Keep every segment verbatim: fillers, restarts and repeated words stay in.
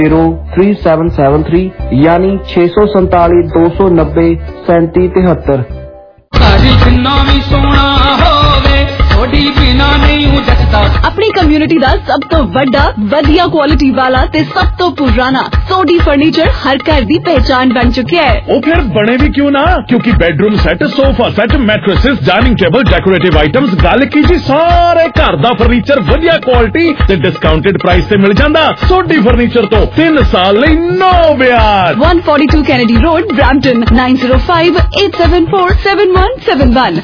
Zero three seven seven three यानी छे सौ संताली दो सौ नब्बे सैंती तिहत्तर। अपनी कम्युनिटी दा सब तो बड़ा वधिया क्वालिटी वाला ते सब तो पुराना सोडी फर्नीचर हर घर दी पहचान बन चुका है। ओ फिर बने भी क्यों ना, क्योंकि bedroom set, sofa set, mattresses, dining table, decorative items, गल की जी सारे घर दा फर्नीचर वधिया क्वालिटी ते डिस्काउंटेड प्राइस ते मिल जांदा। सोडी फर्नीचर तो तीन साल लई नो ब्याज। One forty two Kennedy road, Brampton nine zero five eight seven four seven one seven one.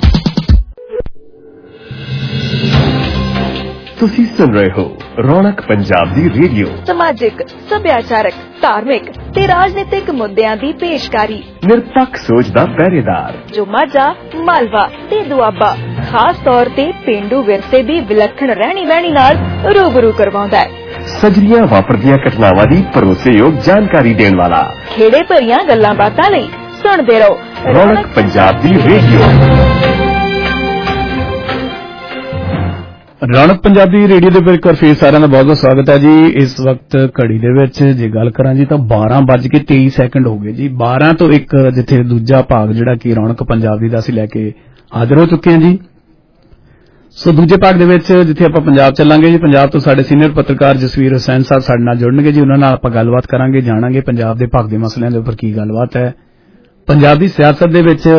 ਤੁਸੀਂ ਸੁਣ ਰਹੇ ਹੋ ਰੌਣਕ ਪੰਜਾਬ ਦੀ ਰੇਡੀਓ। ਸਮਾਜਿਕ, ਸੱਭਿਆਚਾਰਕ, ਧਾਰਮਿਕ ਤੇ ਰਾਜਨੀਤਿਕ ਮੁੱਦਿਆਂ ਦੀ ਪੇਸ਼ਕਾਰੀ। ਨਿਰਪੱਖ ਸੋਚ ਦਾ ਪਹਿਰੇਦਾਰ ਜੋ ਮਾਝਾ, ਮਾਲਵਾ ਤੇ ਦੁਆਬਾ ਖਾਸ ਤੌਰ ਤੇ ਪੇਂਡੂ ਵਿਰਸੇ ਦੀ ਵਿਲੱਖਣ ਰਹਿਣੀ ਬਹਿਣੀ ਨਾਲ ਰੂਬਰੂ ਕਰਵਾਉਂਦਾ ਹੈ। ਸਜਰੀਆਂ ਵਾਪਰਦੀਆਂ ਘਟਨਾਵਾਂ ਦੀ ਭਰੋਸੇਯੋਗ ਜਾਣਕਾਰੀ ਦੇਣ ਵਾਲਾ। ਖੇੜੇ ਭਰੀਆਂ ਗੱਲਾਂ ਬਾਤਾਂ ਲਈ ਸੁਣਦੇ ਰਹੋ ਰੌਣਕ ਪੰਜਾਬ ਦੀ ਰੇਡੀਓ। ਰੌਣਕ ਪੰਜਾਬੀ ਰੇਡੀਓ ਦੇ ਉੱਪਰ ਫੇਰ ਸਾਰਿਆਂ ਦਾ ਬਹੁਤ ਬਹੁਤ ਸਵਾਗਤ ਹੈ ਜੀ। ਇਸ ਵਕਤ ਘੜੀ ਦੇ ਵਿੱਚ ਜੇ ਗੱਲ ਕਰਾਂ ਜੀ ਤਾਂ ਬਾਰਾਂ ਵੱਜ ਕੇ ਤੇਈ ਸੈਕਿੰਡ ਹੋ ਗਏ ਜੀ। ਬਾਰਾਂ ਤੋਂ ਇੱਕ ਜਿੱਥੇ ਦੂਜਾ ਭਾਗ ਜਿਹੜਾ ਕਿ ਰੌਣਕ ਪੰਜਾਬੀ ਦਾ ਅਸੀਂ ਲੈ ਕੇ ਹਾਜ਼ਰ ਹੋ ਚੁੱਕੇ ਹਾਂ ਜੀ। ਸੋ ਦੂਜੇ ਭਾਗ ਦੇ ਵਿੱਚ ਜਿੱਥੇ ਆਪਾਂ ਪੰਜਾਬ ਚੱਲਾਂਗੇ ਜੀ, ਪੰਜਾਬ ਤੋਂ ਸਾਡੇ ਸੀਨੀਅਰ ਪੱਤਰਕਾਰ ਜਸਵੀਰ ਹੁਸੈਨ ਸਾਹਿਬ ਸਾਡੇ ਨਾਲ ਜੁੜਨਗੇ ਜੀ। ਉਹਨਾਂ ਨਾਲ ਆਪਾਂ ਗੱਲਬਾਤ ਕਰਾਂਗੇ, ਜਾਣਾਂਗੇ ਪੰਜਾਬ ਦੇ ਭਾਗ ਦੇ ਮਸਲਿਆਂ ਦੇ ਉੱਪਰ ਕੀ ਗੱਲਬਾਤ ਹੈ। ਪੰਜਾਬ ਦੀ ਸਿਆਸਤ ਦੇ ਵਿੱਚ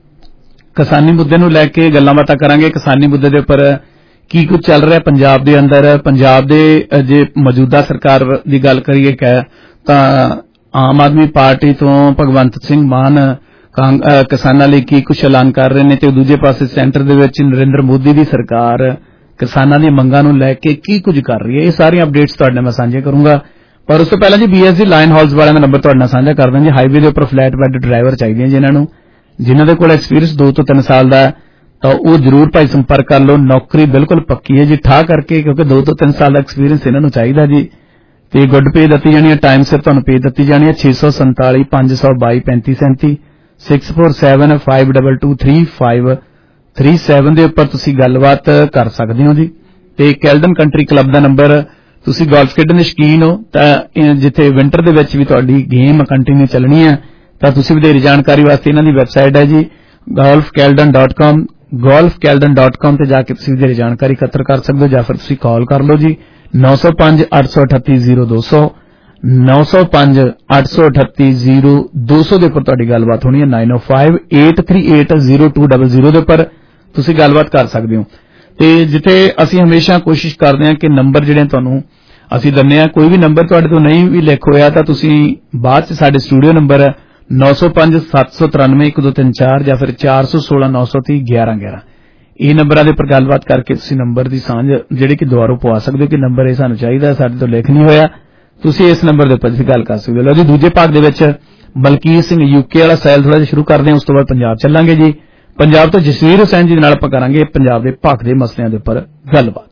ਕਿਸਾਨੀ ਮੁੱਦੇ ਨੂੰ ਲੈ ਕੇ ਗੱਲਾਂ ਬਾਤਾਂ ਕਰਾਂਗੇ। ਕਿਸਾਨੀ ਮੁੱਦੇ ਦੇ ਉੱਪਰ ਕੀ ਕੁਝ ਚੱਲ ਰਿਹਾ ਪੰਜਾਬ ਦੇ ਅੰਦਰ। ਪੰਜਾਬ ਦੇ ਜੇ ਮੌਜੂਦਾ ਸਰਕਾਰ ਦੀ ਗੱਲ ਕਰੀਏ ਤਾਂ ਆਮ ਆਦਮੀ ਪਾਰਟੀ ਤੋਂ ਭਗਵੰਤ ਸਿੰਘ ਮਾਨ ਕਿਸਾਨਾਂ ਲਈ ਕੀ ਕੁਝ ਐਲਾਨ ਕਰ ਰਹੇ ਨੇ ਤੇ ਦੂਜੇ ਪਾਸੇ ਸੈਂਟਰ ਦੇ ਵਿੱਚ ਨਰਿੰਦਰ ਮੋਦੀ ਦੀ ਸਰਕਾਰ ਕਿਸਾਨਾਂ ਦੀਆਂ ਮੰਗਾਂ ਨੂੰ ਲੈ ਕੇ ਕੀ ਕੁਝ ਕਰ ਰਹੀ ਹੈ। ਇਹ ਸਾਰੀਆਂ ਅਪਡੇਟਸ ਤੁਹਾਡੇ ਨਾਲ ਮੈਂ ਸਾਂਝੇ ਕਰੂੰਗਾ, ਪਰ ਉਸ ਤੋਂ ਪਹਿਲਾਂ ਜੀ ਬੀਐਸਜੀ ਲਾਇਨ ਹਾਊਸ ਵਾਲਿਆਂ ਦਾ ਨੰਬਰ ਤੁਹਾਡੇ ਨਾਲ ਸਾਂਝਾ ਕਰ ਦਾਂ ਜੀ। ਹਾਈਵੇ ਦੇ ਉੱਪਰ ਫਲੈਟ ਬੈੱਡ ਡਰਾਈਵਰ ਚਾਹੀਦੇ ਆ ਜਿਨ੍ਹਾਂ ਨੂੰ, ਜਿਨ੍ਹਾਂ ਦੇ ਕੋਲ ਐਕਸਪੀਰੀਅੰਸ ਦੋ ਤੋਂ ਤਿੰਨ ਸਾਲ ਦਾ ਤਾਂ ਉਹ ਜ਼ਰੂਰ ਭਾਈ ਸੰਪਰਕ ਕਰ ਲਓ। ਨੌਕਰੀ ਬਿਲਕੁਲ ਪੱਕੀ ਹੈ ਜੀ, ਠਾ ਕਰਕੇ, ਕਿਉਂਕਿ ਦੋ ਤੋਂ ਤਿੰਨ ਸਾਲ ਦਾ ਐਕਸਪੀਰੀਅੰਸ ਇਹਨਾਂ ਨੂੰ ਚਾਹੀਦਾ ਜੀ। ਤੇ ਗੁੱਡ ਪੇ ਦਿੱਤੀ ਜਾਣੀ ਹੈ, ਟਾਈਮ ਸਿਰ ਤੁਹਾਨੂੰ ਪੇ ਦਿੱਤੀ ਜਾਣੀ ਹੈ। ਛੇ ਸੌ ਸੰਤਾਲੀ ਪੰਜ ਸੌ ਬਾਈ ਪੈਂਤੀ ਸੈਂਤੀ six four seven five double two three five three seven ਦੇ ਉੱਪਰ ਤੁਸੀਂ ਗੱਲਬਾਤ ਕਰ ਸਕਦੇ ਹੋ ਜੀ। ਤੇ ਕੈਲਡਨ ਕੰਟਰੀ ਕਲੱਬ ਦਾ ਨੰਬਰ, ਤੁਸੀਂ ਗੋਲਫ ਖੇਡਣ ਦੇ ਸ਼ੌਕੀਨ ਹੋ ਤਾਂ ਜਿੱਥੇ ਵਿੰਟਰ ਦੇ ਵਿੱਚ ਵੀ ਤੁਹਾਡੀ ਗੇਮ ਕੰਟੀਨਿਊ ਚੱਲਣੀ ਹੈ ਤਾਂ ਤੁਸੀਂ ਵਧੇਰੇ ਜਾਣਕਾਰੀ ਵਾਸਤੇ ਇਹਨਾਂ ਦੀ ਵੈਬਸਾਈਟ ਹੈ ਜੀ golf Caledon dot com. Golf Caledon dot com ਤੇ ਜਾ ਕੇ ਤੁਸੀਂ ਵਧੇਰੇ ਜਾਣਕਾਰੀ ਇਕੱਤਰ ਕਰ ਸਕਦੇ ਹੋ ਜਾਂ ਫਿਰ ਤੁਸੀਂ ਕਾਲ ਕਰ ਲਓ ਜੀ ਨੌ ਸੌ ਪੰਜ ਅੱਠ ਸੌ ਅਠੱਤੀ ਜ਼ੀਰੋ ਦੋ ਸੌ ਨੌ ਸੌ ਪੰਜ ਅੱਠ ਸੌ ਅਠੱਤੀ ਜ਼ੀਰੋ ਦੋ ਸੌ ਦੇ ਉੱਪਰ ਤੁਹਾਡੀ ਗੱਲਬਾਤ ਹੋਣੀ ਹੈ। Nine oh five eight three eight zero two double zero ਦੇ ਉੱਪਰ ਤੁਸੀਂ ਗੱਲਬਾਤ ਕਰ ਸਕਦੇ ਹੋ। ਤੇ ਜਿੱਥੇ ਅਸੀਂ ਹਮੇਸ਼ਾ ਕੋਸ਼ਿਸ਼ ਕਰਦੇ ਹਾਂ ਕਿ ਨੰਬਰ ਜਿਹੜੇ ਤੁਹਾਨੂੰ ਅਸੀਂ ਦਿੰਦੇ ਹਾਂ, ਕੋਈ ਵੀ ਨੰਬਰ ਤੁਹਾਡੇ ਤੋਂ ਨਹੀਂ ਵੀ ਲਿਖ ਹੋਇਆ ਤਾਂ ਤੁਸੀਂ ਬਾਅਦ ਚ ਸਾਡੇ ਸਟੂਡੀਓ ਨੰਬਰ ਨੌ ਸੌ ਪੰਜ ਸੱਤ ਸੌ ਤਰਾਨਵੇਂ ਇੱਕ ਦੋ ਤਿੰਨ ਚਾਰ ਜਾਂ ਫਿਰ ਚਾਰ ਸੌ ਸੋਲਾਂ ਨੌ ਸੌ ਤੀਹ ਗਿਆਰਾਂ ਗਿਆਰਾਂ ਇਹ ਨੰਬਰਾਂ ਦੇ ਉੱਪਰ ਗੱਲਬਾਤ ਕਰਕੇ ਤੁਸੀਂ ਨੰਬਰ ਦੀ ਸਾਂਝ ਜਿਹੜੀ ਕਿ ਦੁਬਾਰਾ ਪਵਾ ਸਕਦੇ ਹੋ ਕਿ ਨੰਬਰ ਇਹ ਸਾਨੂੰ ਚਾਹੀਦਾ, ਸਾਡੇ ਤੋਂ ਲਿਖ ਨਹੀਂ ਹੋਇਆ, ਤੁਸੀਂ ਇਸ ਨੰਬਰ ਦੇ ਉੱਪਰ ਤੁਸੀਂ ਗੱਲ ਕਰ ਸਕਦੇ ਹੋ। ਲਓ ਜੀ ਦੂਜੇ ਭਾਗ ਦੇ ਵਿੱਚ ਬਲਕੀਰ ਸਿੰਘ ਯੂਕੇ ਵਾਲਾ ਸੈਲ ਥੋੜਾ ਜਿਹਾ ਸ਼ੁਰੂ ਕਰਦੇ ਹਾਂ, ਉਸ ਤੋਂ ਬਾਅਦ ਪੰਜਾਬ ਚੱਲਾਂਗੇ ਜੀ। ਪੰਜਾਬ ਤੋਂ ਜਸਵੀਰ ਹੁਸੈਨ ਜੀ ਨਾਲ ਆਪਾਂ ਕਰਾਂਗੇ ਪੰਜਾਬ ਦੇ ਭਾਗ ਦੇ ਮਸਲਿਆਂ ਦੇ ਉੱਪਰ ਗੱਲਬਾਤ।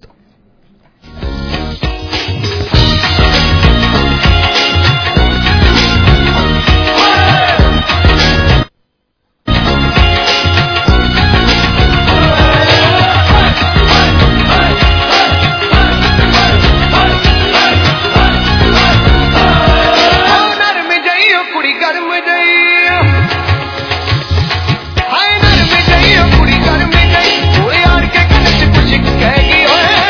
कुड़ी कर में गई, वो यार के गले से कुछ कहेगी।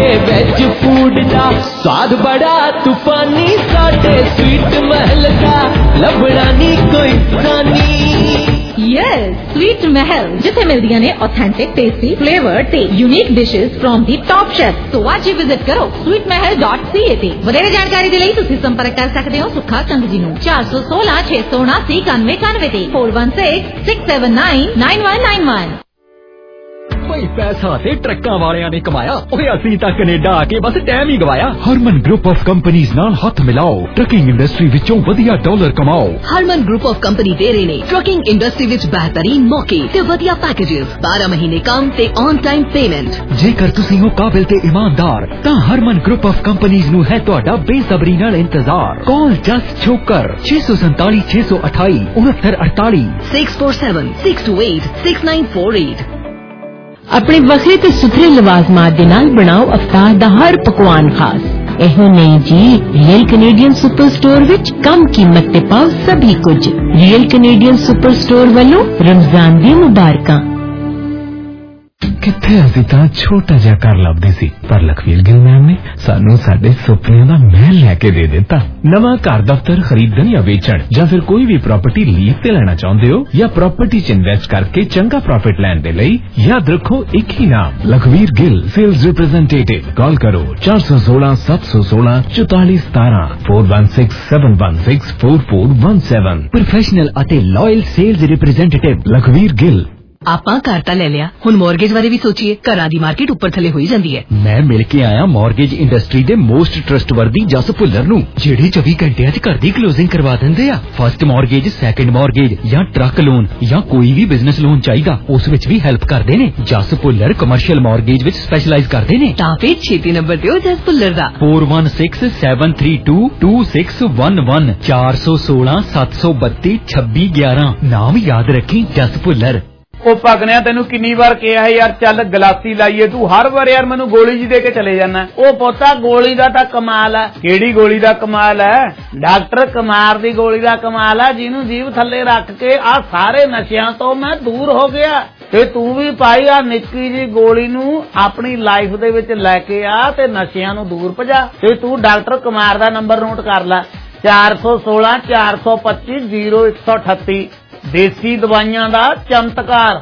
साडे वेज फूड दा स्वाद बड़ा तूफानी, साडे स्वीट महल दा लभड़ा नी कोई सानी। यस, स्वीट महल जिथे मिलदियां ने ऑथेंटिक टेस्टी फ्लेवर ते unique dishes from the top chef. तो आज ही विजिट करो sweet Mahal dot C A ते। वधेरे जानकारी दे लई तुसीं संपर्क कर सकदे हो सुखा कंग जी नूं चार सौ सोलह छे सौ उनासी इक्यानवे इक्यानवे ते four one six six seven nine nine one nine one. भाई पैसा ते ट्रक्कां वालियां ने कमाया, ओए असीं तां कनेडा आके बस टाइम ही गवाया। हरमन ग्रुप ऑफ कंपनीज नाल हथ मिलाओ, ट्रकिंग इंडस्ट्री विचों वधिया डॉलर कमाओ। हरमन ग्रुप ऑफ कंपनी दे रहे ने ट्रकिंग इंडस्ट्री विच बेहतरीन मौके ते वधिया पैकेजेस, बारह महीने काम ते ऑन टाइम पेमेंट। जेकर तुसीं हो काबिल ते ईमानदार तां हरमन ग्रुप ऑफ कंपनीज नूं है तुहाडा बेसबरी नाल इंतजार। कॉल जस्ट छोकर छे सौ संताली छे सौ अठाई उनहत्तर अड़ताली six four seven six two eight six nine four eight. अपने वखरे ते सुथरे लवाजमात दे नाल बनाओ अफ्तार दा हर पकवान खास। एहो नहीं जी, रियल कैनेडियन सुपर स्टोर विच कम कीमत ते पाओ सभी कुछ। रियल कैनेडियन सुपर स्टोर वालों रमजान दी मुबारकां। किथे असीं तां छोटा जिहा घर लभदे सी, पर लखवीर गिल मैम ने सानू साडे सुपनिਆਂ ਦਾ महल लैके दे दिता। नवां घर दफ्तर खरीदण या वेचण ਜਾਂ ਫਿਰ ਕੋਈ ਵੀ प्रॉपर्टी लीज ਤੇ ਲੈਣਾ ਚਾਹੁੰਦੇ ਹੋ ਜਾਂ प्रॉपर्टी 'ਚ इन्वेस्ट करके चंगा प्रॉफिट ਲੈਣ ਦੇ ਲਈ याद रखो एक ही नाम Lakhvir Gill sales representative. Call करो चार सौ सोलह सात सौ सोलह चौताली सतारह four one six seven one six four four one seven. Professional ਅਤੇ loyal sales representative Lakhvir Gill. ਆਪਾਂ ਘਰ ਤਾਂ ਲੈ ਲਿਆ, ਹੁਣ ਮੌਰਗੇਜ ਬਾਰੇ ਵੀ ਸੋਚੀਏ। ਘਰਾਂ ਦੀ ਮਾਰਕੀਟ ਉੱਪਰ ਥੱਲੇ ਹੋਈ ਜਾਂਦੀ ਹੈ। ਮੈਂ ਮਿਲ ਕੇ ਆਇਆ ਮੌਰਗੇਜ ਇੰਡਸਟਰੀ ਦੇ ਮੋਸਟ ਟਰਸਟਵਰਦੀ ਜਸ ਭੁੱਲਰ ਨੂੰ, ਜਿਹੜੇ ਚੌਵੀ ਘੰਟਿਆਂ 'ਚ ਘਰ ਦੀ ਕਲੋਜ਼ਿੰਗ ਕਰਵਾ ਦਿੰਦੇ ਆ। ਫਸਟ ਮੌਰਗੇਜ, ਸੈਕੰਡ ਮੌਰਗੇਜ ਜਾਂ ਟਰੱਕ ਲੋਨ ਜਾਂ ਕੋਈ ਵੀ ਬਿਜ਼ਨਸ ਲੋਨ ਚਾਹੀਦਾ, ਉਸ ਵਿੱਚ ਵੀ ਹੈਲਪ ਕਰਦੇ ਨੇ। ਜਸ ਭੁੱਲਰ ਕਮਰਸ਼ੀਅਲ ਮੌਰਗੇਜ ਵਿੱਚ ਸਪੈਸ਼ਲਾਈਜ਼ ਕਰਦੇ ਨੇ। ਤਾਂ ਫਿਰ ਛੇਤੀ ਨੰਬਰ ਦਿਓ ਜਸ ਭੁੱਲਰ ਦਾ four one six seven three two two six one one चार सौ सोलह सात सौ बत्ती छब्बी ग्यारह। नाम याद रखी जस भुल्लर। ਉਹ ਪਗਨਿਆ ਤੈਨੂੰ ਕਿੰਨੀ ਵਾਰ ਕਿਹਾ ਹੈ ਯਾਰ ਚੱਲ ਗਲਾਸੀ ਲਾਈਏ, ਤੂੰ ਹਰ ਵਾਰ ਯਾਰ ਮੈਨੂੰ ਗੋਲੀ ਜੀ ਦੇ ਕੇ ਚਲੇ ਜਾਣਾ। ਉਹ ਪੋਤਾ ਗੋਲੀ ਦਾ ਤਾਂ ਕਮਾਲ ਹੈ। ਕਿਹੜੀ ਗੋਲੀ ਦਾ ਕਮਾਲ ਹੈ? ਡਾਕਟਰ ਕੁਮਾਰ ਦੀ ਗੋਲੀ ਦਾ ਕਮਾਲ ਹੈ, ਜਿਹਨੂੰ ਜੀਭ ਥੱਲੇ ਰੱਖ ਕੇ ਆ ਸਾਰੇ ਨਸ਼ਿਆਂ ਤੋਂ ਮੈਂ ਦੂਰ ਹੋ ਗਿਆ। ਤੇ ਤੂੰ ਵੀ ਭਾਈ ਆ ਨਿੱਕੀ ਜੀ ਗੋਲੀ ਨੂੰ ਆਪਣੀ ਲਾਈਫ ਦੇ ਵਿੱਚ ਲੈ ਕੇ ਆ ਤੇ ਨਸ਼ਿਆਂ ਨੂੰ ਦੂਰ ਭਜਾ। ਤੇ ਤੂੰ ਡਾਕਟਰ ਕੁਮਾਰ ਦਾ ਨੰਬਰ ਨੋਟ ਕਰ ਲੈ ਚਾਰ ਸੌ सोलह चार सौ पच्चीस जीरो एक सौ अठत्ती। देसी दवाइयां दा चमत्कार।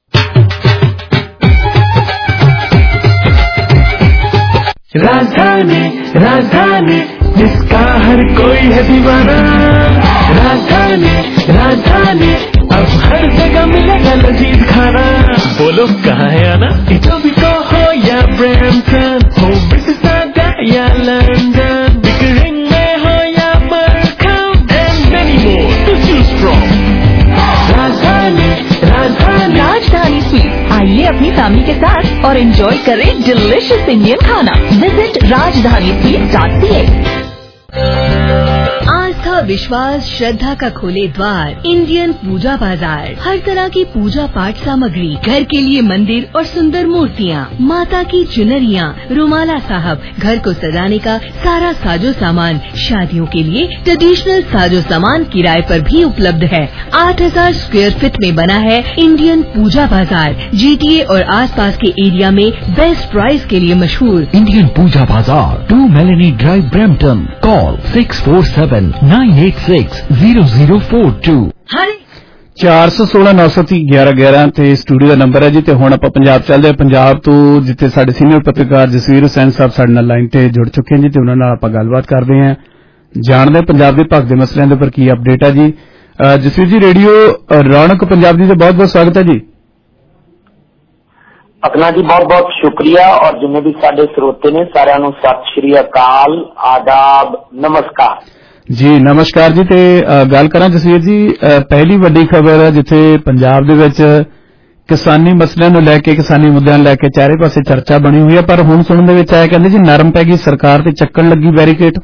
राजधानी राजधानी जिसका हर कोई है दीवाना। राजधानी राजधानी अब हर जगह मिलेगा लजीज खाना। बोलो कहाँ है आना? इटोबिको हो या ब्रैम्पटन, हो मिसिसागा या लंदन, बिकरिंग में हो या बरकम, and many more to choose from। राजधानी राजधानी राजधानी स्वीट, आइए अपनी फैमिली के साथ और एंजॉय करें डिलिशियस इंडियन खाना। Visit Rajdhani sweet dot C A. आस्था, विश्वास, श्रद्धा का खोले द्वार इंडियन पूजा बाजार। हर तरह की पूजा पाठ सामग्री, घर के लिए मंदिर और सुंदर मूर्तियाँ, माता की चुनरियाँ, रुमाला साहब, घर को सजाने का सारा साजो सामान, शादियों के लिए ट्रेडिशनल साजो सामान किराए पर भी उपलब्ध है। आठ हजार स्क्वायर फीट में बना है इंडियन पूजा बाजार। जीटीए और आसपास के एरिया में बेस्ट प्राइस के लिए मशहूर Indian Pooja Bazaar, two Melanie drive, Brampton. Call six four seven nine eight six zero zero four two. ਚਾਰ ਸੌ सोलह नौ सौ तीह ग्यारह ग्यारह ਤੇ ਸਟੂਡੀਓ ਦਾ ਨੰਬਰ ਹੈ ਜੀ। ਤੇ ਹੁਣ ਆਪਾਂ ਪੰਜਾਬ ਚੱਲਦੇ ਹਾਂ। ਪੰਜਾਬ ਤੋਂ ਜਿੱਥੇ ਸਾਡੇ ਸੀਨੀਅਰ ਪੱਤਰਕਾਰ ਜਸਵੀਰ ਹੁਸੈਨ ਸਾਹਿਬ ਸਾਡੇ ਨਾਲ ਲਾਈਨ ਤੇ ਜੁੜ ਚੁੱਕੇ ਹਨ ਜੀ, ਤੇ ਉਹਨਾਂ ਨਾਲ ਆਪਾਂ ਗੱਲਬਾਤ ਕਰਦੇ ਹਾਂ, ਜਾਣਦੇ ਪੰਜਾਬ ਦੇ ਭਗ ਦੇ ਮਸਲਿਆਂ ਦੇ ਉੱਪਰ ਕੀ ਅਪਡੇਟ ਹੈ ਜੀ। ਜਸਵੀਰ ਜੀ, ਰੇਡੀਓ ਰੌਣਕ ਪੰਜਾਬ ਦੀ ਤੇ ਬਹੁਤ ਬਹੁਤ ਸਵਾਗਤ ਹੈ ਜੀ। अपना जी बहुत बहुत शुक्रिया और जिन्हें भी साडे श्रोते ने सारिਆਂ ਨੂੰ सत श्री अकाल, आदाब, नमस्कार जी। नमस्कार जी। ते गल करा जसवीर जी, पहली वड्डी खबर है जिथे पंजाब दे विच किसानी मसलिਆਂ ਨੂੰ ਲੈ ਕੇ, किसानी मुद्दਿਆਂ ਨੂੰ ਲੈ ਕੇ ਚਾਰੇ ਪਾਸੇ चर्चा बनी हुई है, पर हुण सुणन दे विच आया कहंदे जी नरम पै गई सरकार ते ਚੱਕਣ ਲੱਗੀ बैरीकेड।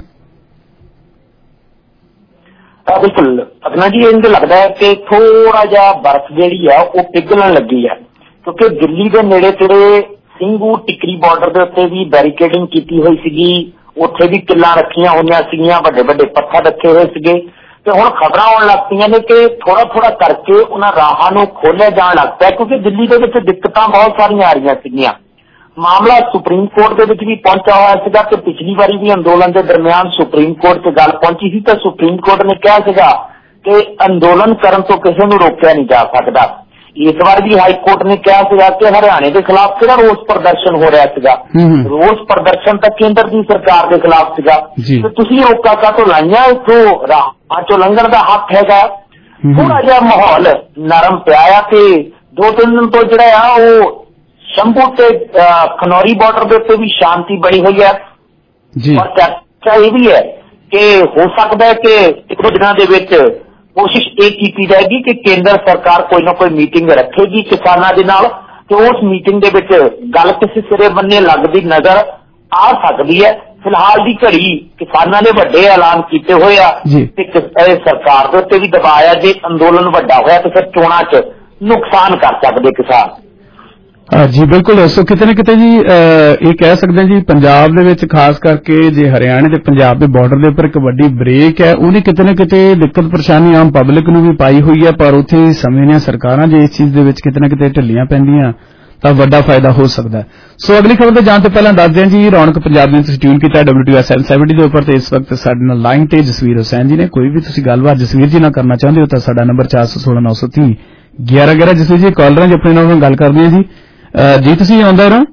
बिल्कुल अपना जी इंज लगता है कि थोड़ा जा बर्फ जिहड़ी है वो पिघलण लगी है, क्योंकि दिल्ली के नेड़े तेड़े ਸਿੰਘੂ टिकरी बॉर्डर के उत्ते भी बैरीकेडिंग की हुई सी, उत्थे भी किल्लां रखियां होईयां सीगियां, वड्डे वड्डे पत्थर रखे हुए सीगे। ते हुण खबरां आउण लग पईयां ने कि थोड़ा थोड़ा करके उन्हां राहां नूं खोलिया जाण लग पिया, क्योंकि दिल्ली दे विच दिक्कतां बहुत सारियां आ रहीयां सीगियां। ਮਾਮਲਾ ਸੁਪਰੀਮ ਕੋਰਟ ਦੇ ਵਿੱਚ ਵੀ ਪਹੁੰਚਿਆ ਹੋਇਆ ਸੀਗਾ ਕਿ ਪਿਛਲੀ ਵਾਰੀ ਵੀ ਅੰਦੋਲਨ ਦੇ ਦਰਮਿਆਨ ਸੁਪਰੀਮ ਕੋਰਟ 'ਚ ਗੱਲ ਪਹੁੰਚੀ ਸੀ ਤਾਂ ਸੁਪਰੀਮ ਕੋਰਟ ਨੇ ਕਿਹਾ ਸੀਗਾ ਕਿ ਅੰਦੋਲਨ ਕਰਨ ਤੋਂ ਕਿਸੇ ਨੂੰ ਰੋਕਿਆ ਨਹੀਂ ਜਾ ਸਕਦਾ। ਇਸ ਵਾਰ ਵੀ ਹਾਈ ਕੋਰਟ ਨੇ ਕਿਹਾ ਸੀਗਾ ਕਿ ਹਰਿਆਣੇ ਦੇ ਖਿਲਾਫ ਕਿਹੜਾ ਰੋਸ ਪ੍ਰਦਰਸ਼ਨ ਹੋ ਰਿਹਾ ਸੀਗਾ, ਰੋਸ ਪ੍ਰਦਰਸ਼ਨ ਤਾਂ ਕੇਂਦਰ ਦੀ ਸਰਕਾਰ ਦੇ ਖਿਲਾਫ ਸੀਗਾ ਤੇ ਤੁਸੀਂ ਰੋਕਾ ਕਾਹਤੋਂ ਲਾਈਆਂ, ਇੱਥੋਂ ਰਾਹਾਂ ਚੋਂ ਲੰਘਣ ਦਾ ਹੱਕ ਹੈਗਾ। ਥੋੜਾ ਜਿਹਾ ਮਾਹੌਲ ਨਰਮ ਪਿਆ ਆ ਤੇ ਦੋ ਤਿੰਨ ਦਿਨ ਤੋਂ ਜਿਹੜਾ ਆ ਉਹ ਸ਼ੰਭੂ ਤੇ ਖਨੌਰੀ ਬਾਰਡਰ ਦੇ ਉੱਤੇ ਵੀ ਸ਼ਾਂਤੀ ਬਣੀ ਹੋਈ ਹੈ। ਔਰ ਚਰਚਾ ਇਹ ਵੀ ਹੈ ਕਿ ਹੋ ਸਕਦਾ ਹੈ ਕਿ ਇੱਕ ਦੋ ਦਿਨਾਂ ਦੇ ਵਿੱਚ ਕੋਸ਼ਿਸ਼ ਇਹ ਕੀਤੀ ਜਾਏਗੀ ਕਿ ਕੇਂਦਰ ਸਰਕਾਰ ਕੋਈ ਨਾ ਕੋਈ ਮੀਟਿੰਗ ਰੱਖੇਗੀ ਕਿਸਾਨਾਂ ਦੇ ਨਾਲ ਤੇ ਉਸ ਮੀਟਿੰਗ ਦੇ ਵਿੱਚ ਗੱਲ ਕਿਸੇ ਸਿਰੇ ਬੰਨੇ ਲੱਗਦੀ ਨਜ਼ਰ ਆ ਸਕਦੀ ਹੈ। ਫਿਲਹਾਲ ਦੀ ਘੜੀ ਕਿਸਾਨਾਂ ਨੇ ਵੱਡੇ ਐਲਾਨ ਕੀਤੇ ਹੋਏ ਆ ਤੇ ਸਰਕਾਰ ਦੇ ਉੱਤੇ ਵੀ ਦਬਾਅ ਆ, ਜੇ ਅੰਦੋਲਨ ਵੱਡਾ ਹੋਇਆ ਤਾਂ ਫਿਰ ਚੋਣਾਂ 'ਚ ਨੁਕਸਾਨ ਕਰ ਸਕਦੇ ਕਿਸਾਨ। ਜੀ ਬਿਲਕੁਲ। ਸੋ ਕਿਤੇ ਨਾ ਕਿਤੇ ਜੀ ਇਹ ਕਹਿ ਸਕਦੇ ਹਾਂ ਜੀ ਪੰਜਾਬ ਦੇ ਵਿੱਚ ਖਾਸ ਕਰਕੇ ਜੇ ਹਰਿਆਣੇ ਤੇ ਪੰਜਾਬ ਦੇ ਬਾਰਡਰ ਦੇ ਉੱਪਰ ਇੱਕ ਵੱਡੀ ਬ੍ਰੇਕ ਹੈ, ਉਹਦੀ ਕਿਤੇ ਨਾ ਕਿਤੇ ਦਿੱਕਤ ਪਰੇਸ਼ਾਨੀ ਆਮ ਪਬਲਿਕ ਨੂੰ ਵੀ ਪਾਈ ਹੋਈ ਹੈ, ਪਰ ਉੱਥੇ ਸਮੇਂ ਦੀਆਂ ਸਰਕਾਰਾਂ ਜੇ ਇਸ ਚੀਜ਼ ਦੇ ਵਿੱਚ ਕਿਤੇ ਨਾ ਕਿਤੇ ਢਿੱਲੀਆਂ ਪੈਂਦੀਆਂ ਤਾਂ ਵੱਡਾ ਫਾਇਦਾ ਹੋ ਸਕਦਾ ਹੈ। ਸੋ ਅਗਲੀ ਖਬਰ ਤੇ ਜਾਣ ਤੋਂ ਪਹਿਲਾਂ ਦੱਸ ਦਿਆਂ ਜੀ ਰੌਣਕ ਪੰਜਾਬ ਨੇ ਤੁਸੀਂ ਟਿਊਨ ਕੀਤਾ ਡਬਲਯੂ ਟੀ ਐਸ ਸੱਤ ਸੌ ਸੱਤਰ ਦੇ ਉੱਪਰ ਤੇ ਇਸ ਵਕਤ ਸਾਡੇ ਨਾਲ ਲਾਈਨ ਤੇ ਜਸਵੀਰ ਹੁਸੈਨ ਜੀ ਨੇ। ਕੋਈ ਵੀ ਤੁਸੀਂ ਗੱਲਬਾਤ ਜਸਵੀਰ ਜੀ ਨਾਲ ਕਰਨਾ ਚਾਹੁੰਦੇ ਹੋ ਤਾਂ ਸਾਡਾ ਨੰਬਰ ਚਾਰ ਸੌ ਸੋਲਾਂ ਨੌ ਸੌ ਤੀਹ ਗਿਆਰਾਂ ਗਿਆਰਾਂ ਜਸਵੀਰ ਜੀ ਕਾਲਰਾਂ ਜੀ ਆਪਣੇ ਨਾਲ ਗੱਲ ਕਰਦੇ ਹਾਂ ਜੀ। ਜੀ ਤੁਸੀਂ ਆਉਂਦਾ ਰਹੋ।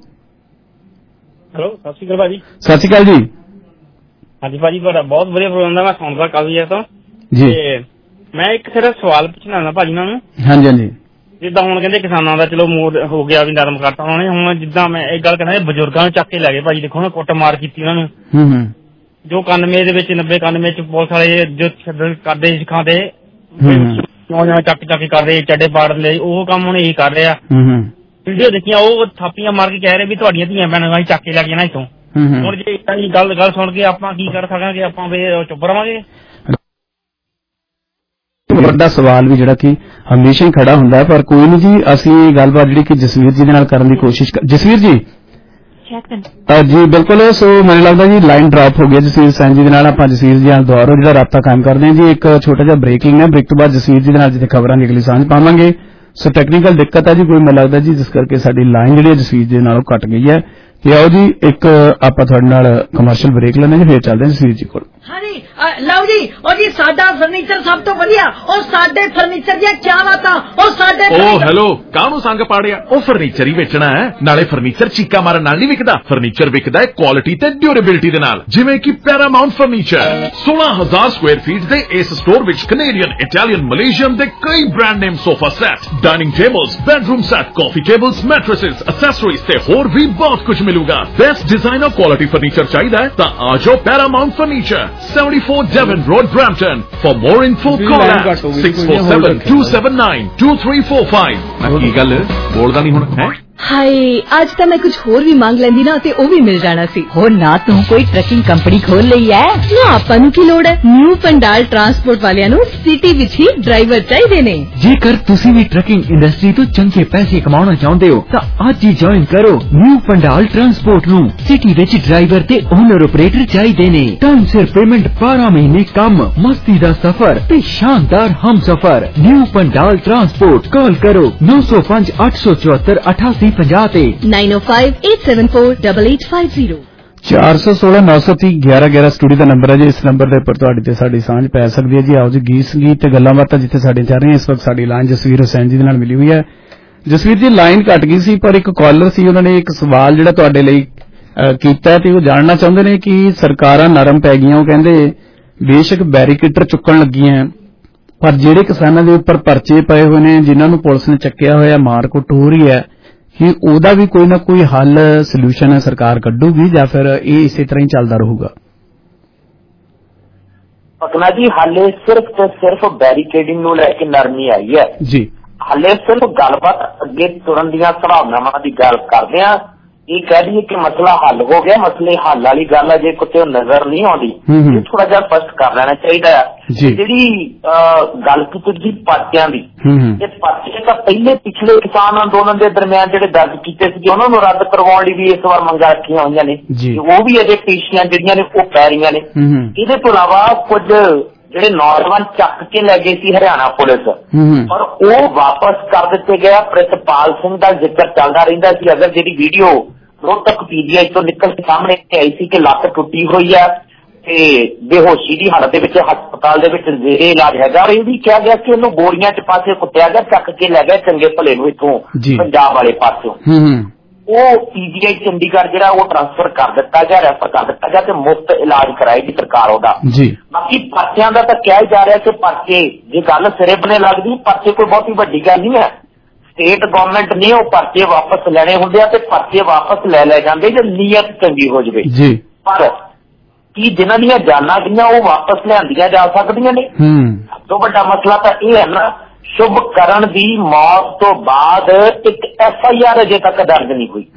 ਹੈਲੋ ਸਤਿ ਸ਼੍ਰੀ ਅਕਾਲ ਭਾਜੀ। ਸਤਿ ਸ਼੍ਰੀ ਅਕਾਲ ਜੀ। ਹਾਂਜੀ ਭਾਜੀ ਤੁਹਾਡਾ ਬਹੁਤ ਵਧੀਆ ਪ੍ਰੋਗਰਾਮ ਦਾ ਮੈਂ ਸੁਣਦਾ ਕਾਫੀ ਹੈ ਤੋਂ ਜੀ। ਮੈਂ ਇੱਕ ਸਿਰਫ ਸਵਾਲ ਪੁੱਛਣਾ ਨਾ ਭਾਜੀ ਨੂੰ। ਹਾਂਜੀ ਹਾਂਜੀ। ਜਿੱਦਾਂ ਹੁਣ ਕਹਿੰਦੇ ਕਿਸਾਨਾਂ ਦਾ ਚਲੋ ਮੋੜ ਹੋ ਗਿਆ ਵੀ ਨਰਮ ਕਰਤਾ ਉਹਨਾਂ ਨੇ, ਹੁਣ ਜਿੱਦਾਂ ਮੈਂ ਇੱਕ ਗੱਲ ਕਹਿੰਦਾ ਬਜ਼ੁਰਗਾਂ ਨੂੰ ਚੱਕ ਕੇ ਲੈ ਗਏ ਭਾਜੀ, ਦੇਖੋ ਨਾ ਕੁੱਟ ਮਾਰ ਕੀਤੀ ਉਹਨਾਂ ਨੂੰ ਜੋ ਇਕਾਨਵੇਂ ਦੇ ਵਿੱਚ ਨੱਬੇ ਇਕਾਨਵੇਂ ਚ ਪੁਲਿਸ ਵਾਲੇ ਜੋ ਕਰਦੇ ਸਿਖਾਉਂਦੇ ਨੌਜਵਾਨ ਚੱਕ ਚੱਕ ਕਰਦੇ ਚੱਡੇ ਪਾੜ ਲਏ, ਉਹ ਕੰਮ ਹੁਣ ਇਹੀ ਕਰ ਰਿਹਾ। ਵੀਡੀਓ ਦੇਖੀਆਂ ਉਹ ਥਾਪੀਆਂ ਮਾਰ ਕੇ ਕਹਿ ਰਹੇ ਵੀ ਤੁਹਾਡੀਆਂ ਧੀਆਂ ਭੈਣਾਂ ਨੂੰ ਚੱਕ ਕੇ ਲੈ ਕੇ ਨਾ ਇੱਥੋਂ। ਹੁਣ ਜੇ ਇਦਾਂ ਦੀ ਗੱਲ ਗੱਲ ਸੁਣ ਕੇ ਆਪਾਂ ਕੀ ਕਰ ਸਕਾਂਗੇ, ਆਪਾਂ ਵੀ ਚੁੱਪ ਰਵਾਂਗੇ? ਵੱਡਾ ਸਵਾਲ ਵੀ ਜਿਹੜਾ ਕਿ ਹਮੇਸ਼ਾ ਹੀ ਖੜਾ ਹੁੰਦਾ ਹੈ, ਪਰ ਕੋਈ ਨਹੀਂ ਜੀ ਅਸੀਂ ਗੱਲਬਾਤ ਜਿਹੜੀ ਕਿ ਜਸਵੀਰ ਜੀ ਦੇ ਨਾਲ ਕਰਨ ਦੀ ਕੋਸ਼ਿਸ਼ ਕਰ। ਜਸਵੀਰ ਜੀ ਜੀ ਬਿਲਕੁਲ। ਸੋ ਮੈਨੂੰ ਲੱਗਦਾ ਜੀ ਲਾਈਨ ਡ੍ਰੌਪ ਹੋ ਗਿਆ ਜਸਵੀਰ ਸੈਨ ਜੀ ਦੇ ਨਾਲ। ਆਪਾਂ ਜਸਵੀਰ ਜੀ ਨਾਲ ਦੁਬਾਰਾ ਜਿਹੜਾ ਰਾਬਤਾ ਕਾਇਮ ਕਰਦੇ ਹਾਂ ਜੀ। ਇੱਕ ਛੋਟਾ ਜਿਹਾ ਬ੍ਰੇਕਿੰਗ ਹੈ, ਬ੍ਰੇਕ ਤੋਂ ਬਾਅਦ ਜਸਵੀਰ ਜੀ ਦੇ ਨਾਲ ਜਿੱਥੇ ਖਬਰਾਂ ਦੀ ਅਗਲੀ ਸਾਂਝ ਪਾਵਾਂਗੇ। ਸੋ ਟੈਕਨੀਕਲ ਦਿੱਕਤ ਹੈ ਜੀ ਕੋਈ ਮੈਨੂੰ ਲੱਗਦਾ ਜੀ, ਜਿਸ ਕਰਕੇ ਸਾਡੀ ਲਾਈਨ ਜਿਹੜੀ ਹੈ ਜਸਵੀਰ ਜੀ ਨਾਲੋਂ ਕੱਟ ਗਈ ਹੈ। ਤੇ ਆਓ ਜੀ ਇੱਕ ਆਪਾਂ ਤੁਹਾਡੇ ਨਾਲ ਕਮਰਸ਼ੀਅਲ ਬ੍ਰੇਕ ਲੈਣੇ ਜੀ, ਫਿਰ ਚੱਲਦੇ ਹਾਂ ਜਸਵੀਰ ਜੀ ਕੋਲ। ਹਾਂਜੀ ਲਓ ਜੀ। ਉਹ ਜੀ ਸਾਡਾ ਫਰਨੀਚਰ ਸਭ ਤੋਂ ਵਧੀਆ, ਉਹ ਸਾਡੇ ਫਰਨੀਚਰ ਦੀਆਂ ਕਿਆ ਬਾਤਾਂ, ਉਹ ਸਾਡੇ ਓ ਹੈਲੋ ਕਾਹਨੂੰ ਸੰਗ ਪਾੜਿਆ, ਉਹ ਫਰਨੀਚਰ ਹੀ ਵੇਚਣਾ ਹੈ। ਨਾਲੇ ਫਰਨੀਚਰ ਚੀਕਾ ਮਾਰਨ ਨਾਲ ਨਹੀਂ ਵਿਕਦਾ, ਫਰਨੀਚਰ ਵਿਕਦਾ ਹੈ ਕੁਆਲਿਟੀ ਤੇ ਡਿਊਰੇਬਿਲਿਟੀ ਦੇ ਨਾਲ, ਜਿਵੇਂ ਕਿ ਪੈਰਾਮਾਉਂਟ ਫਰਨੀਚਰ। ਸੋਲਾਂ ਹਜ਼ਾਰ ਸਕੁਆਇਰ ਫੀਟ ਦੇ ਇਸ ਸਟੋਰ ਵਿੱਚ ਕੈਨੇਡੀਅਨ, ਇਟਾਲੀਅਨ, ਮਲੇਸ਼ੀਅਨ ਦੇ ਕਈ brand name sofa set, dining tables, bedroom set, coffee tables, mattresses, accessories ਤੇ ਹੋਰ ਵੀ ਬਹੁਤ ਕੁਝ ਮਿਲੂਗਾ। ਬੈਸਟ ਡਿਜ਼ਾਈਨ ਔਰ ਕੁਆਲਿਟੀ ਫਰਨੀਚਰ ਚਾਹੀਦਾ ਹੈ ਤਾਂ ਆ ਜਾਓ ਪੈਰਾਮਾਉਂਟ ਫਰਨੀਚਰ, ਚੌਂਹਠ Devon Road, Brampton. For more info, call at six four seven, two seven nine, two three four five. ਕੀ ਗੱਲ ਬੋਲਦਾ ਨਹੀਂ ਹੁਣ ਹੈ? ਹਾਏ ਅੱਜ ਤਾਂ ਮੈਂ ਕੁਝ ਹੋਰ ਵੀ ਮੰਗ ਲੈਂਦੀ ਨਾ ਤੇ ਉਹ ਵੀ ਮਿਲ ਜਾਣਾ ਸੀ। ਹੋਰ ਨਾ ਤੂੰ ਕੋਈ ਟਰੱਕਿੰਗ ਕੰਪਨੀ ਖੋਲ ਲਈ ਐ ਨਾ, ਆਪਾਂ ਨੂੰ ਕੀ ਲੋੜ ਹੈ। ਨਿਊ ਪੰਡਾਲ ਟਰਾਂਸਪੋਰਟ ਵਾਲਿਆਂ ਨੂੰ ਸਿਟੀ ਵਿੱਚ ਹੀ ਡਰਾਈਵਰ ਚਾਹੀਦੇ ਨੇ। ਜੇਕਰ ਤੁਸੀਂ ਵੀ ਟਰੱਕਿੰਗ ਇੰਡਸਟਰੀ ਤੋਂ ਚੰਗੇ ਪੈਸੇ ਕਮਾਉਣਾ ਚਾਹੁੰਦੇ ਹੋ ਤਾਂ ਅੱਜ ਹੀ ਜੁਆਇਨ ਕਰੋ ਨਿਊ ਪੰਡਾਲ ਟਰਾਂਸਪੋਰਟ ਨੂੰ। ਸਿਟੀ ਵਿੱਚ ਡਰਾਈਵਰ ਤੇ ਓਨਰ ਆਪਰੇਟਰ ਚਾਹੀਦੇ ਨੇ। ਟਾਈਮ ਸਿਰ ਪੇਮੈਂਟ, ਬਾਰਾਂ ਮਹੀਨੇ ਕੰਮ, ਮਸਤੀ ਦਾ ਸਫ਼ਰ ਤੇ ਸ਼ਾਨਦਾਰ ਹਮਸਫ਼ਰ। ਨਿਊ ਪੰਡਾਲ ਟਰਾਂਸਪੋਰਟ, ਕਾਲ ਕਰੋ ਨੌ ਸੌ ਪੰਜ ਅੱਠ ਸੌ ਚੁਹੱਤਰ ਅਠਾਸੀ ਪੰਜਾਹ ਤੇ nine oh five, eight seven four, eight eight five zero। ਚਾਰ ਸੌ ਸੋਲਾਂ ਨੌ ਸੌ ਤੀਹ ਗਿਆਰਾਂ ਗਿਆਰਾਂ ਸਟੂਡੀਓ ਦਾ ਨੰਬਰ ਹੈ ਜੀ। ਇਸ ਨੰਬਰ ਦੇ ਉੱਪਰ ਤੁਹਾਡੀ ਤੇ ਸਾਡੀ ਸਾਂਝ ਪੈ ਸਕਦੀ ਹੈ ਜੀ। ਆਓ ਜੀ ਗੀਤ ਸੰਗੀਤ ਤੇ ਗੱਲਾਂ ਬਾਤਾਂ ਜਿੱਥੇ ਸਾਡੇ ਚੱਲ ਰਹੀਆਂ। ਇਸ ਵਕਤ ਸਾਡੀ ਲਾਈਨ ਜਸਵੀਰ ਹੁਸੈਨ ਜੀ ਦੇ ਨਾਲ ਮਿਲੀ ਹੋਈ ਹੈ। ਜਸਵੀਰ ਜੀ ਲਾਈਨ ਕੱਟ ਗਈ ਸੀ, ਪਰ ਇੱਕ ਕਾਲਰ ਸੀ, ਉਹਨਾਂ ਨੇ ਇੱਕ ਸਵਾਲ ਜਿਹੜਾ ਤੁਹਾਡੇ ਲਈ ਕੀਤਾ ਤੇ ਉਹ ਜਾਣਨਾ ਚਾਹੁੰਦੇ ਨੇ ਕਿ ਸਰਕਾਰਾਂ ਨਰਮ ਪੈ ਗਈਆਂ। ਉਹ ਕਹਿੰਦੇ ਬੇਸ਼ੱਕ ਬੈਰੀਕੇਡਰ ਚੁੱਕਣ ਲੱਗੀਆਂ, ਪਰ ਜਿਹੜੇ ਕਿਸਾਨਾਂ ਦੇ ਉੱਪਰ ਪਰਚੇ ਪਏ ਹੋਏ ਨੇ, ਜਿਨ੍ਹਾਂ ਨੂੰ ਪੁਲਿਸ ਨੇ ਚੱਕਿਆ ਹੋਇਆ, ਮਾਰ ਕੁੱਟ ਹੋ ਰਹੀ ਹੈ, ਕਿ ਉਹਦਾ ਵੀ ਕੋਈ ਨਾ ਕੋਈ ਹੱਲ ਸੋਲੂਸ਼ਨ ਹੈ ਸਰਕਾਰ ਕੱਢੂਗੀ ਜਾਂ ਫਿਰ ਇਹ ਇਸੇ ਤਰ੍ਹਾਂ ਹੀ ਚੱਲਦਾ ਰਹੂਗਾ? ਪਟਨਾ ਜੀ ਹਾਲੇ ਸਿਰਫ ਤੇ ਸਿਰਫ ਬੈਰੀਕੇਡਿੰਗ ਨੂੰ ਲੈ ਕੇ ਨਰਮੀ ਆਈ ਹੈ ਜੀ। ਹਾਲੇ ਸਿਰਫ ਗੱਲਬਾਤ ਅੱਗੇ ਤੁਰਨ ਦੀਆਂ ਸੰਭਾਵਨਾਵਾਂ ਦੀ ਗੱਲ ਕਰਦੇ ਆ। ਇਹ ਕਹਿ ਦਈਏ ਕਿ ਮਸਲਾ ਹੱਲ ਹੋ ਗਿਆ, ਮਸਲੇ ਹੱਲ ਵਾਲੀ ਗੱਲ ਅਜੇ ਕਿਤੇ ਨਜ਼ਰ ਨਹੀਂ ਆਉਂਦੀ। ਇਹ ਥੋੜਾ ਜਿਹਾ ਸਪਸ਼ਟ ਕਰ ਲੈਣਾ ਚਾਹੀਦਾ ਆ। ਜਿਹੜੀ ਗੱਲ ਕੀਤੀ ਜੀ ਪਾਰਟੀਆਂ ਦੀ, ਇਹ ਪਾਰਟੀਆਂ ਤਾਂ ਪਹਿਲੇ ਪਿਛਲੇ ਕਿਸਾਨ ਅੰਦੋਲਨ ਦੇ ਦਰਮਿਆਨ ਜਿਹੜੇ ਦਰਜ ਕੀਤੇ ਸੀ ਉਹਨਾਂ ਨੂੰ ਰੱਦ ਕਰਵਾਉਣ ਲਈ ਵੀ ਇਸ ਵਾਰ ਮੰਗਾਂ ਰੱਖੀਆਂ ਹੋਈਆਂ ਨੇ। ਉਹ ਵੀ ਅਜੇ ਪੇਸ਼ੀਆਂ ਜਿਹੜੀਆਂ ਨੇ ਉਹ ਪੈ ਰਹੀਆਂ ਨੇ। ਇਹਦੇ ਤੋਂ ਇਲਾਵਾ ਕੁਝ ਜਿਹੜੇ ਨੌਜਵਾਨ ਚੱਕ ਕੇ ਲੈ ਗਏ ਸੀ ਹਰਿਆਣਾ ਪੁਲਿਸ, ਪਰ ਉਹ ਵਾਪਸ ਕਰ ਦਿੱਤੇ ਗਏ। ਪ੍ਰਿਤਪਾਲ ਸਿੰਘ ਦਾ ਜ਼ਿਕਰ ਚੱਲਦਾ ਰਹਿੰਦਾ ਸੀ। ਅਗਰ ਜਿਹੜੀ ਵੀਡੀਓ ਰੋਹਤਕ ਪੀਜੀਆਈ ਤੋਂ ਨਿਕਲ ਕੇ ਸਾਹਮਣੇ ਆਈ ਸੀ ਕਿ ਲੱਤ ਟੁੱਟੀ ਹੋਈ ਹੈ ਤੇ ਬੇਹੋਸ਼ੀ ਦੀ ਹਾਲਤ ਦੇ ਵਿੱਚ ਹਸਪਤਾਲ ਦੇ ਵਿੱਚ ਜ਼ੇਰੇ ਇਲਾਜ ਹੈਗਾ। ਔਰ ਇਹ ਵੀ ਕਿਹਾ ਗਿਆ ਕਿ ਇਹਨੂੰ ਬੋਰੀਆਂ ਚ ਪਾਸੇ ਕੁੱਟਿਆ ਗਿਆ, ਚੱਕ ਕੇ ਲੈ ਗਿਆ ਚੰਗੇ ਭਲੇ ਨੂੰ ਇੱਥੋਂ ਪੰਜਾਬ ਵਾਲੇ ਪਾਸਿਓਂ। ਉਹ ਪੀਜੀਆਈ ਚੰਡੀਗੜ੍ਹ ਜਿਹੜਾ ਉਹ ਟ੍ਰਾਂਸਫਰ ਕਰ ਦਿੱਤਾ ਗਿਆ, ਰੈਫਰ ਕਰ ਦਿੱਤਾ ਗਿਆ ਤੇ ਮੁਫਤ ਇਲਾਜ ਕਰਾਏਗੀ ਸਰਕਾਰ ਉਹਦਾ। ਬਾਕੀ ਪਰਚਿਆਂ ਦਾ ਤਾਂ ਕਿਹਾ ਜਾ ਰਿਹਾ ਕਿ ਪਰਚੇ ਜੇ ਗੱਲ ਸਿਰੇ ਬਣੇ ਲੱਗਦੀ, ਪਰਚੇ ਕੋਈ ਬਹੁਤੀ ਵੱਡੀ ਗੱਲ ਨਹੀਂ ਹੈ। ਸਟੇਟ ਗਵਰਨਮੈਂਟ ਨੇ ਉਹ ਪਰਚੇ ਵਾਪਸ ਲੈਣੇ ਹੁੰਦੇ ਆ ਤੇ ਪਰਚੇ ਵਾਪਸ ਲੈ ਲੈ ਜਾਂਦੇ ਜੇ ਨੀਅਤ ਚੰਗੀ ਹੋ ਜਾਵੇ। ਪਰ ਕੀ ਜਿਨ੍ਹਾਂ ਦੀਆਂ ਜਾਨਾਂ ਗਈਆਂ ਉਹ ਵਾਪਸ ਲਿਆਂਦੀਆਂ ਜਾ ਸਕਦੀਆਂ ਨੇ? ਸਭ ਤੋਂ ਵੱਡਾ ਮਸਲਾ ਤਾਂ ਇਹ ਹੈ ਨਾ, ਸ਼ੁਭਕਰਨ ਦੀ ਮੌਤ ਤੋਂ ਬਾਅਦ ਇੱਕ ਐਫ ਆਈ ਆਰ ਅਜੇ ਤੱਕ ਦਰਜ ਨਹੀਂ ਹੋਈ।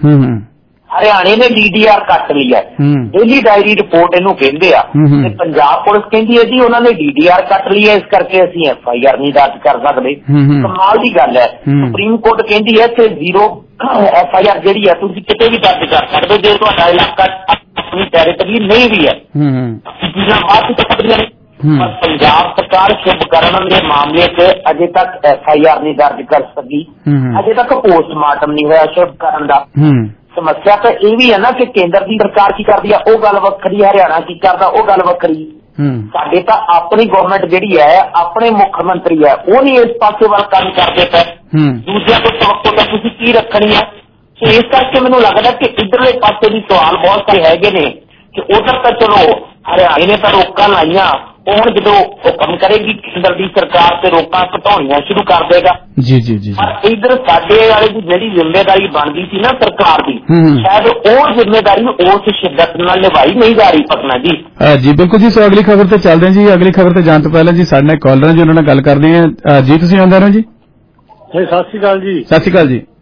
ਹਰਿਆਣੇ ਨੇ ਡੀ ਡੀ ਆਰ ਕੱਟ ਲਈ ਹੈ, ਡੇਲੀ ਡਾਇਰੀ ਰਿਪੋਰਟ ਇਹਨੂੰ ਕਹਿੰਦੇ ਆ, ਤੇ ਪੰਜਾਬ ਪੁਲਿਸ ਕਹਿੰਦੀ ਹੈ ਜੀ ਉਹਨਾਂ ਨੇ ਡੀ ਡੀ ਆਰ ਕੱਟ ਲਈ ਹੈ, ਇਸ ਕਰਕੇ ਅਸੀਂ ਐਫ ਆਈ ਆਰ ਨਹੀਂ ਦਰਜ ਕਰ ਸਕਦੇ। ਕਮਾਲ ਦੀ ਗੱਲ ਹੈ। ਸੁਪਰੀਮ ਕੋਰਟ ਕਹਿੰਦੀ ਹੈ ਕਿ ਜ਼ੀਰੋ ਐਫ ਆਈ ਆਰ ਜਿਹੜੀ ਹੈ ਤੁਸੀਂ ਕਿਤੇ ਵੀ ਦਰਜ ਕਰ ਸਕਦੇ ਜੇ ਤੁਹਾਡਾ ਇਲਾਕਾ ਆਪਣੀ ਟੈਰੀਟਰੀ ਨਹੀਂ ਵੀ ਹੈ, ਚੀਜ਼ਾਂ ਬਾਅਦ ਚ ਸਕਦੀਆਂ ਨੇ। ਪਰ ਪੰਜਾਬ ਸਰਕਾਰ ਸ਼ੁਭਕਰਨ ਦੇ ਮਾਮਲੇ ਚ ਅਜੇ ਤੱਕ ਐਫ ਆਈ ਆਰ ਨਹੀਂ ਦਰਜ ਕਰ ਸਕੀ, ਅਜੇ ਤੱਕ ਪੋਸਟਮਾਰਟਮ ਨਹੀਂ ਹੋਇਆ ਸ਼ੁਭਕਰਨ ਦਾ। ਸਮੱਸਿਆ ਤਾਂ ਇਹ ਵੀ ਹੈ ਨਾ ਕਿ ਕੇਂਦਰ ਦੀ ਸਰਕਾਰ ਕੀ ਕਰਦੀ ਆ ਉਹ ਗੱਲ ਵੱਖਰੀ, ਹਰਿਆਣਾ ਕੀ ਕਰਦਾ ਉਹ ਗੱਲ ਵੱਖਰੀ। ਸਾਡੇ ਤਾਂ ਆਪਣੀ ਗਵਰਨਮੈਂਟ ਜਿਹੜੀ ਹੈ, ਆਪਣੇ ਮੁੱਖ ਮੰਤਰੀ ਹੈ, ਉਹ ਨਹੀਂ ਇਸ ਪਾਸੇ ਵੱਲ ਕੰਮ ਕਰਦੇ ਪਏ। ਦੂਜਿਆਂ ਤੋਂ ਤਵੱਕੋ ਤਾਂ ਤੁਸੀਂ ਕੀ ਰੱਖਣੀ ਹੈ? ਸੋ ਇਸ ਕਰਕੇ ਮੈਨੂੰ ਲੱਗਦਾ ਕਿ ਇੱਧਰਲੇ ਪਾਸੇ ਵੀ ਸਵਾਲ ਬਹੁਤ ਸਾਰੇ ਹੈਗੇ ਨੇ ਕਿ ਉਧਰ ਤਾਂ ਚਲੋ ਹਰਿਆਣੇ ਨੇ ਤਾਂ ਰੋਕਾਂ ਲਾਈਆਂ, ਉਹ ਹੁਣ ਜਦੋਂ ਹੁਕਮ ਕਰੇਗੀ ਕੇਂਦਰ ਦੀ ਸਰਕਾਰ ਤੇ ਰੋਕਾਂ ਘਟਾਉਣੀਆਂ ਸ਼ੁਰੂ ਕਰ ਦੇਗਾ। ਜੀ ਜੀ ਜੀ। ਪਰ ਇੱਧਰ ਸਾਡੇ ਵਾਲੇ ਦੀ ਜਿਹੜੀ ਜ਼ਿੰਮੇਵਾਰੀ ਬਣਦੀ ਸੀ ਨਾ ਸਰਕਾਰ ਦੀ, ਸ਼ਾਇਦ ਉਹ ਜ਼ਿੰਮੇਵਾਰੀ ਉਸ ਸ਼ਿੱਦਤ ਨਾਲ ਨਿਭਾਈ ਨਹੀਂ ਜਾ ਰਹੀ। ਪਟਨਾ ਜੀ ਜੀ ਬਿਲਕੁਲ ਜੀ। ਸੋ ਅਗਲੀ ਖਬਰ ਤੇ ਚੱਲਦੇ ਹਾਂ ਜੀ। ਅਗਲੀ ਖਬਰ ਤੇ ਜਾਣ ਤੋਂ ਪਹਿਲਾਂ ਜੀ ਸਾਡੇ ਨਾਲ ਕਾਲਰ ਹੈ ਜੀ, ਉਹਨਾਂ ਨਾਲ ਗੱਲ ਕਰਦੇ ਹਾਂ ਜੀ। ਤੁਸੀਂ ਆਉਂਦੇ ਰਹੋ ਜੀ। ਸਤਿ ਸ਼੍ਰੀ ਅਕਾਲ ਜੀ। ਸਤਿ ਸ਼੍ਰੀ ਅਕਾਲ ਜੀ।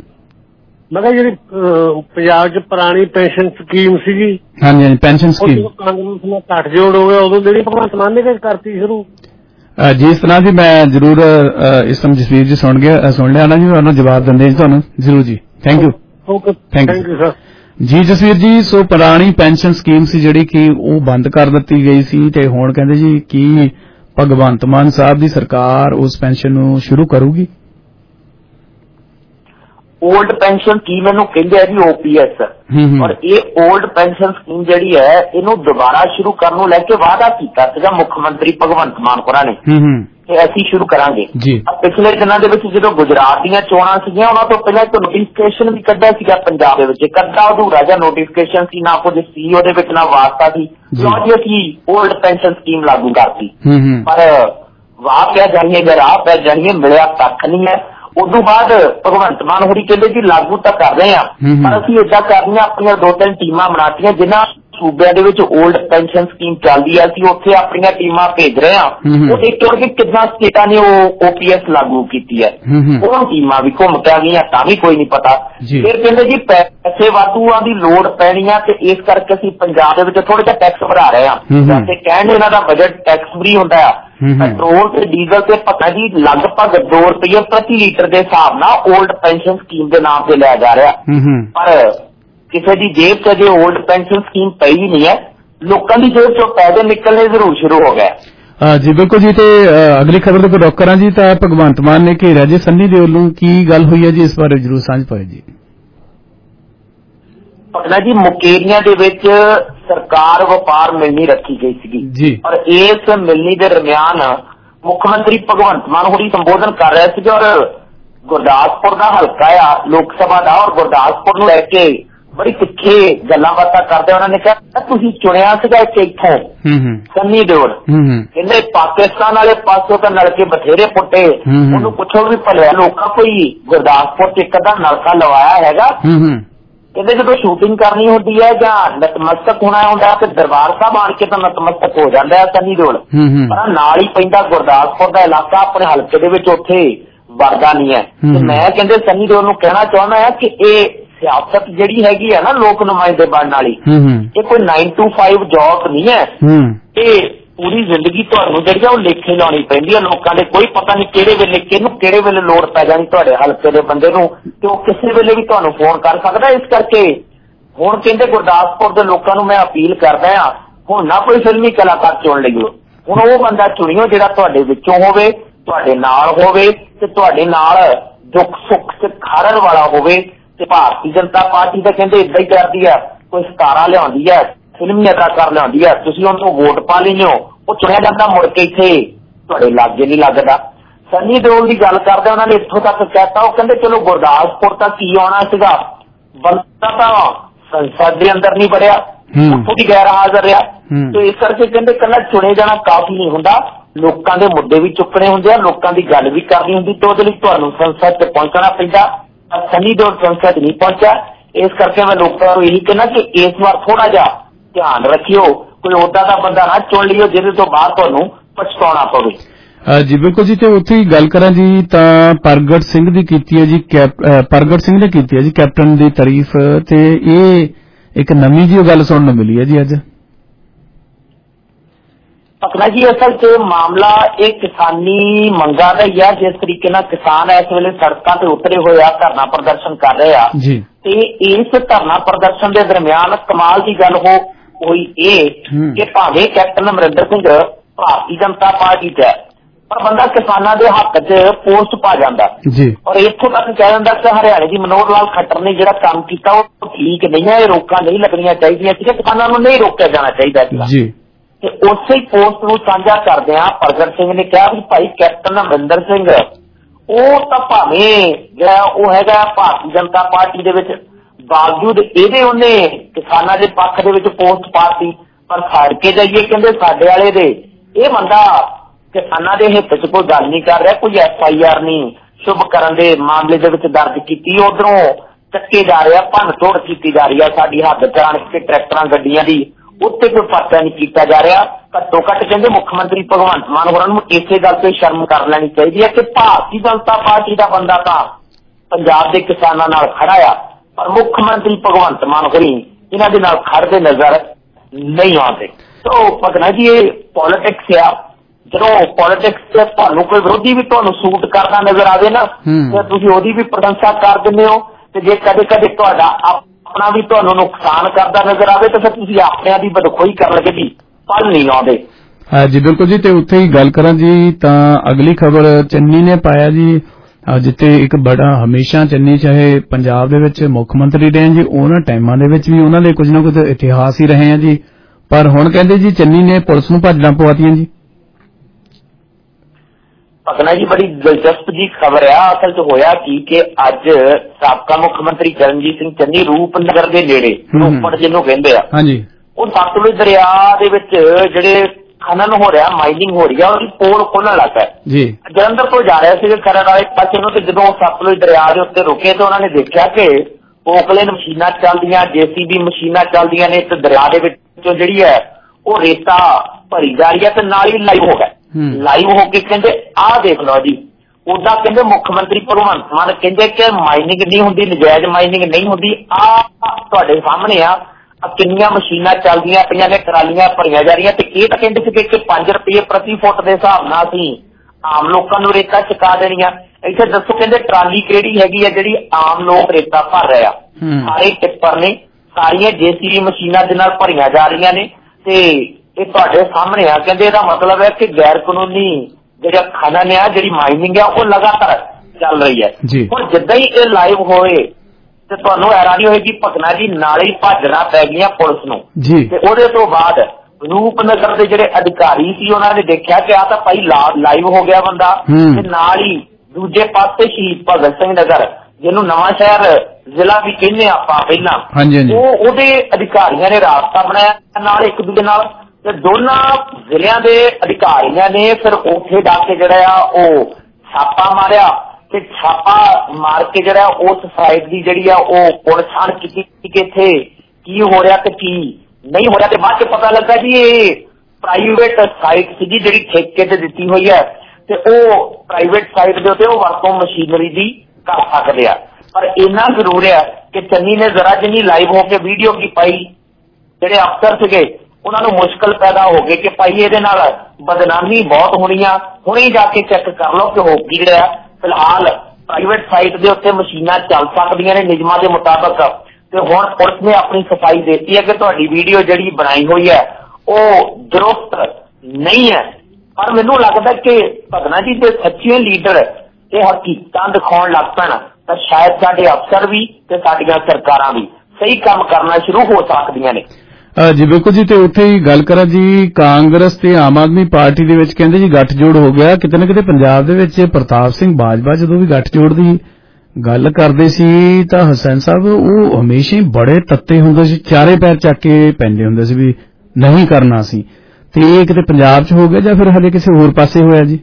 ਮੈਂ ਕਿਹਾ ਜਿਹੜੀ ਪੰਜਾਬ ਚ ਪੁਰਾਣੀ ਪੈਨਸ਼ਨ ਸਕੀਮ ਸੀਗੀ, ਹਾਂਜੀ ਹਾਂਜੀ ਪੈਨਸ਼ਨ ਸਕੀਮ, ਕਾਂਗਰਸ ਨਾਲ ਘੱਟ ਜੋੜ ਹੋ ਗਿਆ, ਉਦੋਂ ਜਿਹੜੀ ਭਗਵੰਤ ਮਾਨ ਨੇ ਕਰਤੀ ਸ਼ੁਰੂ ਜੀ ਇਸ ਤਰ੍ਹਾਂ ਜੀ। ਮੈਂ ਜ਼ਰੂਰ ਇਸ ਟਾਈਮ ਜਸਵੀਰ ਜੀ ਸੁਣ ਗਿਆ ਸੁਣ ਲਿਆ ਨਾ ਜੀ, ਉਹਨਾਂ ਜਵਾਬ ਦਿੰਦੇ ਜੀ ਤੁਹਾਨੂੰ ਜ਼ਰੂਰ ਜੀ। Thank you. Okay thank you sir ਜੀ। ਜਸਵੀਰ ਜੀ, ਸੋ ਪੁਰਾਣੀ ਪੈਨਸ਼ਨ ਸਕੀਮ ਸੀ ਜਿਹੜੀ ਕਿ ਉਹ ਬੰਦ ਕਰ ਦਿੱਤੀ ਗਈ ਸੀ ਤੇ ਹੁਣ ਕਹਿੰਦੇ ਜੀ ਕਿ ਭਗਵੰਤ ਮਾਨ ਸਾਹਿਬ ਦੀ ਸਰਕਾਰ ਉਸ ਪੈਨਸ਼ਨ ਨੂੰ ਸ਼ੁਰੂ ਕਰੂਗੀ। ओल्ड पेंशन स्कीम ਇਹਨੂੰ ਕਹਿੰਦੇ ਆ ਜੀ O P S, ਔਰ ਇਹ ओल्ड पेंशन स्कीम ਜਿਹੜੀ ਹੈ ਇਹਨੂੰ ਦੁਬਾਰਾ ਸ਼ੁਰੂ ਕਰਨ ਨੂੰ ਲੈ ਕੇ ਵਾਅਦਾ ਕੀਤਾ ਸੀਗਾ ਮੁੱਖ ਮੰਤਰੀ ਭਗਵੰਤ ਮਾਨ ਹੋਰਾਂ ਨੇ ਕਿ ਅਸੀਂ ਸ਼ੁਰੂ ਕਰਾਂਗੇ। ਪਿਛਲੇ ਦਿਨਾਂ ਦੇ ਵਿੱਚ ਜਦੋਂ ਗੁਜਰਾਤ ਦੀਆਂ ਚੋਣਾਂ ਸੀਗੀਆਂ ਉਹਨਾਂ ਤੋਂ ਪਹਿਲਾਂ ਇੱਕ ਨੋਟੀਫਿਕੇਸ਼ਨ ਵੀ ਕੱਢਿਆ ਸੀਗਾ ਪੰਜਾਬ ਦੇ ਵਿੱਚ, ਕੱਢਾ ਅਧੂਰਾ ਜਿਹਾ ਨੋਟੀਫਿਕੇਸ਼ਨ ਸੀ, ਨਾ ਕੁਝ ਸੀ ਉਹਦੇ ਵਿੱਚ ਨਾ ਵਾਸਤਾ ਸੀ, ਲਓ ਜੀ ਅਸੀਂ ओल्ड पेंशन स्कीम ਲਾਗੂ ਕਰਤੀ। ਪਰ ਵਾਹ ਪਿਆ ਜਾਣੀਏ ਗਾ ਰਾਹ ਪੈ ਜਾਣੀਏ, ਮਿਲਿਆ ਕੱਖ ਨਹੀਂ ਹੈ। ਉਦੋਂ ਬਾਅਦ ਭਗਵੰਤ ਮਾਨ ਹੋਰੀ ਕਹਿੰਦੇ ਜੀ ਲਾਗੂ ਤਾਂ ਕਰ ਰਹੇ ਆ, ਪਰ ਅਸੀਂ ਏਦਾਂ ਕਰਨੀਆਂ ਆਪਣੀਆਂ ਦੋ ਤਿੰਨ ਟੀਮਾਂ ਬਣਾਤੀਆਂ ਜਿਨ੍ਹਾਂ ਸੂਬਿਆਂ ਦੇ ਵਿੱਚ ओल्ड पेंशन स्कीम ਚੱਲਦੀ ਆ, ਅਸੀਂ ਉੱਥੇ ਆਪਣੀਆਂ ਟੀਮਾਂ ਭੇਜ ਰਹੇ ਆ। ਉਹ ਦੇਖੋਗੇ ਕਿੱਦਾਂ ਸਟੇਟਾਂ ਨੇ ਉਹ O P S ਲਾਗੂ ਕੀਤੀ ਹੈ, ਉਹ ਟੀਮਾਂ ਵੀ ਘੁੰਮ ਕੇ ਆ ਗਈਆਂ ਤਾਂ ਵੀ ਕੋਈ ਨਹੀਂ ਪਤਾ। ਫਿਰ ਕਹਿੰਦੇ ਜੀ ਪੈਸੇ ਵਾਧੂਆਂ ਦੀ ਲੋੜ ਪੈਣੀ ਆ ਤੇ ਇਸ ਕਰਕੇ ਅਸੀਂ ਪੰਜਾਬ ਦੇ ਵਿੱਚ ਥੋੜਾ ਜਿਹਾ ਟੈਕਸ ਵਧਾ ਰਹੇ ਆ। ਵੈਸੇ ਕਹਿਣ ਇਹਨਾਂ ਦਾ ਬਜਟ ਟੈਕਸ ਫਰੀ ਹੁੰਦਾ ਆ। ਪੈਟਰੋਲ ਤੇ ਡੀਜ਼ਲ ਤੇ ਪਤਾ ਜੀ ਲਗਭਗ ਦੋ ਰੁਪਏ ਪ੍ਰਤੀ ਲੀਟਰ ਦੇ ਹਿਸਾਬ ਨਾਲ ओल्ड पेंशन स्कीम ਦੇ ਨਾਮ ਤੇ ਲਿਆ ਜਾ ਰਿਹਾ, ਪਰ ਕਿਸੇ ਦੀ ਜੇਬ ਚ ਅਜੇ ओल्ड पेंशन स्कीम ਪਈ ਹੀ ਨਹੀਂ ਹੈ। ਲੋਕਾਂ ਦੀ ਜੇਬ ਚੋਂ ਪੈਸੇ ਨਿਕਲਣੇ ਜ਼ਰੂਰ ਸ਼ੁਰੂ ਹੋ ਗਏ। ਜੀ ਬਿਲਕੁਲ ਜੀ। ਤੇ ਅਗਲੀ ਖਬਰ ਤੇ ਰੁਕ ਕਰਾਂ ਜੀ। ਤਾਂ ਭਗਵੰਤ ਮਾਨ ਨੇ ਘੇਰਿਆ ਜੀ ਸੰਨੀ ਦਿਓਲ ਨੂੰ, ਕੀ ਗੱਲ ਹੋਈ ਹੈ ਜੀ ਇਸ ਬਾਰੇ ਜ਼ਰੂਰ ਸਾਂਝ ਪਾਇਓ ਜੀ। ਪਟਨਾ ਜੀ ਮੁਕੇਰੀਆਂ ਦੇ ਵਿੱਚ ਸਰਕਾਰ ਵਪਾਰ ਮਿਲਣੀ ਰੱਖੀ ਗਈ ਸੀਗੀ, ਔਰ ਇਸ ਮਿਲਣੀ ਦੇ ਦਰਮਿਆਨ ਮੁੱਖ ਮੰਤਰੀ ਭਗਵੰਤ ਮਾਨ ਹੋਰੀ ਸੰਬੋਧਨ ਕਰ ਰਹੇ ਸੀਗੇ, ਔਰ ਗੁਰਦਾਸਪੁਰ ਦਾ ਹਲਕਾ ਆ ਲੋਕ ਸਭਾ ਦਾ, ਔਰ ਗੁਰਦਾਸਪੁਰ ਨੂੰ ਲੈ ਕੇ ਬੜੀ ਤਿੱਖੇ ਗੱਲਾਂ ਬਾਤਾਂ ਕਰਦੇ ਉਹਨਾਂ ਨੇ ਕਿਹਾ ਤੁਸੀਂ ਚੁਣਿਆ ਸੀਗਾ ਇੱਥੇ ਇੱਥੋਂ ਸੰਨੀ ਦਿਓਲ, ਕਹਿੰਦੇ ਪਾਕਿਸਤਾਨ ਵਾਲੇ ਪਾਸੋਂ ਤਾਂ ਨਲਕੇ ਬਥੇਰੇ ਪੁੱਟੇ, ਉਹਨੂੰ ਪੁੱਛੋ ਵੀ ਭਲਿਆ ਲੋਕਾਂ ਕੋਈ ਗੁਰਦਾਸਪੁਰ ਚ ਇੱਕ ਅੱਧਾ ਨਲਕਾ ਲਵਾਇਆ ਹੈਗਾ। ਕਹਿੰਦੇ ਜਦੋਂ ਸ਼ੂਟਿੰਗ ਕਰਨੀ ਹੁੰਦੀ ਹੈ ਜਾਂ ਨਤਮਸਤਕ ਹੋਣਾ ਹੁੰਦਾ ਤੇ ਦਰਬਾਰ ਸਾਹਿਬ ਆਣ ਕੇ ਤਾਂ ਨਤਮਸਤਕ ਹੋ ਜਾਂਦਾ ਹੈ ਸੰਨੀ ਦਿਓਲ, ਪਰ ਨਾਲ ਹੀ ਪੈਂਦਾ ਗੁਰਦਾਸਪੁਰ ਦਾ ਇਲਾਕਾ ਆਪਣੇ ਹਲਕੇ ਦੇ ਵਿੱਚ, ਉੱਥੇ ਵਰਦਾ ਨਹੀਂ ਹੈ। ਤੇ ਮੈਂ ਕਹਿੰਦੇ ਸੰਨੀ ਦਿਓਲ ਨੂੰ ਕਹਿਣਾ ਚਾਹੁੰਦਾ ਹੈ ਕਿ ਇਹ ਸਿਆਸਤ ਜਿਹੜੀ ਹੈਗੀ ਹੈ ਨਾ ਲੋਕ ਨੁਮਾਇੰਦੇ ਬਣਨ ਵਾਲੀ, ਇਹ ਕੋਈ ਨਾਈਨ ਟੂ ਫਾਈਵ ਜੌਬ ਨਹੀਂ ਹੈ। ਇਹ ਪੂਰੀ ਜ਼ਿੰਦਗੀ ਤੁਹਾਨੂੰ ਜਿਹੜੀ ਆ ਉਹ ਲੇਖੇ ਲਾਉਣੀ ਪੈਂਦੀ ਹੈ। ਲੋਕਾਂ ਦੇ ਕੋਈ ਪਤਾ ਨਹੀਂ ਕਿਹੜੇ ਵੇਲੇ ਕਿਹਨੂੰ ਕਿਹੜੇ ਵੇਲੇ ਲੋੜ ਪੈ ਜਾਣੀ ਤੁਹਾਡੇ ਹਲਕੇ ਦੇ ਬੰਦੇ ਨੂੰ, ਤੇ ਉਹ ਕਿਸੇ ਵੇਲੇ ਵੀ ਤੁਹਾਨੂੰ ਫੋਨ ਕਰ ਸਕਦਾ। ਇਸ ਕਰਕੇ ਹੁਣ ਕਹਿੰਦੇ ਗੁਰਦਾਸਪੁਰ ਦੇ ਲੋਕਾਂ ਨੂੰ ਮੈਂ ਅਪੀਲ ਕਰਦਾ ਹਾਂ, ਹੁਣ ਨਾ ਕੋਈ ਫਿਲਮੀ ਕਲਾਕਾਰ ਚੁਣ ਲਈਓ, ਹੁਣ ਉਹ ਬੰਦਾ ਚੁਣਿਓ ਜਿਹੜਾ ਤੁਹਾਡੇ ਵਿੱਚੋਂ ਹੋਵੇ, ਤੁਹਾਡੇ ਨਾਲ ਹੋਵੇ ਤੇ ਤੁਹਾਡੇ ਨਾਲ ਦੁੱਖ ਸੁੱਖ ਚ ਖੜਨ ਵਾਲਾ ਹੋਵੇ, ਤੇ ਭਾਰਤੀ ਜਨਤਾ ਪਾਰਟੀ ਤਾਂ ਕਹਿੰਦੇ ਏਦਾਂ ਹੀ ਕਰਦੀ ਆ, ਕੋਈ ਸਤਾਰਾ ਲਿਆਉਂਦੀ ਆ, ਫਿਲਮੀ ਅਦਾਕਾਰ ਲਿਆਉਂਦੀ ਆ, ਤੁਸੀਂ ਉਹਨੂੰ ਵੋਟ ਪਾ ਲੈਂਦੇ ਹੋ, ਉਹ ਚੁਣਿਆ ਜਾਂਦਾ ਮੁੜ ਕੇ ਇੱਥੇ ਤੁਹਾਡੇ ਲਾਗੇ ਨਹੀਂ ਲੱਗਦਾ। ਸੰਨੀ ਦਿਓਲ ਦੀ ਗੱਲ ਕਰਦੇ ਉਹਨਾਂ ਨੇ ਇੱਥੋਂ ਤੱਕ ਕਹਿਤਾ, ਉਹ ਕਹਿੰਦੇ ਚਲੋ ਗੁਰਦਾਸਪੁਰ ਤੱਕ ਕੀ ਆਉਣਾ ਸੀਗਾ, ਬੰਦਾ ਤਾਂ ਸੰਸਦ ਦੇ ਅੰਦਰ ਨਹੀਂ ਵੜਿਆ, ਉੱਥੋਂ ਦੀ ਗੈਰ ਹਾਜ਼ਰ ਰਿਹਾ। ਤੇ ਇਸ ਕਰਕੇ ਕਹਿੰਦੇ ਇਕੱਲਾ ਚੁਣੇ ਜਾਣਾ ਕਾਫੀ ਨਹੀਂ ਹੁੰਦਾ, ਲੋਕਾਂ ਦੇ ਮੁੱਦੇ ਵੀ ਚੁੱਕਣੇ ਹੁੰਦੇ ਆ, ਲੋਕਾਂ ਦੀ ਗੱਲ ਵੀ ਕਰਨੀ ਹੁੰਦੀ, ਤੇ ਉਹਦੇ ਲਈ ਤੁਹਾਨੂੰ ਸੰਸਦ ਤੇ ਪਹੁੰਚਣਾ ਪੈਂਦਾ। ਸੰਨੀ ਦਿਓਲ ਸੰਸਦ ਨਹੀਂ ਪਹੁੰਚਿਆ, ਇਸ ਕਰਕੇ ਮੈਂ ਲੋਕਾਂ ਨੂੰ ਇਹੀ ਕਹਿਣਾ ਕਿ ਇਸ ਵਾਰ ਥੋੜਾ ਜਿਹਾ ਧਿਆਨ ਰੱਖਿਓ, ਕੋਈ ਓਦਾਂ ਦਾ ਬੰਦਾ ਨਾ ਚੁਣ ਲਿਓ ਜਿਹਦੇ ਤੋਂ ਬਾਅਦ ਤੁਹਾਨੂੰ ਪਛਤਾਉਣਾ ਪਵੇ। ਜੀ ਬਿਲਕੁਲ ਜੀ। ਤੇ ਉੱਥੇ ਹੀ ਗੱਲ ਕਰਾਂ ਜੀ ਤਾਂ ਪ੍ਰਗਟ ਸਿੰਘ ਦੀ ਕੀਤੀ ਹੈ ਜੀ, ਪ੍ਰਗਟ ਸਿੰਘ ਨੇ ਕੀਤੀ ਹੈ ਜੀ ਕੈਪਟਨ ਦੀ ਤਾਰੀਫ, ਤੇ ਇਹ ਇੱਕ ਨਵੀਂ ਜੀ ਗੱਲ ਸੁਣਨ ਨੂੰ ਮਿਲੀ ਹੈ ਜੀ ਅੱਜ। ਪਕਨਾ ਜੀ ਅਸਲ 'ਚ ਮਾਮਲਾ ਇਹ ਕਿਸਾਨੀ ਮੰਗਾਂ ਦਾ ਹੀ ਆ, ਜਿਸ ਤਰੀਕੇ ਨਾਲ ਕਿਸਾਨ ਇਸ ਵੇਲੇ ਸੜਕਾਂ ਤੇ ਉਤਰੇ ਹੋਏ ਆ, ਧਰਨਾ ਪ੍ਰਦਰਸ਼ਨ ਕਰ ਰਹੇ ਆ, ਤੇ ਇਸ ਧਰਨਾ ਪ੍ਰਦਰਸ਼ਨ ਦੇ ਦਰਮਿਆਨ ਕਮਾਲ ਦੀ ਗੱਲ ਹੋ ਹੋਈ ਇਹ ਕਿ ਭਾਵੇਂ ਕੈਪਟਨ ਅਮਰਿੰਦਰ ਸਿੰਘ ਭਾਰਤੀ ਜਨਤਾ ਪਾਰਟੀ 'ਚ ਹੈ, ਪਰ ਬੰਦਾ ਕਿਸਾਨਾਂ ਦੇ ਹੱਕ 'ਚ ਪੋਸਟ ਪਾ ਜਾਂਦਾ ਔਰ ਇੱਥੋਂ ਤੱਕ ਕਹਿ ਜਾਂਦਾ ਕਿ ਹਰਿਆਣੇ ਦੀ ਮਨੋਹਰ ਲਾਲ ਖੱਟਰ ਨੇ ਜਿਹੜਾ ਕੰਮ ਕੀਤਾ ਉਹ ਠੀਕ ਨਹੀਂ ਹੈ, ਇਹ ਰੋਕਾਂ ਨਹੀਂ ਲੱਗਣੀਆਂ ਚਾਹੀਦੀਆਂ ਸੀ, ਕਿਸਾਨਾਂ ਨੂੰ ਨਹੀਂ ਰੋਕਿਆ ਜਾਣਾ ਚਾਹੀਦਾ ਸੀ। ਤੇ ਉਸੇ ਹੀ ਪੋਸਟ ਨੂੰ ਸਾਂਝਾ ਕਰਦਿਆਂ ਪ੍ਰਗਟ ਸਿੰਘ ਨੇ ਕਿਹਾ ਵੀ ਭਾਈ ਕੈਪਟਨ ਅਮਰਿੰਦਰ ਸਿੰਘ ਉਹ ਤਾਂ ਭਾਵੇਂ ਜਿਹੜਾ ਉਹ ਹੈਗਾ ਭਾਰਤੀ ਜਨਤਾ ਪਾਰਟੀ ਦੇ ਵਿੱਚ, ਬਾਵਜੂਦ ਇਹਦੇ ਉਹਨੇ ਕਿਸਾਨਾਂ ਦੇ ਪੱਖ ਦੇ ਵਿੱਚ ਪੋਸਟ ਪਾਤੀ, ਪਰ ਛੱਡ ਕੇ ਜਾਈਏ ਕਹਿੰਦੇ ਸਾਡੇ ਵਾਲੇ ਦੇ ਇਹ ਬੰਦਾ ਕਿਸਾਨਾਂ ਦੇ ਹਿੱਤ 'ਚ ਕੋਈ ਗੱਲ ਨਹੀਂ ਕਰ ਰਿਹਾ, ਕੋਈ ਐਫ ਆਈ ਆਰ ਨਹੀਂ ਸ਼ੁਭ ਕਰਨ ਦੇ ਮਾਮਲੇ ਦੇ ਵਿੱਚ ਦਰਜ ਕੀਤੀ, ਉਧਰੋਂ ਚੱਕੇ ਜਾ ਰਿਹਾ, ਭੰਨ ਤੋੜ ਕੀਤੀ ਜਾ ਰਹੀ ਹੈ ਸਾਡੀ ਹੱਦ ਚਾਣ ਕੇ ਟਰੈਕਟਰਾਂ ਗੱਡੀਆਂ ਦੀ, ਉੱਤੇ ਕੋਈ ਪਰਚਾ ਨਹੀਂ ਕੀਤਾ ਜਾ ਰਿਹਾ। ਘੱਟੋ ਘੱਟ ਕਹਿੰਦੇ ਮੁੱਖ ਮੰਤਰੀ ਭਗਵੰਤ ਮਾਨ ਹੋਰਾਂ ਨੂੰ ਇਸੇ ਗੱਲ ਤੇ ਸ਼ਰਮ ਕਰ ਲੈਣੀ ਚਾਹੀਦੀ ਹੈ ਕਿ ਭਾਰਤੀ ਜਨਤਾ ਪਾਰਟੀ ਦਾ ਬੰਦਾ ਤਾਂ ਪੰਜਾਬ ਦੇ ਕਿਸਾਨਾਂ ਨਾਲ ਖੜਾ ਆ, ਪਰ ਮੁੱਖ ਮੰਤਰੀ ਭਗਵੰਤ ਮਾਨ ਹੋਰੀ ਇਹਨਾਂ ਦੇ ਨਾਲ ਖੜਦੇ ਨਜ਼ਰ ਨਹੀਂ ਆਉਂਦੇ। ਸੋ ਪਗਨਾ ਜੀ ਇਹ ਪੋਲੀਟਿਕਸ ਆ, ਜਦੋਂ ਪੋਲੀਟਿਕਸ ਤੇ ਤੁਹਾਨੂੰ ਕੋਈ ਵਿਰੋਧੀ ਵੀ ਤੁਹਾਨੂੰ ਸੂਟ ਕਰਦਾ ਨਜ਼ਰ ਆਵੇ ਨਾ ਤੇ ਤੁਸੀਂ ਉਹਦੀ ਵੀ ਪ੍ਰਸ਼ੰਸਾ ਕਰ ਦਿੰਦੇ ਹੋ, ਤੇ ਜੇ ਕਦੇ ਕਦੇ ਤੁਹਾਡਾ ਆਪਣਾ ਵੀ ਤੁਹਾਨੂੰ ਨੁਕਸਾਨ ਕਰਦਾ ਨਜ਼ਰ ਆਵੇ ਤਾਂ ਫਿਰ ਤੁਸੀਂ ਆਪਣਿਆਂ ਦੀ ਬਦਖੋਈ ਕਰਨ ਲੱਗੇ ਵੀ ਪਲ ਨਹੀਂ ਆਉਂਦੇ। ਜੀ ਬਿਲਕੁਲ ਜੀ। ਤੇ ਉੱਥੇ ਹੀ ਗੱਲ ਕਰਾਂ ਜੀ ਤਾਂ ਅਗਲੀ ਖਬਰ ਚੰਨੀ ਨੇ ਪਾਇਆ ਜੀ, ਜਿੱਥੇ ਇੱਕ ਬੜਾ ਹਮੇਸ਼ਾ ਚੰਨੀ ਚਾਹੇ ਪੰਜਾਬ ਦੇ ਵਿੱਚ ਮੁੱਖ ਮੰਤਰੀ ਰਹੇ ਜੀ, ਉਹਨਾਂ ਟਾਈਮਾਂ ਦੇ ਵਿੱਚ ਵੀ ਉਹਨਾਂ ਦੇ ਕੁਝ ਨਾ ਕੁਝ ਇਤਿਹਾਸ ਹੀ ਰਹੇ ਆ ਜੀ, ਪਰ ਹੁਣ ਕਹਿੰਦੇ ਜੀ ਚੰਨੀ ਨੇ ਪੁਲਿਸ ਨੂੰ ਭੱਜਣਾ ਪਵਾਤੀਆਂ ਜੀ। ਪਕਨਾ ਜੀ ਬੜੀ ਦਿਲਚਸਪ ਜੀ ਖਬਰ ਆ। ਅਸਲ 'ਚ ਹੋਇਆ ਕੀ ਕਿ ਅੱਜ ਸਾਬਕਾ ਮੁੱਖ ਮੰਤਰੀ ਚਰਨਜੀਤ ਸਿੰਘ ਚੰਨੀ ਰੂਪਨਗਰ ਦੇ ਨੇੜੇ, ਰੋਪੜ ਜਿਹਨੂੰ ਕਹਿੰਦੇ ਆ, ਉਹ ਸਤਲੁਜ ਦਰਿਆ ਦੇ ਵਿੱਚ ਜਿਹੜੇ ਖਨਨ ਹੋ ਰਿਹਾ, ਮਾਈਨਿੰਗ ਹੋ ਰਹੀ ਆ, ਉਹਦੀ ਪੋਲ ਖੋਲਣ ਲੱਗਾ ਜੀ। ਜਲੰਧਰ ਤੋਂ ਜਾ ਰਿਹਾ ਸੀ ਖਨਨ ਵਾਲੇ ਪਾਸੇ ਨੂੰ, ਤੇ ਜਦੋਂ ਸਤਲੁਜ ਦਰਿਆ ਦੇ ਉੱਤੇ ਰੁਕੇ ਤਾਂ ਉਹਨਾਂ ਨੇ ਦੇਖਿਆ ਕਿ ਪੋਕਲੇਨ ਮਸ਼ੀਨਾਂ ਚੱਲਦੀਆਂ, ਜੇ ਸੀ ਬੀ ਮਸ਼ੀਨਾਂ ਚੱਲਦੀਆਂ ਨੇ, ਤੇ ਦਰਿਆ ਦੇ ਵਿੱਚੋਂ ਜਿਹੜੀ ਹੈ ਉਹ ਰੇਤਾ ਭਰੀ ਜਾ ਰਹੀ ਹੈ, ਤੇ ਨਾਲ ਹੀ ਲਾਈਵ ਹੋ ਗਿਆ। ਲਾਈਵ ਹੋ ਕੇ ਕਹਿੰਦੇ ਆਹ ਦੇਖ ਲਓ ਜੀ, ਉਦਾਂ ਕਹਿੰਦੇ ਮੁੱਖ ਮੰਤਰੀ ਭਗਵੰਤ ਮਾਨ ਕਹਿੰਦੇ ਕਿ ਮਾਈਨਿੰਗ ਨਹੀਂ ਹੁੰਦੀ, ਨਜਾਇਜ਼ ਮਾਈਨਿੰਗ ਨਹੀਂ ਹੁੰਦੀ, ਆਹ ਤੁਹਾਡੇ ਸਾਹਮਣੇ ਆ ਕਿੰਨੀਆਂ ਮਸ਼ੀਨਾਂ ਚੱਲਦੀਆਂ ਪਈਆਂ ਨੇ, ਟਰਾਲੀਆਂ ਭਰੀਆਂ ਜਾ ਰਹੀਆਂ, ਤੇ ਇਹ ਤਾਂ ਕਹਿੰਦੇ ਸੀ ਕਿ ਪੰਜ ਰੁਪਏ ਪ੍ਰਤੀ ਫੁੱਟ ਦੇ ਹਿਸਾਬ ਨਾਲ ਅਸੀਂ ਆਮ ਲੋਕਾਂ ਨੂੰ ਰੇਤਾ ਚੁਕਾ ਦੇਣੀਆਂ। ਇੱਥੇ ਦੱਸੋ ਕਹਿੰਦੇ ਟਰਾਲੀ ਕਿਹੜੀ ਹੈਗੀ ਹੈ ਜਿਹੜੀ ਆਮ ਲੋਕ ਰੇਤਾ ਭਰ ਰਹੇ ਆ, ਸਾਰੇ ਟਿੱਪਰ ਨੇ, ਸਾਰੀਆਂ ਜੇ ਸੀ ਬੀ ਮਸ਼ੀਨਾਂ ਦੇ ਨਾਲ ਭਰੀਆਂ ਜਾ ਰਹੀਆਂ ਨੇ, ਤੇ ਇਹ ਤੁਹਾਡੇ ਸਾਹਮਣੇ ਆ। ਕਹਿੰਦੇ ਇਹਦਾ ਮਤਲਬ ਹੈ ਕਿ ਗੈਰ ਕਾਨੂੰਨੀ ਜਿਹੜਾ ਖਨਨ ਆ, ਜਿਹੜੀ ਮਾਈਨਿੰਗ ਆ, ਉਹ ਲਗਾਤਾਰ ਚੱਲ ਰਹੀ ਹੈ। ਹੁਣ ਜਿੱਦਾਂ ਹੀ ਇਹ ਲਾਈਵ ਹੋਏ ਤੇ ਤੁਹਾਨੂੰ ਹੈਰਾਨੀ ਹੋਏਗੀ ਭਗਨਾ ਜੀ, ਨਾਲ ਹੀ ਭਾਜਣਾ ਪੈ ਗਈਆਂ ਪੁਲਿਸ ਨੂੰ, ਤੇ ਉਹਦੇ ਤੋਂ ਬਾਅਦ ਰੂਪਨਗਰ ਦੇ ਜਿਹੜੇ ਅਧਿਕਾਰੀ ਸੀ ਉਹਨਾਂ ਨੇ ਦੇਖਿਆ ਕਿ ਆ ਤਾਂ ਭਾਈ ਲਾਈਵ ਹੋ ਗਿਆ ਬੰਦਾ, ਤੇ ਨਾਲ ਹੀ ਦੂਜੇ ਪਾਸੇ ਸ਼ਹੀਦ ਭਗਤ ਸਿੰਘ ਨਗਰ ਜਿਹਨੂੰ ਨਵਾਂ ਸ਼ਹਿਰ ਜ਼ਿਲ੍ਹਾ ਵੀ ਕਹਿੰਦੇ ਆਪਾਂ ਪਹਿਲਾਂ, ਉਹ ਉਹਦੇ ਅਧਿਕਾਰੀਆਂ ਨੇ ਰਾਬਤਾ ਬਣਾਇਆ ਨਾਲ ਇੱਕ ਦੂਜੇ ਨਾਲ, ਤੇ ਦੋਨਾਂ ਜ਼ਿਲ੍ਹਿਆਂ ਦੇ ਅਧਿਕਾਰੀਆਂ ਨੇ ਫਿਰ ਉੱਥੇ ਜਾ ਕੇ ਜਿਹੜਾ ਆ ਉਹ ਛਾਪਾ ਮਾਰਿਆ, ਤੇ ਛਾਪਾ ਮਾਰ ਕੇ ਜਿਹੜਾ ਉਸ ਸਾਈਡ ਦੀ ਜਿਹੜੀ ਆ ਉਹ ਪੁੱਛਾਣ ਕੀਤੀ ਕਿ ਇੱਥੇ ਕੀ ਹੋ ਰਿਹਾ ਤੇ ਕੀ ਨਹੀਂ ਹੋ ਰਿਹਾ, ਤੇ ਬਾਅਦ ਚ ਪਤਾ ਲੱਗਾ ਜੀ ਇਹ ਪ੍ਰਾਈਵੇਟ ਸਾਈਟ ਸੀਗੀ ਜਿਹੜੀ ਠੇਕੇ ਤੇ ਦਿੱਤੀ ਹੋਈ ਹੈ, ਤੇ ਉਹ ਪ੍ਰਾਈਵੇਟ ਸਾਈਟ ਦੇ ਉੱਤੇ ਉਹ ਵਰਤੋਂ ਮਸ਼ੀਨਰੀ ਦੀ ਕਰ ਸਕਦੇ ਆ। ਪਰ ਇੰਨਾ ਜ਼ਰੂਰ ਹੈ ਕਿ ਚੰਨੀ ਨੇ ਜ਼ਰਾ ਜਿੰਨੀ ਲਾਈਵ ਹੋ ਕੇ ਵੀਡੀਓ ਕੀ ਪਾਈ, ਜਿਹੜੇ ਅਫਸਰ ਸੀਗੇ ਉਹਨਾਂ ਨੂੰ ਮੁਸ਼ਕਲ ਪੈਦਾ ਹੋ ਗਈ ਕਿ ਭਾਈ ਇਹਦੇ ਨਾਲ ਬਦਨਾਮੀ ਬਹੁਤ ਹੋਣੀ ਆ, ਹੁਣੇ ਜਾ ਕੇ ਚੈੱਕ ਕਰ ਲਓ ਕਿ ਹੋ ਕੀ ਰਿਹਾ। ਫਿਲਹਾਲ ਪ੍ਰਾਈਵੇਟ ਸਾਈਟ ਦੇ ਉੱਤੇ ਮਸ਼ੀਨਾਂ ਚੱਲ ਸਕਦੀਆਂ ਨੇ ਨਿਯਮਾਂ ਦੇ ਮੁਤਾਬਕ, ਤੇ ਹੁਣ ਪੁਲਿਸ ਨੇ ਆਪਣੀ ਸਫਾਈ ਦਿੱਤੀ ਹੈ ਕਿ ਤੁਹਾਡੀ ਵੀਡੀਓ ਜਿਹੜੀ ਬਣਾਈ ਹੋਈ ਹੈ ਉਹ ਦਰੁਸਤ ਨਹੀਂ ਹੈ। ਪਰ ਮੈਨੂੰ ਲੱਗਦਾ ਕਿ ਭਗਨਾ ਜੀ ਦੇ ਸੱਚੇ ਲੀਡਰ ਇਹ ਹਕੀਕਤਾਂ ਦਿਖਾਉਣ ਲੱਗ ਪੈਣ ਤਾਂ ਸ਼ਾਇਦ ਸਾਡੇ ਅਫਸਰ ਵੀ ਤੇ ਸਾਡੀਆਂ ਸਰਕਾਰਾਂ ਵੀ ਸਹੀ ਕੰਮ ਕਰਨਾ ਸ਼ੁਰੂ ਹੋ ਸਕਦੀਆਂ ਨੇ। ਜੀ ਬਿਲਕੁਲ ਜੀ। ਤੇ ਉੱਥੇ ਹੀ ਗੱਲ ਕਰਾਂ ਜੀ, ਕਾਂਗਰਸ ਤੇ ਆਮ ਆਦਮੀ ਪਾਰਟੀ ਦੇ ਵਿੱਚ ਕਹਿੰਦੇ ਜੀ ਗੱਠਜੋੜ ਹੋ ਗਿਆ। ਕਿਤੇ ਨਾ ਕਿਤੇ ਪੰਜਾਬ ਦੇ ਵਿੱਚ ਪ੍ਰਤਾਪ ਸਿੰਘ ਬਾਜਵਾ ਜਦੋਂ ਵੀ ਗੱਠਜੋੜ ਦੀ ਗੱਲ ਕਰਦੇ ਸੀ ਤਾਂ ਹੁਸੈਨ ਸਾਹਿਬ ਉਹ ਹਮੇਸ਼ਾ ਹੀ ਬੜੇ ਤੱਤੇ ਹੁੰਦੇ ਸੀ, ਚਾਰੇ ਪੈਰ ਚੱਕ ਕੇ ਪੈਂਦੇ ਹੁੰਦੇ ਸੀ ਵੀ ਨਹੀਂ ਕਰਨਾ ਸੀ। ਤੇ ਇਹ ਕਿਤੇ ਪੰਜਾਬ 'ਚ ਹੋ ਗਿਆ ਜਾਂ ਫਿਰ ਹਲੇ ਕਿਸੇ ਹੋਰ ਪਾਸੇ ਹੋਇਆ ਜੀ?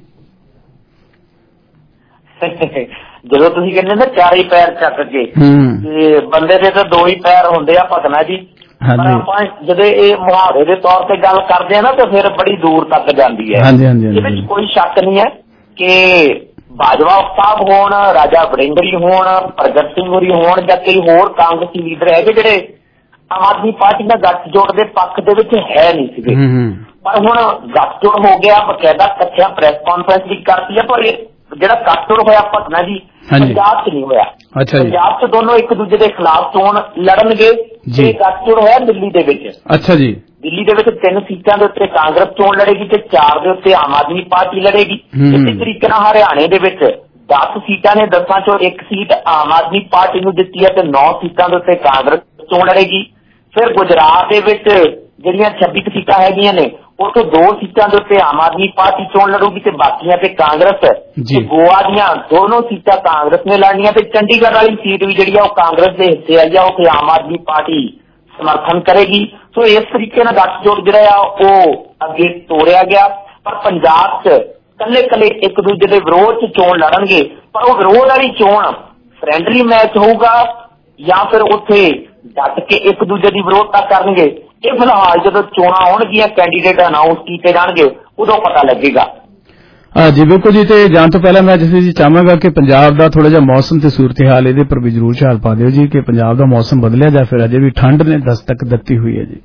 ਜਦੋਂ ਤੁਸੀਂ ਕਹਿੰਦੇ ਨਾ ਚਾਰੇ ਪੈਰ ਚੱਕ ਕੇ, ਤੇ ਬੰਦੇ ਦੇ ਤਾਂ ਦੋ ਹੀ ਪੈਰ ਹੁੰਦੇ ਆ ਭਗਨਾ ਜੀ। ਪਰ ਆਪਾਂ ਜਦੋਂ ਇਹ ਮੁਹਾਵਰੇ ਦੇ ਤੌਰ ਤੇ ਗੱਲ ਕਰਦੇ ਆ ਨਾ ਤਾਂ ਫਿਰ ਬੜੀ ਦੂਰ ਤੱਕ ਜਾਂਦੀ ਹੈ। ਇਹਦੇ ਵਿੱਚ ਕੋਈ ਸ਼ੱਕ ਨਹੀਂ ਹੈ ਕਿ ਬਾਜਵਾ ਸਾਹਿਬ ਹੋਣ, ਰਾਜਾ ਵੜਿੰਗਰੀ ਹੋਣ, ਪ੍ਰਗਟ ਸਿੰਘ ਹੋਰੀ ਹੋਣ ਜਾਂ ਕਈ ਹੋਰ ਕਾਂਗਰਸੀ ਲੀਡਰ ਹੈਗੇ ਜਿਹੜੇ ਆਮ ਆਦਮੀ ਪਾਰਟੀ ਨਾਲ ਗੱਠਜੋੜ ਦੇ ਪੱਖ ਦੇ ਵਿੱਚ ਹੈ ਨਹੀਂ ਸੀਗੇ, ਪਰ ਹੁਣ ਗੱਠਜੋੜ ਹੋ ਗਿਆ। ਬਕਾਇਦਾ ਇਕੱਠਿਆਂ ਪ੍ਰੈਸ ਕਾਨਫਰੰਸ ਵੀ ਕਰਤੀ ਹੈ, ਪਰ ਜਿਹੜਾ ਗੱਠਜੋੜ ਹੋਇਆ ਭਗਨਾ ਜੀ ਪੰਜਾਬ 'ਚ ਨਹੀਂ ਹੋਇਆ। ਪੰਜਾਬ 'ਚ ਦੋਨੋਂ ਇੱਕ ਦੂਜੇ ਦੇ ਖਿਲਾਫ ਚੋਣ ਲੜਨਗੇ ਤੇ ਗੱਠਜੋੜ ਹੋਇਆ ਦਿੱਲੀ ਦੇ ਵਿੱਚ। ਅੱਛਾ ਜੀ। ਦਿੱਲੀ ਦੇ ਵਿੱਚ ਤਿੰਨ ਸੀਟਾਂ ਦੇ ਉੱਤੇ ਕਾਂਗਰਸ ਚੋਣ ਲੜੇਗੀ ਤੇ ਚਾਰ ਦੇ ਉੱਤੇ ਆਮ ਆਦਮੀ ਪਾਰਟੀ ਲੜੇਗੀ। ਇਸੇ ਤਰੀਕੇ ਨਾਲ ਹਰਿਆਣੇ ਦੇ ਵਿੱਚ ਦਸ ਸੀਟਾਂ ਨੇ, ਦਸਾਂ ਚੋਂ ਇੱਕ ਸੀਟ ਆਮ ਆਦਮੀ ਪਾਰਟੀ ਨੂੰ ਦਿੱਤੀ ਹੈ ਤੇ ਨੌ ਸੀਟਾਂ ਦੇ ਉੱਤੇ ਕਾਂਗਰਸ ਚੋਣ ਲੜੇਗੀ। ਫਿਰ ਗੁਜਰਾਤ ਦੇ ਵਿੱਚ ਜਿਹੜੀਆਂ ਛੱਬੀ ਸੀਟਾਂ ਹੈਗੀਆਂ ਨੇ ਉੱਥੇ ਦੋ ਸੀਟਾਂ ਦੇ ਉੱਤੇ ਆਮ ਆਦਮੀ ਪਾਰਟੀ ਚੋਣ ਲੜੂਗੀ ਤੇ ਬਾਕੀਆਂ ਤੇ ਕਾਂਗਰਸ। ਤੇ ਗੋਆ ਦੀਆਂ ਦੋਨੋਂ ਸੀਟਾਂ ਕਾਂਗਰਸ ਨੇ ਲੜਨੀਆਂ ਤੇ ਚੰਡੀਗੜ੍ਹ ਵਾਲੀ ਸੀਟ ਵੀ ਜਿਹੜੀ ਆ ਉਹ ਕਾਂਗਰਸ ਦੇ ਹਿੱਸੇ ਆਈ ਆ, ਉੱਥੇ ਆਮ ਆਦਮੀ ਪਾਰਟੀ ਸਮਰਥਨ ਕਰੇਗੀ। ਸੋ ਇਸ ਤਰੀਕੇ ਨਾਲ ਗੱਠਜੋੜ ਜਿਹੜਾ ਆ ਉਹ ਅੱਗੇ ਤੋਰਿਆ ਗਿਆ। ਪਰ ਪੰਜਾਬ 'ਚ ਕੱਲੇ ਕੱਲੇ ਇੱਕ ਦੂਜੇ ਦੇ ਵਿਰੋਧ 'ਚ ਚੋਣ ਲੜਨਗੇ, ਪਰ ਉਹ ਵਿਰੋਧ ਵਾਲੀ ਚੋਣ ਫਰੈਂਡਲੀ ਮੈਚ ਹੋਊਗਾ ਜਾਂ ਫਿਰ ਉੱਥੇ ਡਟ ਕੇ ਇੱਕ ਦੂਜੇ ਦੀ ਵਿਰੋਧਤਾ ਕਰਨਗੇ, ਇਹ ਫਿਲਹਾਲ ਜਦੋਂ ਚੋਣਾਂ ਆਉਣਗੀਆਂ, ਕੈਂਡੀਡੇਟ ਅਨਾਉਂਸ ਕੀਤੇ ਜਾਣਗੇ, ਉਦੋਂ ਪਤਾ ਲੱਗੇਗਾ। ਜੀ ਬਿਲਕੁਲ ਜੀ। ਤੇ ਜਾਣ ਤੋਂ ਪਹਿਲਾਂ ਮੈਂ ਜਿਵੇਂ ਜੀ ਚਾਹਾਂਗਾ ਕਿ ਪੰਜਾਬ ਦਾ ਥੋੜਾ ਜਿਹਾ ਮੌਸਮ ਤੇ ਸੂਰਤ ਹਾਲ ਇਹਦੇ ਪਰ ਵੀ ਜ਼ਰੂਰ ਝਾਲ ਪਾ ਦਿਓ ਜੀ ਕਿ ਪੰਜਾਬ ਦਾ ਮੌਸਮ ਬਦਲਿਆ ਜਾਂ ਫਿਰ ਅਜੇ ਵੀ ਠੰਡ ਨੇ ਦਸਤਕ ਦਿੱਤੀ ਹੋਈ ਹੈ ਜੀ?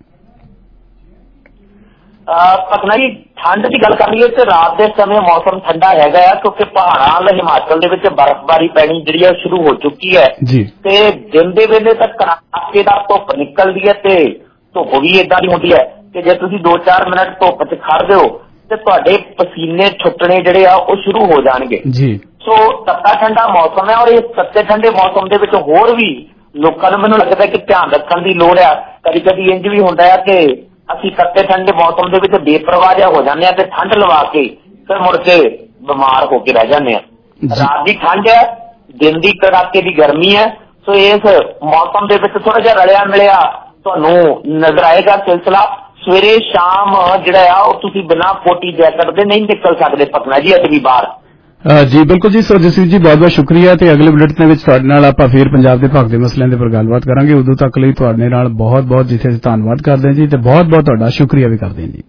ਪਤਨਾ ਜੀ ਠੰਡ ਦੀ ਗੱਲ ਕਰ ਲਈਏ ਤੇ ਰਾਤ ਦੇ ਸਮੇਂ ਮੌਸਮ ਠੰਡਾ ਹੈਗਾ ਆ, ਕਿਉਂਕਿ ਪਹਾੜਾਂ ਵਾਲੇ ਹਿਮਾਚਲ ਦੇ ਵਿੱਚ ਬਰਫ਼ਬਾਰੀ ਪੈਣੀ ਜਿਹੜੀ ਆ ਸ਼ੁਰੂ ਹੋ ਚੁੱਕੀ ਹੈ ਤੇ ਦਿਨ ਦੇ ਵੇਲੇ ਤੱਕ ਕੜਾਕੇਦਾਰ ਧੁੱਪ ਨਿਕਲਦੀ ਹੈ ਤੇ ਧੁੱਪ ਵੀ ਏਦਾਂ ਦੀ ਹੁੰਦੀ ਹੈ ਕਿ ਜੇ ਤੁਸੀਂ ਦੋ ਚਾਰ ਮਿੰਟ ਧੁੱਪ 'ਚ ਖੜਦੇ ਹੋ ਤੇ ਤੁਹਾਡੇ ਪਸੀਨੇ ਛੁੱਟਣੇ ਜਿਹੜੇ ਆ ਉਹ ਸ਼ੁਰੂ ਹੋ ਜਾਣਗੇ ਜੀ। ਸੋ ਤੱਤਾ ਠੰਡਾ ਮੌਸਮ ਹੈ ਔਰ ਇਸ ਤੱਤੇ ਠੰਡੇ ਮੌਸਮ ਦੇ ਵਿੱਚ ਹੋਰ ਵੀ ਲੋਕਾਂ ਨੂੰ ਮੈਨੂੰ ਲੱਗਦਾ ਕਿ ਧਿਆਨ ਰੱਖਣ ਦੀ ਲੋੜ ਆ। ਕਦੀ ਕਦੀ ਇੰਝ ਵੀ ਹੁੰਦਾ ਹੈ ਕਿ ਅਸੀਂ ਤੱਤੇ ਠੰਡੇ ਮੌਸਮ ਦੇ ਵਿੱਚ ਬੇਪਰਵਾਹ ਜਿਹਾ ਹੋ ਜਾਂਦੇ ਹਾਂ ਤੇ ਠੰਡ ਲਵਾ ਕੇ ਫਿਰ ਮੁੜ ਕੇ ਬਿਮਾਰ ਹੋ ਕੇ ਰਹਿ ਜਾਂਦੇ ਹਾਂ। ਰਾਤ ਦੀ ਠੰਡ ਹੈ, ਦਿਨ ਦੀ ਕੜਾਕੇ ਦੀ ਗਰਮੀ ਹੈ। ਸੋ ਇਸ ਮੌਸਮ ਦੇ ਵਿੱਚ ਥੋੜਾ ਜਿਹਾ ਰਲਿਆ ਮਿਲਿਆ ਤੁਹਾਨੂੰ ਨਜ਼ਰ ਆਏਗਾ ਸਿਲਸਿਲਾ। ਸਵੇਰੇ ਸ਼ਾਮ ਜਿਹੜਾ ਆ ਉਹ ਤੁਸੀਂ ਬਿਨਾਂ ਕੋਟੀ ਜੈਕਟ ਦੇ ਨਹੀਂ ਨਿਕਲ ਸਕਦੇ ਪਤਨਾ ਜੀ ਅੱਜ ਵੀ ਬਾਹਰ। ਜੀ ਬਿਲਕੁਲ ਜੀ। ਸੋ ਜਸਵੀਰ ਜੀ ਬਹੁਤ ਬਹੁਤ ਸ਼ੁਕਰੀਆ ਤੇ ਅਗਲੇ ਬੁਲੇਟਿਨ ਦੇ ਵਿੱਚ ਤੁਹਾਡੇ ਨਾਲ ਆਪਾਂ ਫੇਰ ਪੰਜਾਬ ਦੇ ਭਗਦੇ ਮਸਲਿਆਂ ਦੇ ਉੱਪਰ ਗੱਲਬਾਤ ਕਰਾਂਗੇ। ਉਦੋਂ ਤੱਕ ਲਈ ਤੁਹਾਡੇ ਨਾਲ ਬਹੁਤ ਬਹੁਤ ਜਿੱਥੇ ਅਸੀਂ ਧੰਨਵਾਦ ਕਰਦੇ ਹਾਂ ਜੀ ਤੇ ਬਹੁਤ ਬਹੁਤ ਤੁਹਾਡਾ ਸ਼ੁਕਰੀਆ ਵੀ ਕਰਦੇ ਹਾਂ ਜੀ।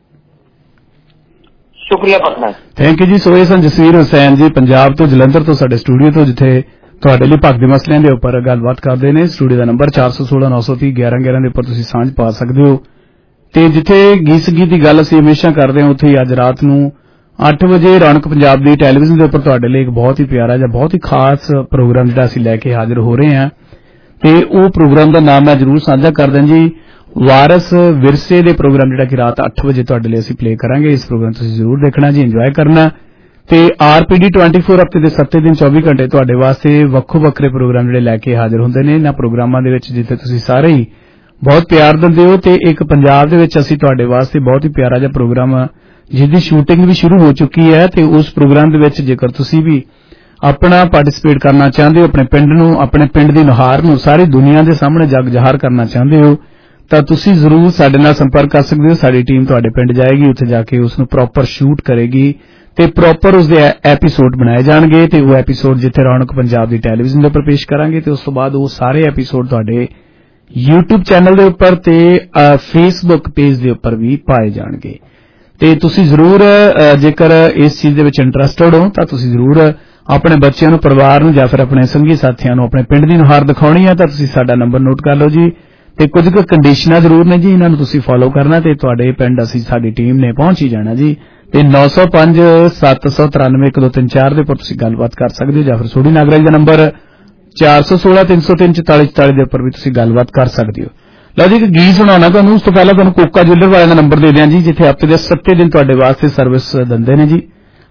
ਸ਼ੁਕਰੀਆ ਪਤਨਾ। ਥੈਂਕ ਯੂ ਜੀ। ਸੋ ਇਹ ਸਨ ਜਸਵੀਰ ਹੁਸੈਨ ਜੀ ਪੰਜਾਬ ਤੋਂ, ਜਲੰਧਰ ਤੋਂ, ਸਾਡੇ ਸਟੂਡੀਓ ਤੋਂ, ਜਿੱਥੇ ਤੁਹਾਡੇ ਲਈ ਭਗਦੇ ਮਸਲਿਆਂ ਦੇ ਉੱਪਰ ਗੱਲਬਾਤ ਕਰਦੇ ਨੇ। ਸਟੂਡੀਓ ਦਾ ਨੰਬਰ ਚਾਰ ਸੌ ਸੋਲਾਂ ਨੌ ਸੌ ਤੀਹ ਗਿਆਰਾਂ ਗਿਆਰਾਂ ਦੇ ਉੱਪਰ ਤੁਸੀਂ ਸਾਂਝ ਪਾ ਸਕਦੇ ਹੋ ਤੇ ਜਿੱਥੇ ਗੀਤ ਸੰਗੀਤ ਦੀ ਗੱਲ ਅਸੀਂ ਹਮੇਸ਼ਾ ਕਰਦੇ ਹਾਂ ਉੱਥੇ ਅੱਜ ਰਾਤ ਨੂੰ ਅੱਠ ਵਜੇ ਰੌਣਕ ਪੰਜਾਬ ਦੀ ਟੈਲੀਵਿਜ਼ਨ ਦੇ ਉੱਪਰ ਤੁਹਾਡੇ ਲਈ ਇੱਕ ਬਹੁਤ ਹੀ ਪਿਆਰਾ ਜਾਂ ਬਹੁਤ ਹੀ ਖਾਸ ਪ੍ਰੋਗਰਾਮ ਜਿਹੜਾ ਅਸੀਂ ਲੈ ਕੇ ਹਾਜ਼ਰ ਹੋ ਰਹੇ ਹਾਂ ਤੇ ਉਹ ਪ੍ਰੋਗਰਾਮ ਦਾ ਨਾਮ ਮੈਂ ਜ਼ਰੂਰ ਸਾਂਝਾ ਕਰ ਦਿਆਂ ਜੀ, ਵਾਰਸ ਵਿਰਸੇ ਦੇ ਪ੍ਰੋਗਰਾਮ ਜਿਹੜਾ ਕਿ ਰਾਤ ਅੱਠ ਵਜੇ ਤੁਹਾਡੇ ਲਈ ਅਸੀਂ ਪਲੇ ਕਰਾਂਗੇ। ਇਸ ਪ੍ਰੋਗਰਾਮ ਤੁਸੀਂ ਜ਼ਰੂਰ ਦੇਖਣਾ ਜੀ, ਇੰਜੋਏ ਕਰਨਾ। ਤੇ ਆਰਪੀਡੀ ਚੌਵੀ ਹਫ਼ਤੇ ਦੇ ਸੱਤ ਦਿਨ ਚੌਵੀ ਘੰਟੇ ਤੁਹਾਡੇ ਵਾਸਤੇ ਵੱਖੋ ਵੱਖਰੇ ਪ੍ਰੋਗਰਾਮ ਜਿਹੜੇ ਲੈ ਕੇ ਹਾਜ਼ਰ ਹੁੰਦੇ ਨੇ। ਇਹਨਾਂ ਪ੍ਰੋਗਰਾਮਾਂ ਦੇ ਵਿੱਚ ਜਿੱਥੇ ਤੁਸੀਂ ਸਾਰੇ ਹੀ ਬਹੁਤ ਪਿਆਰ ਦਿੰਦੇ ਹੋ ਤੇ ਇੱਕ ਪੰਜਾਬ ਦੇ ਵਿੱਚ ਅਸੀਂ ਤੁਹਾਡੇ ਵਾਸਤੇ ਬਹੁਤ ਹੀ ਪਿਆਰਾ ਜਿਹਾ ਪ੍ਰੋਗਰਾਮ ਜਿਹਦੀ ਸ਼ੂਟਿੰਗ ਵੀ ਸ਼ੁਰੂ ਹੋ ਚੁੱਕੀ ਹੈ ਤੇ ਉਸ ਪ੍ਰੋਗਰਾਮ ਦੇ ਵਿੱਚ ਜੇਕਰ ਤੁਸੀਂ ਵੀ ਆਪਣਾ ਪਾਰਟਿਸਿਪੇਟ ਕਰਨਾ ਚਾਹੁੰਦੇ ਹੋ, ਆਪਣੇ ਪਿੰਡ ਨੂੰ, ਆਪਣੇ ਪਿੰਡ ਦੀ ਨੁਹਾਰ ਨੂੰ ਸਾਰੀ ਦੁਨੀਆ ਦੇ ਸਾਹਮਣੇ ਜਗ ਜ਼ਾਹਰ ਕਰਨਾ ਚਾਹੁੰਦੇ ਹੋ ਤਾਂ ਤੁਸੀਂ ਜ਼ਰੂਰ ਸਾਡੇ ਨਾਲ ਸੰਪਰਕ ਕਰ ਸਕਦੇ ਹੋ। ਸਾਡੀ ਟੀਮ ਤੁਹਾਡੇ ਪਿੰਡ ਜਾਏਗੀ, ਉੱਥੇ ਜਾ ਕੇ ਉਸ ਨੂੰ ਪ੍ਰੋਪਰ ਸ਼ੂਟ ਕਰੇਗੀ ਤੇ ਪ੍ਰੋਪਰ ਉਸ ਦੇ ਐਪੀਸੋਡ ਬਣਾਏ ਜਾਣਗੇ ਤੇ ਉਹ ਐਪੀਸੋਡ ਜਿੱਥੇ ਰੌਣਕ ਪੰਜਾਬ ਦੀ ਟੈਲੀਵਿਜ਼ਨ ਦੇ ਉੱਪਰ ਪੇਸ਼ ਕਰਾਂਗੇ ਤੇ ਉਸ ਤੋਂ ਬਾਅਦ ਉਹ ਸਾਰੇ ਐਪੀਸੋਡ ਤੁਹਾਡੇ YouTube ਚੈਨਲ ਦੇ ਉੱਪਰ ਤੇ Facebook ਪੇਜ ਦੇ ਉੱਪਰ ਵੀ ਪਾਏ ਜਾਣਗੇ ਤੇ ਤੁਸੀਂ ਜ਼ਰੂਰ ਜੇਕਰ ਇਸ ਚੀਜ਼ ਦੇ ਵਿੱਚ ਇੰਟਰਸਟਡ ਹੋ ਤਾਂ ਤੁਸੀਂ ਜ਼ਰੂਰ ਆਪਣੇ ਬੱਚਿਆਂ ਨੂੰ, ਪਰਿਵਾਰ ਨੂੰ ਜਾਂ ਫਿਰ ਆਪਣੇ ਸੰਗੀ ਸਾਥੀਆਂ ਨੂੰ ਆਪਣੇ ਪਿੰਡ ਦੀ ਨੁਹਾਰ ਦਿਖਾਉਣੀ ਹੈ ਤਾਂ ਤੁਸੀਂ ਸਾਡਾ ਨੰਬਰ ਨੋਟ ਕਰ ਲਓ ਜੀ ਤੇ ਕੁਝ ਕੁ ਕੰਡੀਸ਼ਨਾਂ ਜ਼ਰੂਰ ਨੇ ਜੀ, ਇਹਨਾਂ ਨੂੰ ਤੁਸੀਂ ਫੋਲੋ ਕਰਨਾ ਤੇ ਤੁਹਾਡੇ ਪਿੰਡ ਅਸੀਂ ਸਾਡੀ ਟੀਮ ਨੇ ਪਹੁੰਚ ਹੀ ਜਾਣਾ ਜੀ। ਤੇ ਨੌ ਸੌ ਪੰਜ ਸੱਤ ਸੌ ਤਰਾਨਵੇਂ ਇੱਕ ਦੋ ਤਿੰਨ ਚਾਰ ਦੇ ਉੱਪਰ ਤੁਸੀਂ ਗੱਲਬਾਤ ਕਰ ਸਕਦੇ ਹੋ ਜਾਂ ਫਿਰ ਸੋਢੀ ਨਾਗਰਾਜ ਦਾ ਨੰਬਰ ਚਾਰ ਸੌ ਸੋਲਾਂ ਤਿੰਨ ਸੌ ਤਿੰਨ ਚੁਤਾਲੀ ਚੁਤਾਲੀ ਦੇ ਉੱਪਰ ਵੀ ਤੁਸੀਂ ਗੱਲਬਾਤ ਕਰ ਸਕਦੇ ਹੋ। ਲਓ ਜੀ ਇੱਕ ਗੀਤ ਸੁਣਾਉਣਾ ਤੁਹਾਨੂੰ, ਉਸ ਤੋਂ ਪਹਿਲਾਂ ਤੁਹਾਨੂੰ ਕੋਕਾ ਜੁਐਲਰ ਵਾਲਿਆਂ ਦਾ ਨੰਬਰ ਦੇ ਦਿਆਂ ਜੀ ਜਿੱਥੇ ਹਫ਼ਤੇ ਦੇ ਸੱਤੇ ਦਿਨ ਤੁਹਾਡੇ ਵਾਸਤੇ ਸਰਵਿਸ ਦਿੰਦੇ ਨੇ ਜੀ।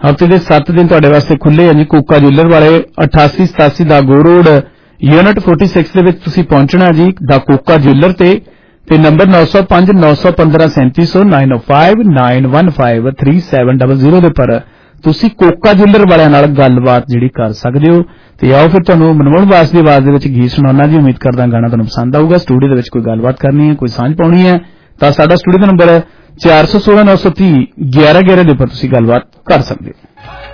ਹਫ਼ਤੇ ਦੇ ਸੱਤ ਦਿਨ ਤੁਹਾਡੇ ਵਾਸਤੇ ਖੁੱਲੇ ਆ ਜੀ। ਕੋਕਾ ਜੁਐਲਰ ਵਾਲੇ ਅਠਾਸੀ ਸਤਾਸੀ ਦਾ ਗੋ ਰੋਡ ਯੂਨਿਟ छियालीस ਦੇ ਵਿੱਚ ਤੁਸੀਂ ਪਹੁੰਚਣਾ ਜੀ ਦਾ ਕੋਕਾ ਜੁਐਲਰ ਤੇ ਤੇ ਨੰਬਰ ਨੌ ਸੌ ਪੰਜ ਨੌ ਸੌ ਪੰਦਰਾਂ ਸੈਂਤੀ ਸੌ nine oh five nine one five three seven double zero ਦੇ ਪਰ ਤੁਸੀਂ ਕੋਕਾ ਜੁਐਲਰ ਵਾਲਿਆਂ ਨਾਲ ਗੱਲਬਾਤ ਜਿਹੜੀ ਕਰ ਸਕਦੇ ਹੋ। ਤੇ ਆਓ ਫਿਰ ਤੁਹਾਨੂੰ ਮਨਮੋਹਨ ਵਾਸ ਦੀ ਆਵਾਜ਼ ਦੇ ਵਿੱਚ ਗੀਤ ਸੁਣਾਉਣਾ ਜੀ। ਉਮੀਦ ਕਰਦਾ ਗਾਣਾ ਤੁਹਾਨੂੰ ਪਸੰਦ ਆਊਗਾ। ਸਟੂਡੀਓ ਦੇ ਵਿੱਚ ਕੋਈ ਗੱਲਬਾਤ ਕਰਨੀ ਹੈ, ਕੋਈ ਸਾਂਝ ਪਾਉਣੀ ਹੈ ਤਾਂ ਸਾਡਾ ਸਟੂਡੀਓ ਦਾ ਨੰਬਰ ਚਾਰ ਸੌ सोलह नौ सौ तीह ग्यारह ग्यारह ਦੇ ਉੱਪਰ ਤੁਸੀਂ ਗੱਲਬਾਤ ਕਰ ਸਕਦੇ ਹੋ।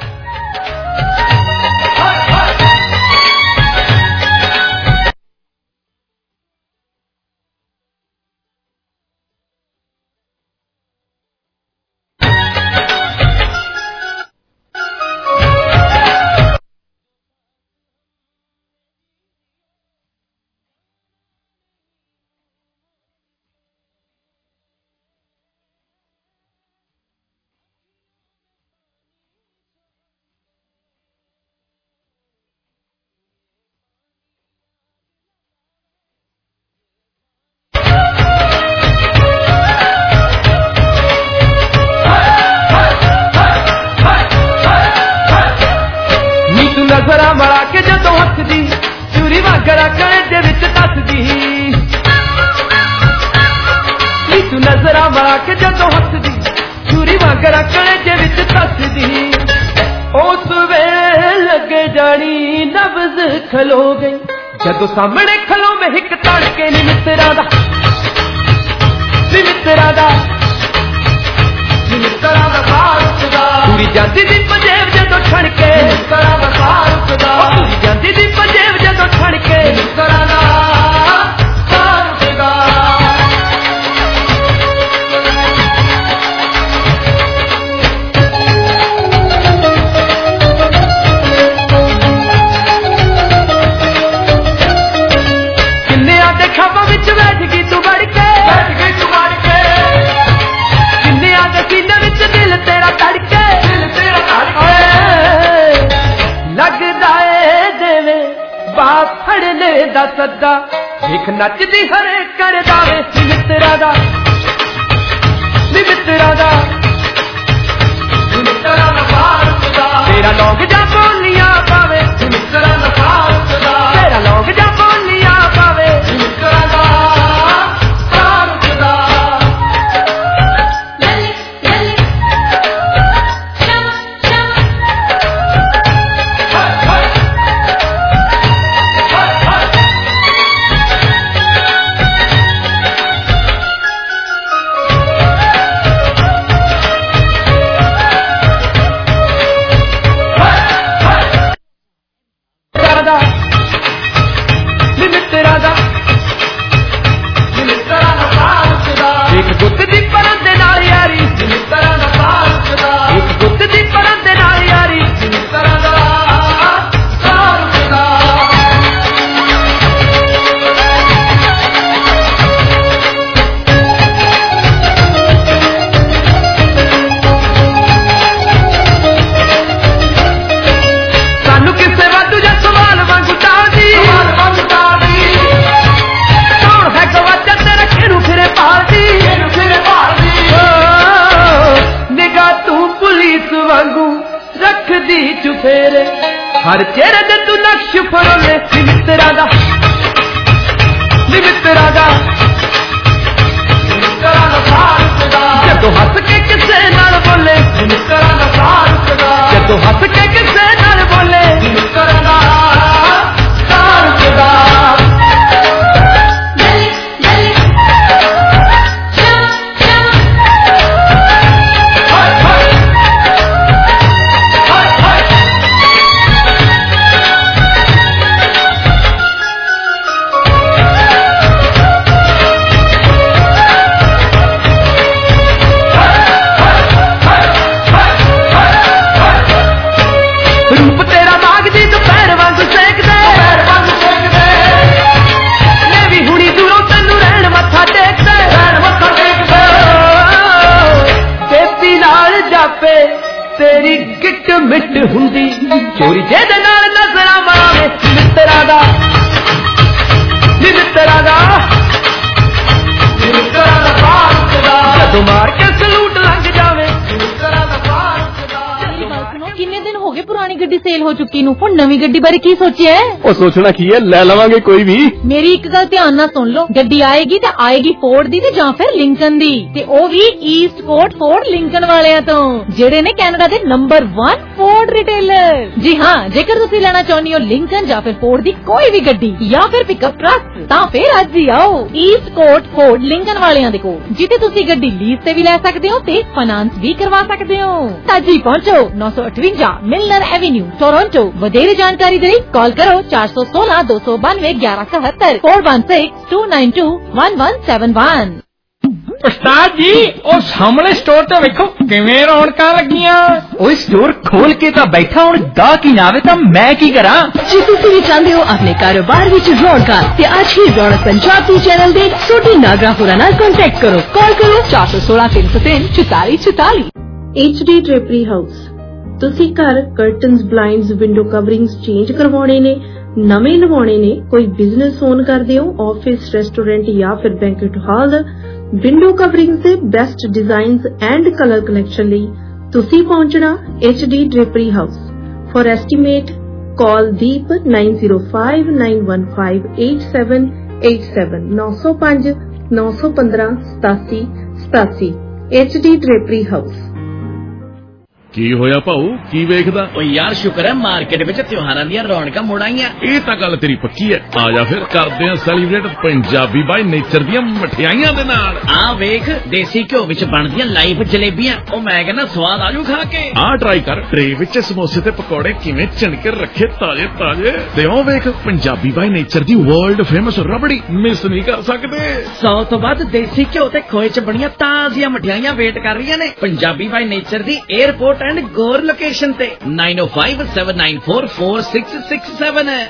ਨਜ਼ਰਾਂ ਮੜਾ ਕੇ ਜਦੋਂ ਹੱਸਦੀ ਚੂਰੀ ਵਾਂਗੜਾ ਕਣੇ ਦੇ ਵਿੱਚ ਦੱਸਦੀ ਨੀ ਤੂੰ ਨਜ਼ਰਾਂ ਮੜਾ ਕੇ ਜਦੋਂ ਹੱਸਦੀ ਚੂਰੀ ਵਾਂਗੜਾ ਕਣੇ ਦੇ ਵਿੱਚ ਦੱਸਦੀ ਉਸ ਵੇਲੇ ਲੱਗੇ ਜਾਣੀ ਨਬਜ਼ ਖਲੋ ਗਈ ਜਦੋਂ ਸਾਹਮਣੇ ਖਲੋ ਮੈਂ ਇੱਕ ਤੜਕੇ ਨੀ ਮਿੱਤਰਾਂ ਦਾ ਨੀ ਮਿੱਤਰਾਂ ਦਾ ਨੀ ਮਿੱਤਰਾਂ ਦਾ ਫਾਰਕ ਦਾ ਪੂਰੀ ਜਾਂਦੀ ਦੀ ਪੰਜੇਬ ਜਦੋਂ ਛਣ ਕੇ ਮਿੱਤਰਾਂ ਦਾ ਫਾਰਕ ਦਾ ਪੂਰੀ ਜਾਂਦੀ ਦੀ ਪੰਜੇਬ ਜਦੋਂ ਛਣ ਕੇ ਮਿੱਤਰਾਂ ਦਾ ਫਾਰਕ ਦਾ ਕਿੰਨਿਆਂ ਦੇ ਖਾਬਾਂ ਵਿੱਚ ਬੈਠ ਗਈ ਤੂੰ ਵੜ ਕੇ ਬੈਠ ਗਈ ਤੂੰ ਵੜ ਕੇ ਕਿੰਨਿਆਂ ਦੇ ਸੀਨੇ ਵਿੱਚ ਦਿਲ ਤੇਰਾ ਧੜਕੇ ਦਿਲ ਤੇਰਾ ਧੜਕੇ ਲੱਗਦਾ ਏ ਦੇਵੇ ਬਾਪ ਫੜਨੇ ਦਾ ਸੱਦਾ ਵੇਖ ਨੱਚਦੀ ਹਰੇ ਕਰਦਾ ਵੇ ਮਿੱਤਰਾਂ ਦਾ ਨੀ ਮਿੱਤਰਾਂ ਦਾ ਮਿੱਤਰਾਂ ਦਾ ਫਾਰਕ ਦਾ ਤੇਰਾ ਲੋਕ ਜਾ ਬੋਲੀਆਂ ਪਾਵੇ ਮਿੱਤਰਾਂ ਦਾ ਫਾਰਕ ਦਾ ਤੇਰਾ ਲੋਕ ਜਾ ਬੋਲੀਆਂ ਪਾਵੇ ਮਿੱਤਰਾਂ ਦਾ ਫਾਰਕ ਦਾ ਚੁਫੇਰੇ ਹਰ ਚਿਹਰੇ ਤੇ ਤੂੰ ਨਕਸ਼ ਫਰੋਲੇ ਮਿੱਤਰਾਂ ਦਾ ਨੀ ਮਿੱਤਰਾਂ ਦਾ ਮਿੱਤਰਾਂ ਦਾ ਫਾਰਕ ਦਾ ਜਦੋਂ ਹੱਸ ਕੇ ਕਿਸੇ ਨਾਲ ਬੋਲੇ ਮਿੱਤਰਾਂ ਦਾ ਫਾਰਕ ਦਾ ਜਦੋਂ ਹੱਸ ਕੇ ਕਿਸੇ ਨਾਲ ਬੋਲੇ ਮਿੱਤਰਾਂ ਦਾ ਫਾਰਕ ਦਾ ਤੇਰੀ ਕਿਟ ਮਿੱਟ ਹੁੰਦੀ ਚੋਰੀ ਜਿਹਦੇ ਨਾਲ ਨਜ਼ਰਾਂ ਮਾਰੇ ਮਿੱਤਰਾਂ ਦਾ ਨੀ ਮਿੱਤਰਾਂ ਦਾ ਮਿੱਤਰਾਂ ਦਾ ਫਾਰਕ ਦਾ ਜਦੋਂ ਮਾਰ ਕੇ ਸਲੂਟ ਲੰਘ ਜਾਵੇ ਮਿੱਤਰਾਂ ਦਾ ਫਾਰਕ ਦਾ ਪੁਰਾਣੀ ਗੱਡੀ ਸੇਲ ਹੋ ਚੁੱਕੀ ਨੂੰ ਹੁਣ ਨਵੀਂ ਗੱਡੀ ਬਾਰੇ ਕੀ ਸੋਚਿਆ? ਉਹ ਸੋਚਣਾ ਕੀ ਹੈ, ਲੈ ਲਵਾਂਗੇ ਕੋਈ ਵੀ। ਮੇਰੀ ਇੱਕ ਗੱਲ ਧਿਆਨ ਨਾਲ ਸੁਣ ਲਓ, ਗੱਡੀ ਆਏਗੀ ਤੇ ਆਏਗੀ ਫੋਰਡ ਦੀ ਤੇ ਜਾਂ ਫਿਰ ਲਿੰਕਨ ਦੀ, ਤੇ ਉਹ ਵੀ ਈਸਟ ਕੋਟ ਫੋਰਡ ਲਿੰਕਨ ਵਾਲਿਆਂ ਤੋਂ, ਜਿਹੜੇ ਨੇ ਕੈਨੇਡਾ ਦੇ ਨੰਬਰ ਇੱਕ ਫੋਰਡ ਰਿਟੇਲਰ। ਜੀ ਹਾਂ, ਜੇਕਰ ਤੁਸੀਂ ਲੈਣਾ ਚਾਹੁੰਦੇ ਹੋ ਲਿੰਕਨ ਜਾਂ ਫਿਰ ਫੋਰਡ ਦੀ ਕੋਈ ਵੀ ਗੱਡੀ ਜਾਂ ਫਿਰ ਪਿਕਅਪ ਟਰੱਕ, ਤਾਂ ਫਿਰ ਅੱਜ ਹੀ ਆਓ ਈਸਟ ਕੋਟ ਫੋਰਡ ਲਿੰਕਨ ਵਾਲਿਆਂ ਦੇ ਕੋਲ, ਜਿੱਥੇ ਤੁਸੀਂ ਗੱਡੀ ਲੀਜ਼ ਤੇ ਵੀ ਲੈ ਸਕਦੇ ਹੋ ਤੇ ਫਾਈਨਾਂਸ ਵੀ ਕਰਵਾ ਸਕਦੇ ਹੋ। ਅੱਜ ਹੀ ਪਹੁੰਚੋ ਨੌ ਸੌ ਅਠਵੰਜਾ ਮਿਲਨਰ ਐਵੇਨਿਊ ਟੋਰਾਂਟੋ। ਵਧੇਰੇ ਜਾਣਕਾਰੀ ਦੇ ਲਈ ਕਾਲ ਕਰੋ ਚਾਰ ਸੌ ਸੋਲਾਂ ਦੋ ਸੌ ਬਾਨਵੇਂ ਗਿਆਰਾਂ ਇਕਹੱਤਰ four one six two nine two one one seven one। ਉਸਤਾਦ ਜੀ ਉਹ ਸਾਹਮਣੇ ਸਟੋਰ ਤੇ ਵੇਖੋ ਕਿਵੇਂ ਰੌਣਕਾਂ ਲੱਗੀਆਂ। ਉਹ ਸਟੋਰ ਖੋਲ ਕੇ ਤਾਂ ਬੈਠਾ, ਹੁਣ ਗਾਹਕ ਹੀ ਨਾ ਆਵੇ ਤਾਂ ਮੈਂ ਕੀ ਕਰਾਂ। ਜੇ ਤੁਸੀਂ ਵੀ ਚਾਹੁੰਦੇ ਹੋ ਆਪਣੇ ਕਾਰੋਬਾਰ ਵਿੱਚ ਰੌਣਕਾਂ ਤੇ ਅੱਜ ਹੀ ਰੌਣਕ ਪੰਜਾਬੀ ਚੈਨਲ ਦੇ ਸੋਢੀ ਨਾਗਰਾ ਹੋਰਾਂ ਨਾਲ ਕੰਟੈਕਟ ਕਰੋ। ਕਾਲ ਕਰੋ ਚਾਰ ਸੌ ਸੋਲਾਂ ਤਿੰਨ ਸੌ ਤਿੰਨ ਚੁਤਾਲੀ ਚੁਤਾਲੀ। H D drapery house. ਤੁਸੀਂ ਘਰ curtains, blinds, window coverings change ਕਰਵਾਉਣੇ ਨੇ, ਨਵੇਂ ਲਵਾਉਣੇ ਨੇ, ਕੋਈ ਬਿਜ਼ਨਸ ਓਨ ਕਰਦੇ ਹੋ, ਆਫਿਸ, ਰੈਸਟੋਰੈਂਟ ਜਾਂ ਫਿਰ ਬੈਂਕਟ ਹਾਲ, ਵਿੰਡੋ ਕਵਰਿੰਗਸ ਦੇ best designs and colour collection ਲਈ ਤੁਸੀਂ ਪਹੁੰਚਣਾ H D drapery house. For estimate call ਦੀਪ nine zero five nine one five eight seven eight seven ਨੌ ਸੌ ਪੰਜ ਨੌ ਸੌ ਪੰਦਰਾਂ ਸਤਾਸੀ ਸਤਾਸੀ। H D drapery house. ਕੀ ਹੋਇਆ ਭਾਊ, ਕੀ ਵੇਖਦਾ? ਓ ਯਾਰ ਸ਼ੁਕਰ ਹੈ ਮਾਰਕੀਟ ਵਿੱਚ ਤਿਉਹਾਰਾਂ ਦੀਆਂ ਰੌਣਕਾਂ ਮੁੜ ਆਈਆਂ। ਇਹ ਤਾਂ ਗੱਲ ਤੇਰੀ ਪੱਕੀ ਹੈ। ਆ ਜਾ ਫਿਰ ਕਰਦੇ ਆ ਸੈਲੀਬ੍ਰੇਟ ਪੰਜਾਬੀ ਬਾਈ ਨੇਚਰ ਦੀਆਂ ਮਠਿਆਈਆਂ ਦੇ ਨਾਲ। ਆ ਵੇਖ ਦੇਸੀ ਘਿਓ ਵਿੱਚ ਬਣਦੀਆਂ ਲਾਈਵ ਜਲੇਬੀਆਂ, ਉਹ ਮੈਂ ਕਹਿੰਦਾ ਸਵਾਦ ਆਜੂ ਖਾ ਕੇ। ਆ ਟਰਾਈ ਕਰ, ਟਰੇ ਵਿੱਚ ਸਮੋਸੇ ਤੇ ਪਕੌੜੇ ਕਿਵੇਂ ਛਿਣਕੇ ਰੱਖੇ ਤਾਜ਼ੇ ਤਾਜ਼ੇ। ਤੇ ਉਹ ਵੇਖ ਪੰਜਾਬੀ ਬਾਈ ਨੇਚਰ ਦੀ ਵਰਲਡ ਫੇਮਸ ਰਬੜੀ, ਮਿਸ ਨਹੀਂ ਕਰ ਸਕਦੇ। ਸੌ ਤੋਂ ਵੱਧ ਦੇਸੀ ਘਿਓ ਤੇ ਖੋਏ ਚ ਬਣੀਆਂ ਤਾਜ਼ੀਆਂ ਮਠਿਆਈਆਂ ਵੇਟ ਕਰ ਰਹੀਆਂ ਨੇ ਪੰਜਾਬੀ ਬਾਈ ਨੇਚਰ ਦੀ 에ਅਰਪੋਰਟ ਐਂਡ ਗੋਰ ਲੋਕੇਸ਼ਨ ਤੇ nine oh five seven nine four four six six seven ਹੈ।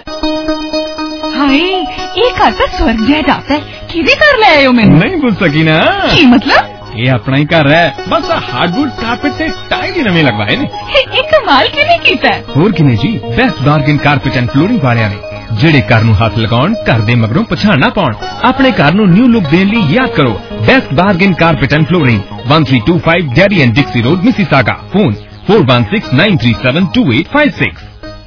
ਹਾਏ ਇਹ ਘਰ ਤਾਂ स्वर्ग जैसा है। किधे घर ले आए हो? मैं नहीं पूछ सकी ना। की मतलब? ये अपना ही घर है, बस हार्डवुड कारपेट से टाइल ही नवे लगवाए ने। एक कमाल किने कीता है? ਹੋਰ ਕਿਨੇ ਜੀ, best bargain carpet and flooring ਵਾਲਿਆਂ ਨੇ, ਜਿਹੜੇ ਘਰ ਨੂੰ ਹੱਥ ਲਗਾਉਣ, ਘਰ ਦੇ ਮਗਰੋਂ ਪਛਾਣ ਨਾ ਪਾਉਣ। ਆਪਣੇ ਘਰ ਨੂੰ ਨਿਊ ਲੁੱਕ ਦੇਣ ਲਈ ਯਾਦ ਕਰੋ best bargain carpet and flooring one three two five Derry and Dixie Road, Mississauga। Phone four one six nine three seven two eight five six।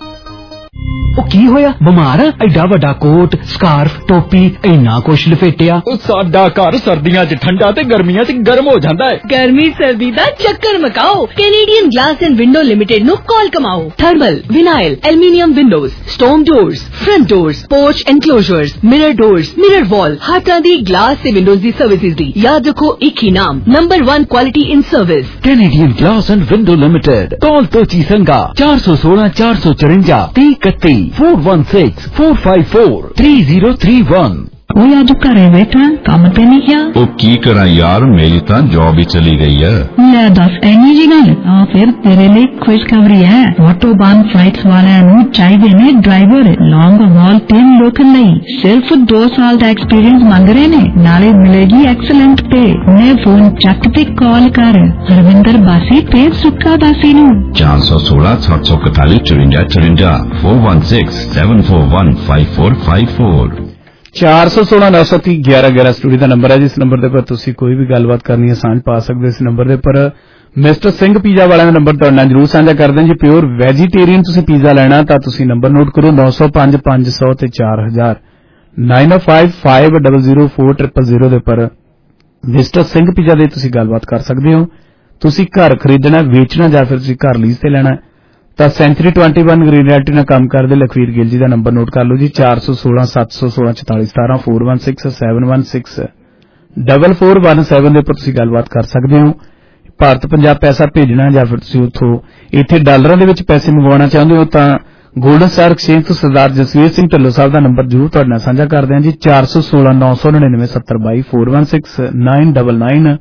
ਉਹ ਕੀ ਹੋਇਆ, ਬਿਮਾਰ ਆ? ਐਡਾ ਵੱਡਾ ਕੋਟ, ਸਕਾਰਫ, ਟੋਪੀ, ਇੰਨਾ ਕੁਛ ਲਪੇਟਿਆ। ਉਹ ਸਾਡਾ ਘਰ ਸਰਦੀਆਂ 'ਚ ਠੰਡਾ ਤੇ ਗਰਮੀਆਂ 'ਚ ਗਰਮ ਹੋ ਜਾਂਦਾ ਹੈ। गर्मी सर्दी दा चक्कर मकाओ। Canadian glass and window limited नु कॉल कमाओ। Thermal, vinyl, aluminium windows, stone doors, front doors, porch enclosures, mirror doors, mirror wall, हर तरह दी ग्लास ते विंडोज दी सर्विसेज दी याद रखो एक ही नाम, number one quality in service Canadian glass and window limited. Call तो चीसंगा चार सौ सोलह चार सौ चुरंजा तीह इकती four one six four five four three zero three one। ਉਹ ਅੱਜ ਘਰੇ ਬੈਠਾ, ਕੰਮ ਤੇ ਨਹੀਂ ਗਿਆ। ਉਹ ਕੀ ਕਰਾਂ ਯਾਰ, ਮੇਰੀ ਤਾਂ ਜੌਬ ਹੀ ਚਲੀ ਗਈ ਹੈ। ਲੈ ਦੱਸ ਐਨੀ ਜੀ ਗੱਲ। ਆ ਫਿਰ ਤੇਰੇ ਲਈ ਖੁਸ਼ਖਬਰੀ ਹੈ, ਆਟੋਬਾਨ ਫਲਾਈਟਸ ਵਾਲਿਆਂ ਨੂੰ ਚਾਹੀਦੇ ਨੇ driver long haul team local ਲਈ। ਸਿਰਫ ਦੋ ਸਾਲ ਦਾ ਐਕਸਪੀਰੀਅੰਸ ਮੰਗ ਰਹੇ ਨੇ, ਨਾਲੇ ਮਿਲੇਗੀ ਐਕਸਲੈਂਟ ਪੇ। ਨੇ ਫੋਨ ਚੱਕ ਤੇ ਕਾਲ ਕਰ ਹਰਵਿੰਦਰ ਬਾਸੀ ਤੇ ਸੁੱਕਾ ਬਾਸੀ ਨੂੰ ਚਾਰ ਸੌ ਸੋਲਾਂ ਸੱਤ ਸੌ ਇਕਤਾਲੀ ਚੁਰੰਜਾ ਚੁਰੰਜਾ four one six seven four one five four five four। ਚਾਰ ਸੌ ਸੋਲਾਂ ਨੌ ਸੌ ਤੀਹ ਗਿਆਰਾਂ ਗਿਆਰਾਂ ਸਟੂਡੀਓ ਦਾ ਨੰਬਰ ਹੈ। ਜਿਸ ਨੰਬਰ ਦੇ ਪਰ ਤੁਸੀਂ ਕੋਈ ਵੀ ਗੱਲਬਾਤ ਕਰਨੀ ਹੈ, ਸਾਂਝ ਪਾ ਸਕਦੇ ਹੋ। ਇਸ ਨੰਬਰ ਦੇ ਪਰ ਮਿਸਟਰ ਸਿੰਘ ਪੀਜ਼ਾ ਵਾਲਿਆਂ ਦਾ ਨੰਬਰ ਤੁਹਾਡੇ ਨਾਲ ਜ਼ਰੂਰ ਸਾਂਝਾ ਕਰਦੇ ਹਾਂ। ਜੇ ਪਿਓਰ ਵੈਜੀਟੇਰੀਅਨ ਤੁਸੀਂ ਪੀਜ਼ਾ ਲੈਣਾ ਤਾਂ ਤੁਸੀਂ ਨੰਬਰ ਨੋਟ ਕਰੋ ਨੌ ਸੌ ਪੰਜ ਪੰਜ ਸੌ ਤੇ ਚਾਰ ਹਜ਼ਾਰ nine oh five five zero zero four zero zero ਦੇ ਪਰ ਮਿਸਟਰ ਸਿੰਘ ਪੀਜ਼ਾ ਦੇ ਤੁਸੀਂ ਗੱਲਬਾਤ ਕਰ ਸਕਦੇ ਹੋ। ਤੁਸੀਂ ਘਰ ਖਰੀਦਣਾ, ਵੇਚਣਾ ਜਾਂ ਫਿਰ ਤੁਸੀਂ ਘਰ ਲੀਜ਼ ਤੇ ਲੈਣਾ ਤਾਂ century twenty one green realty ਨਾਲ ਕੰਮ ਕਰਦੇ ਲਖਵੀਰ ਗਿੱਲ ਜੀ ਦਾ ਨੰਬਰ ਨੋਟ ਕਰ ਲਓ ਜੀ ਚਾਰ ਸੌ ਸੋਲਾਂ ਸੱਤ ਸੌ ਸੋਲਾਂ ਚੁਤਾਲੀ ਸਤਾਰਾਂ four one six seven one six four four one seven ਦੇ ਉੱਪਰ ਤੁਸੀਂ ਗੱਲਬਾਤ ਕਰ ਸਕਦੇ ਹੋ। ਭਾਰਤ ਪੰਜਾਬ ਪੈਸਾ ਭੇਜਣਾ ਜਾਂ ਫਿਰ ਤੁਸੀਂ ਉੱਥੋਂ ਇੱਥੇ ਡਾਲਰਾਂ ਦੇ ਵਿੱਚ ਪੈਸੇ ਮੰਗਵਾਉਣਾ ਚਾਹੁੰਦੇ ਹੋ ਤਾਂ ਗੋਲਡਨ ਸਟਾਰ ਐਕਸਚੇਂਜ ਤੋਂ ਸਰਦਾਰ ਜਸਵੀਰ ਸਿੰਘ ਢਿੱਲੋਂ ਸਾਹਿਬ ਦਾ ਨੰਬਰ ਜ਼ਰੂਰ ਤੁਹਾਡੇ ਨਾਲ ਸਾਂਝਾ ਕਰਦੇ ਹਾਂ ਜੀ ਚਾਰ ਸੌ ਸੋਲਾਂ ਨੌ ਸੌ ਨੜਿਨਵੇਂ ਸੱਤਰ ਬਾਈ four one six nine nine nine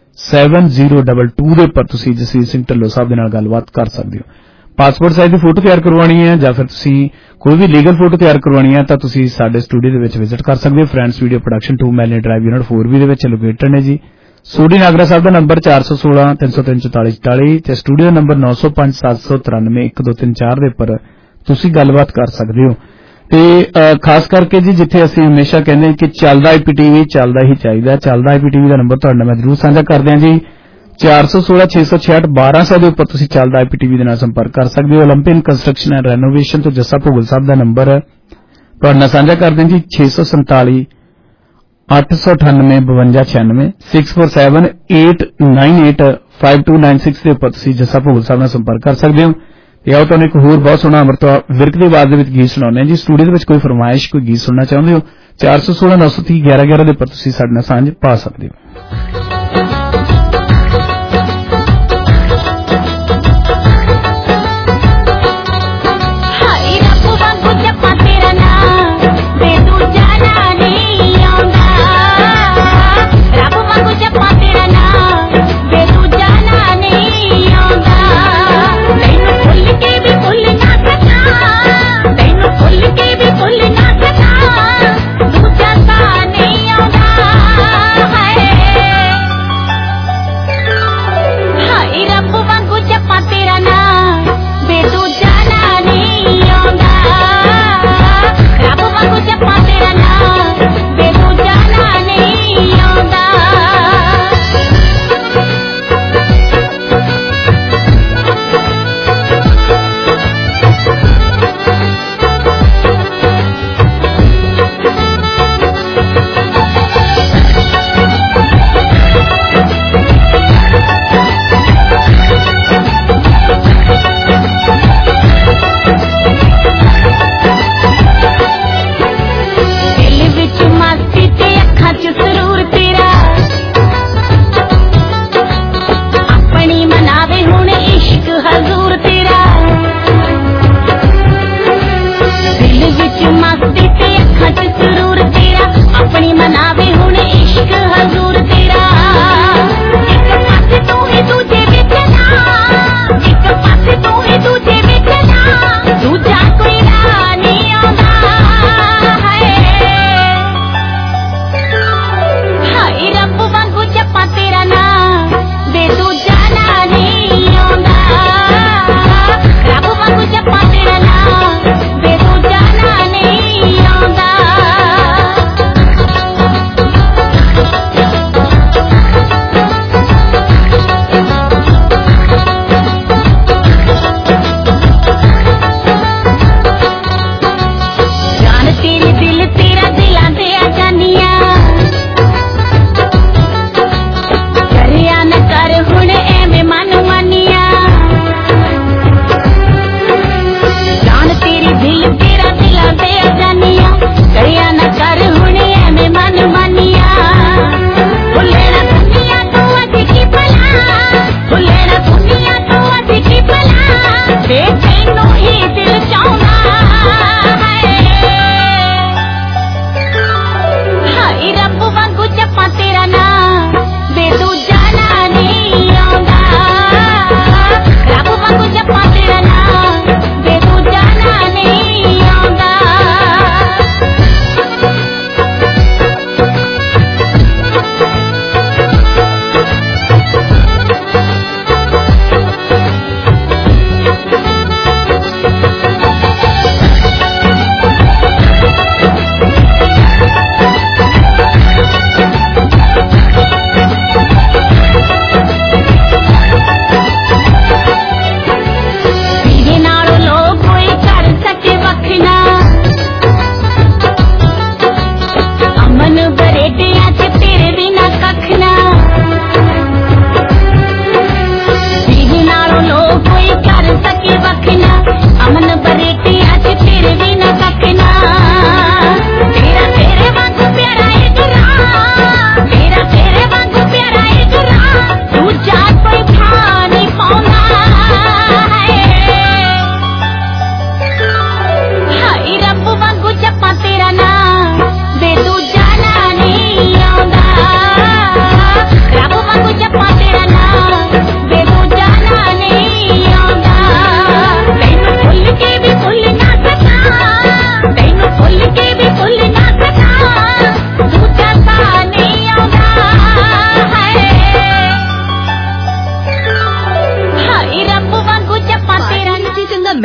seven zero two two ਦੇ ਉੱਪਰ ਤੁਸੀਂ ਜਸਵੀਰ ਸਿੰਘ ਢਿੱਲੋਂ ਸਾਹਿਬ ਦੇ ਨਾਲ ਗੱਲਬਾਤ ਕਰ ਸਕਦੇ ਹੋ। ਪਾਸਪੋਰਟ ਸਾਈਜ਼ ਦੀ ਫੋਟੋ ਤਿਆਰ ਕਰਵਾਉਣੀ ਹੈ ਜਾਂ ਫਿਰ ਤੁਸੀਂ ਕੋਈ ਵੀ ਲੀਗਲ ਫੋਟੋ ਤਿਆਰ ਕਰਵਾਉਣੀ ਹੈ ਤਾਂ ਤੁਸੀਂ ਸਾਡੇ ਸਟੂਡੀਓ ਦੇ ਵਿੱਚ ਵਿਜ਼ਿਟ ਕਰ ਸਕਦੇ ਹੋ। Friends video production two Melanie drive unit four B ਦੇ ਵਿੱਚ ਲੋਕੇਟਡ ਨੇ ਜੀ। ਸੋਢੀ ਨਾਗਰਾ ਸਾਹਿਬ ਦਾ ਨੰਬਰ ਚਾਰ ਸੌ ਸੋਲਾਂ ਤਿੰਨ ਸੌ ਤਿੰਨ ਚੁਤਾਲੀ ਚੁਤਾਲੀ ਤੇ ਸਟੂਡੀਓ ਨੰਬਰ ਨੌ ਸੌ ਪੰਜ ਸੱਤ ਸੌ ਤਰਾਨਵੇਂ ਇੱਕ ਦੋ ਤਿੰਨ ਚਾਰ ਦੇ ਉੱਪਰ ਤੁਸੀਂ ਗੱਲਬਾਤ ਕਰ ਸਕਦੇ ਹੋ। ਤੇ ਖਾਸ ਕਰਕੇ ਜੀ ਜਿੱਥੇ ਅਸੀਂ ਹਮੇਸ਼ਾ ਕਹਿੰਦੇ ਕਿ ਚੱਲਦਾ ਆਈਪੀਟੀਵੀ ਚੱਲਦਾ ਹੀ ਚਾਹੀਦਾ, ਚੱਲਦਾ ਆਈਪੀਟੀਵੀ ਦਾ ਨੰਬਰ ਤੁਹਾਡੇ ਨਾਲ ਮੈਂ ਜ਼ਰੂਰ ਸਾਂਝਾ ਕਰਦੇ ਹਾਂ ਜੀ ਚਾਰ ਸੌ ਸੋਲਾਂ ਛੇ ਸੌ ਛਿਆਹਠ ਬਾਰਾਂ ਸੌ ਦੇ ਉੱਪਰ ਤੁਸੀਂ ਚੱਲਦਾ ਆਈਪੀਟੀਵੀ ਦੇ ਨਾਲ ਸੰਪਰਕ ਕਰ ਸਕਦੇ ਹੋ। ਓਲੰਪੀਅਨ ਕੰਸਟਰਕਸ਼ਨ ਐਂਡ ਰੈਨੋਵੇਸ਼ਨ ਤੋਂ ਜੱਸਾ ਭੋਗਲ ਸਾਹਿਬ ਦਾ ਨੰਬਰ ਹੈ, ਤੁਹਾਡੇ ਨਾਲ ਸਾਂਝਾ ਕਰਦੇ ਜੀ ਛੇ ਸੌ ਸੰਤਾਲੀ ਅੱਠ ਸੌ ਅਠਾਨਵੇਂ ਬਵੰਜਾ ਛਿਆਨਵੇਂ six four seven eight nine eight five two nine six ਦੇ ਉੱਪਰ ਤੁਸੀਂ ਜੱਸਾ ਭੋਗਲ ਸਾਹਿਬ ਨਾਲ ਸੰਪਰਕ ਕਰ ਸਕਦੇ ਹੋ। ਤੇ ਆਓ ਤੁਹਾਨੂੰ ਇੱਕ ਹੋਰ ਬਹੁਤ ਸੋਹਣਾ ਅਮਰਤਾ ਵਿਰਕ ਦੀ ਆਵਾਜ਼ ਦੇ ਵਿੱਚ ਗੀਤ ਸੁਣਾਉਂਦੇ ਹਾਂ ਜੀ। ਸਟੂਡੀਓ ਦੇ ਵਿੱਚ ਕੋਈ ਫਰਮਾਇਸ਼ ਕੋਈ ਗੀਤ ਸੁਣਨਾ ਚਾਹੁੰਦੇ ਹੋ ਚਾਰ ਸੌ ਸੋਲਾਂ ਨੌ ਸੌ ਤੀਹ ਗਿਆਰਾਂ ਗਿਆਰਾਂ ਦੇ ਉੱਪਰ ਤੁਸੀਂ ਸਾਡੇ ਨਾਲ ਸਾਂਝ ਪਾ ਸਕਦੇ ਹੋ। ਦੂਜਾ ਤਾਂ ਨਹੀਂ ਆਉਂਦਾ ਹੈ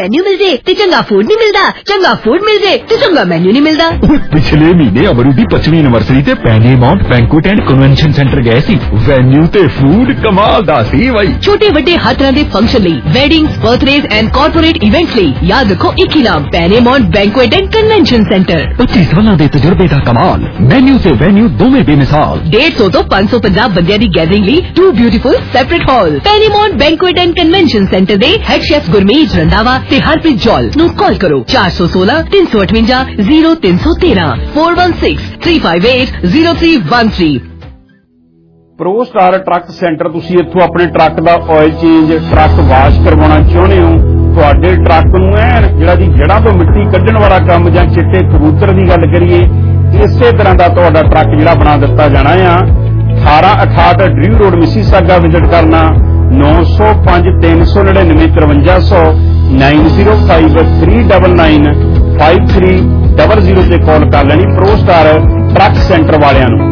ਮੈਨੂ ਮਿਲ ਜੇ ਤੇ ਚੰਗਾ ਫੂਡ ਨਹੀਂ ਮਿਲਦਾ, ਚੰਗਾ ਫੂਡ ਮਿਲ ਜੇ ਤੇ ਚੰਗਾ ਮੈਨੂ ਨਹੀਂ ਮਿਲਦਾ। ਪਿਛਲੇ ਮਹੀਨੇ ਅਮਰੂ ਦੀ ਪੱਚਵੀਂ ਐਨਵਰਸਰੀ ਤੇ Pennymount banquet and convention centre ਗਏ ਸੀ। ਵੈਨਿਊ ਤੇ ਫੂਡ ਕਮਾਲ ਦਾ ਸੀ ਬਾਈ। ਛੋਟੇ ਵੱਡੇ ਹਰ ਤਰ੍ਹਾਂ ਦੇ ਫੰਕਸ਼ਨ ਲਈ, weddings, birthdays and corporate events ਲਈ ਯਾਦ ਰੱਖੋ ਇੱਕ ਹੀ ਨਾਮ, Pennymount banquet and convention centre. ਪੱਚੀ ਸਾਲਾਂ ਦੇ ਤਜਰਬੇ ਦਾ ਕਮਾਲ, ਮੈਨੂ ਤੇ ਵੈਨਿਊ ਦੋਵੇਂ ਬੇਮਿਸਾਲ। ਡੇਢ ਸੌ ਤੋਂ ਪੰਜ ਸੌ ਪੰਜਾਹ ਬੰਦਿਆਂ ਦੀ ਗੈਦਰਿੰਗ ਲਈ two beautiful separate hall. Pennymount banquet and convention centre ਦੇ ਹੈਡ ਸ਼ੈਫ ਗੁਰਮੀਤ ਰੰਧਾਵਾ ਤੇ ਹਰਪ੍ਰੀਤ ਜੌਲ ਨੂੰ ਕਾਲ ਕਰੋ ਚਾਰ ਸੌ ਸੋਲਾਂ ਤਿੰਨ ਸੌ ਅਠਵੰਜਾ ਜ਼ੀਰੋ ਤਿੰਨ ਸੌ ਤੇਰਾਂ four one six three five eight zero three one three। Pro star truck centre, ਤੁਸੀਂ ਇੱਥੋਂ ਆਪਣੇ ਟਰੱਕ ਦਾ ਆਇਲ ਚੇਂਜ, ਟਰੱਕ ਵਾਸ਼ ਕਰਵਾਉਣਾ ਚਾਹੁੰਦੇ ਹੋ, ਤੁਹਾਡੇ ਟਰੱਕ ਨੂੰ ਐਨ ਜਿਹੜਾ ਦੀ ਜੜ੍ਹਾਂ ਤੋਂ ਮਿੱਟੀ ਕੱਢਣ ਵਾਲਾ ਕੰਮ, ਜਾਂ ਚਿੱਟੇ ਕਬੂਤਰ ਦੀ ਗੱਲ ਕਰੀਏ, ਇਸੇ ਤਰ੍ਹਾਂ ਦਾ ਤੁਹਾਡਾ ਟਰੱਕ ਜਿਹੜਾ ਬਣਾ ਦਿੱਤਾ ਜਾਣਾ ਆ। ਅਠਾਰਾਂ ਅਠਾਹਠ ਡ੍ਰੀਵ ਰੋਡ ਮਿਸੀਸਾਗਾ ਵਿਜ਼ਿਟ ਕਰਨਾ, ਨੌ ਸੌ ਪੰਜ ਤਿੰਨ ਸੌ ਨੜਿਨਵੇਂ ਤਰਵੰਜਾ ਸੌ nine zero five three double nine five three double zero ਤੇ ਕਾਲ ਕਰ ਲੈਣੀ ਪ੍ਰੋ ਸਟਾਰ ਟਰੱਕ ਸੈਂਟਰ ਵਾਲਿਆਂ ਨੂੰ।